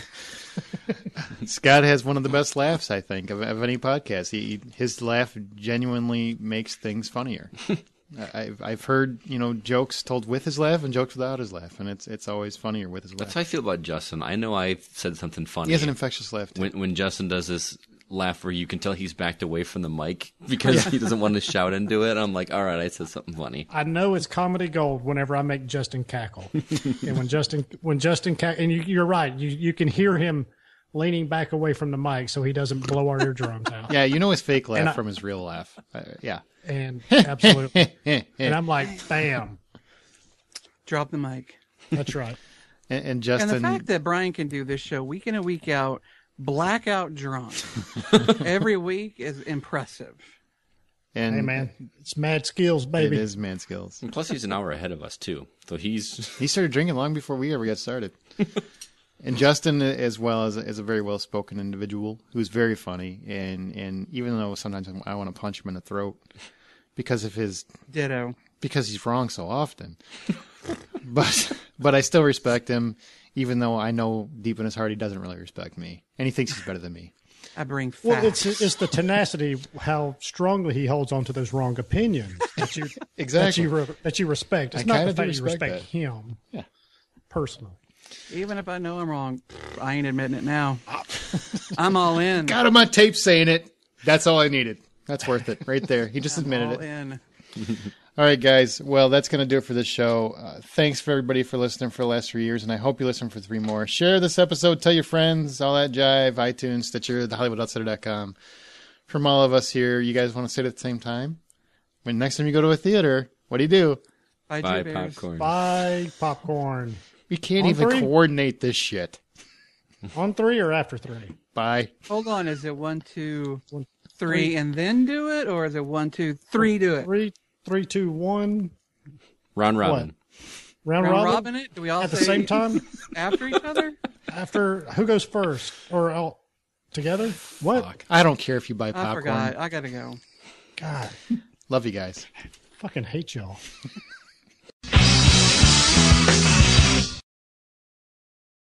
Scott has one of the best laughs, I think, of any podcast. His laugh genuinely makes things funnier. I've heard jokes told with his laugh and jokes without his laugh, and it's always funnier with his laugh. That's how I feel about Justin. I know I said something funny. He has an infectious laugh too. When Justin does this laugh where you can tell he's backed away from the mic because he doesn't want to shout into it. I'm like, all right, I said something funny. I know it's comedy gold whenever I make Justin cackle. And when Justin cackle, and you're right, you can hear him leaning back away from the mic so he doesn't blow our eardrums out. Yeah, his fake laugh from his real laugh. Yeah. And absolutely. And I'm like, bam. Drop the mic. That's right. And Justin. And the fact that Brian can do this show week in and week out, blackout drunk, every week is impressive. And hey, man, it's mad skills, baby. It is mad skills. And plus, he's an hour ahead of us, too. So he started drinking long before we ever got started. And Justin, as well, is a very well-spoken individual who's very funny. And even though sometimes I want to punch him in the throat because of his... Ditto. Because he's wrong so often. But I still respect him, even though I know deep in his heart he doesn't really respect me. And he thinks he's better than me. I bring facts. Well, it's the tenacity, how strongly he holds on to those wrong opinions that you exactly that you respect. It's not the fact you respect him, personally. Even if I know I'm wrong, I ain't admitting it now. I'm all in. Got him on tape saying it. That's all I needed. That's worth it, right there. He just admitted all it. In. All right, guys. Well, that's going to do it for this show. Thanks for everybody for listening for the last 3 years, and I hope you listen for 3 more. Share this episode. Tell your friends. All that jive. iTunes, Stitcher, thehollywoodoutsiders.com. From all of us here, you guys want to say it at the same time? When next time you go to a theater, what do you do? Buy popcorn. Buy popcorn. We can't On even 3? coordinate this shit. On 3 or after 3? Bye. Hold on. Is it 1, 2, 3 and then do it? Or is it 1, 2, 3 do it? 3, 2, 1. Round robin. Round robin it? Do we all at the say same time? After each other? After who goes first? Or all together? What? Fuck. I don't care if you buy popcorn. I forgot. I gotta go. God. Love you guys. Fucking hate y'all.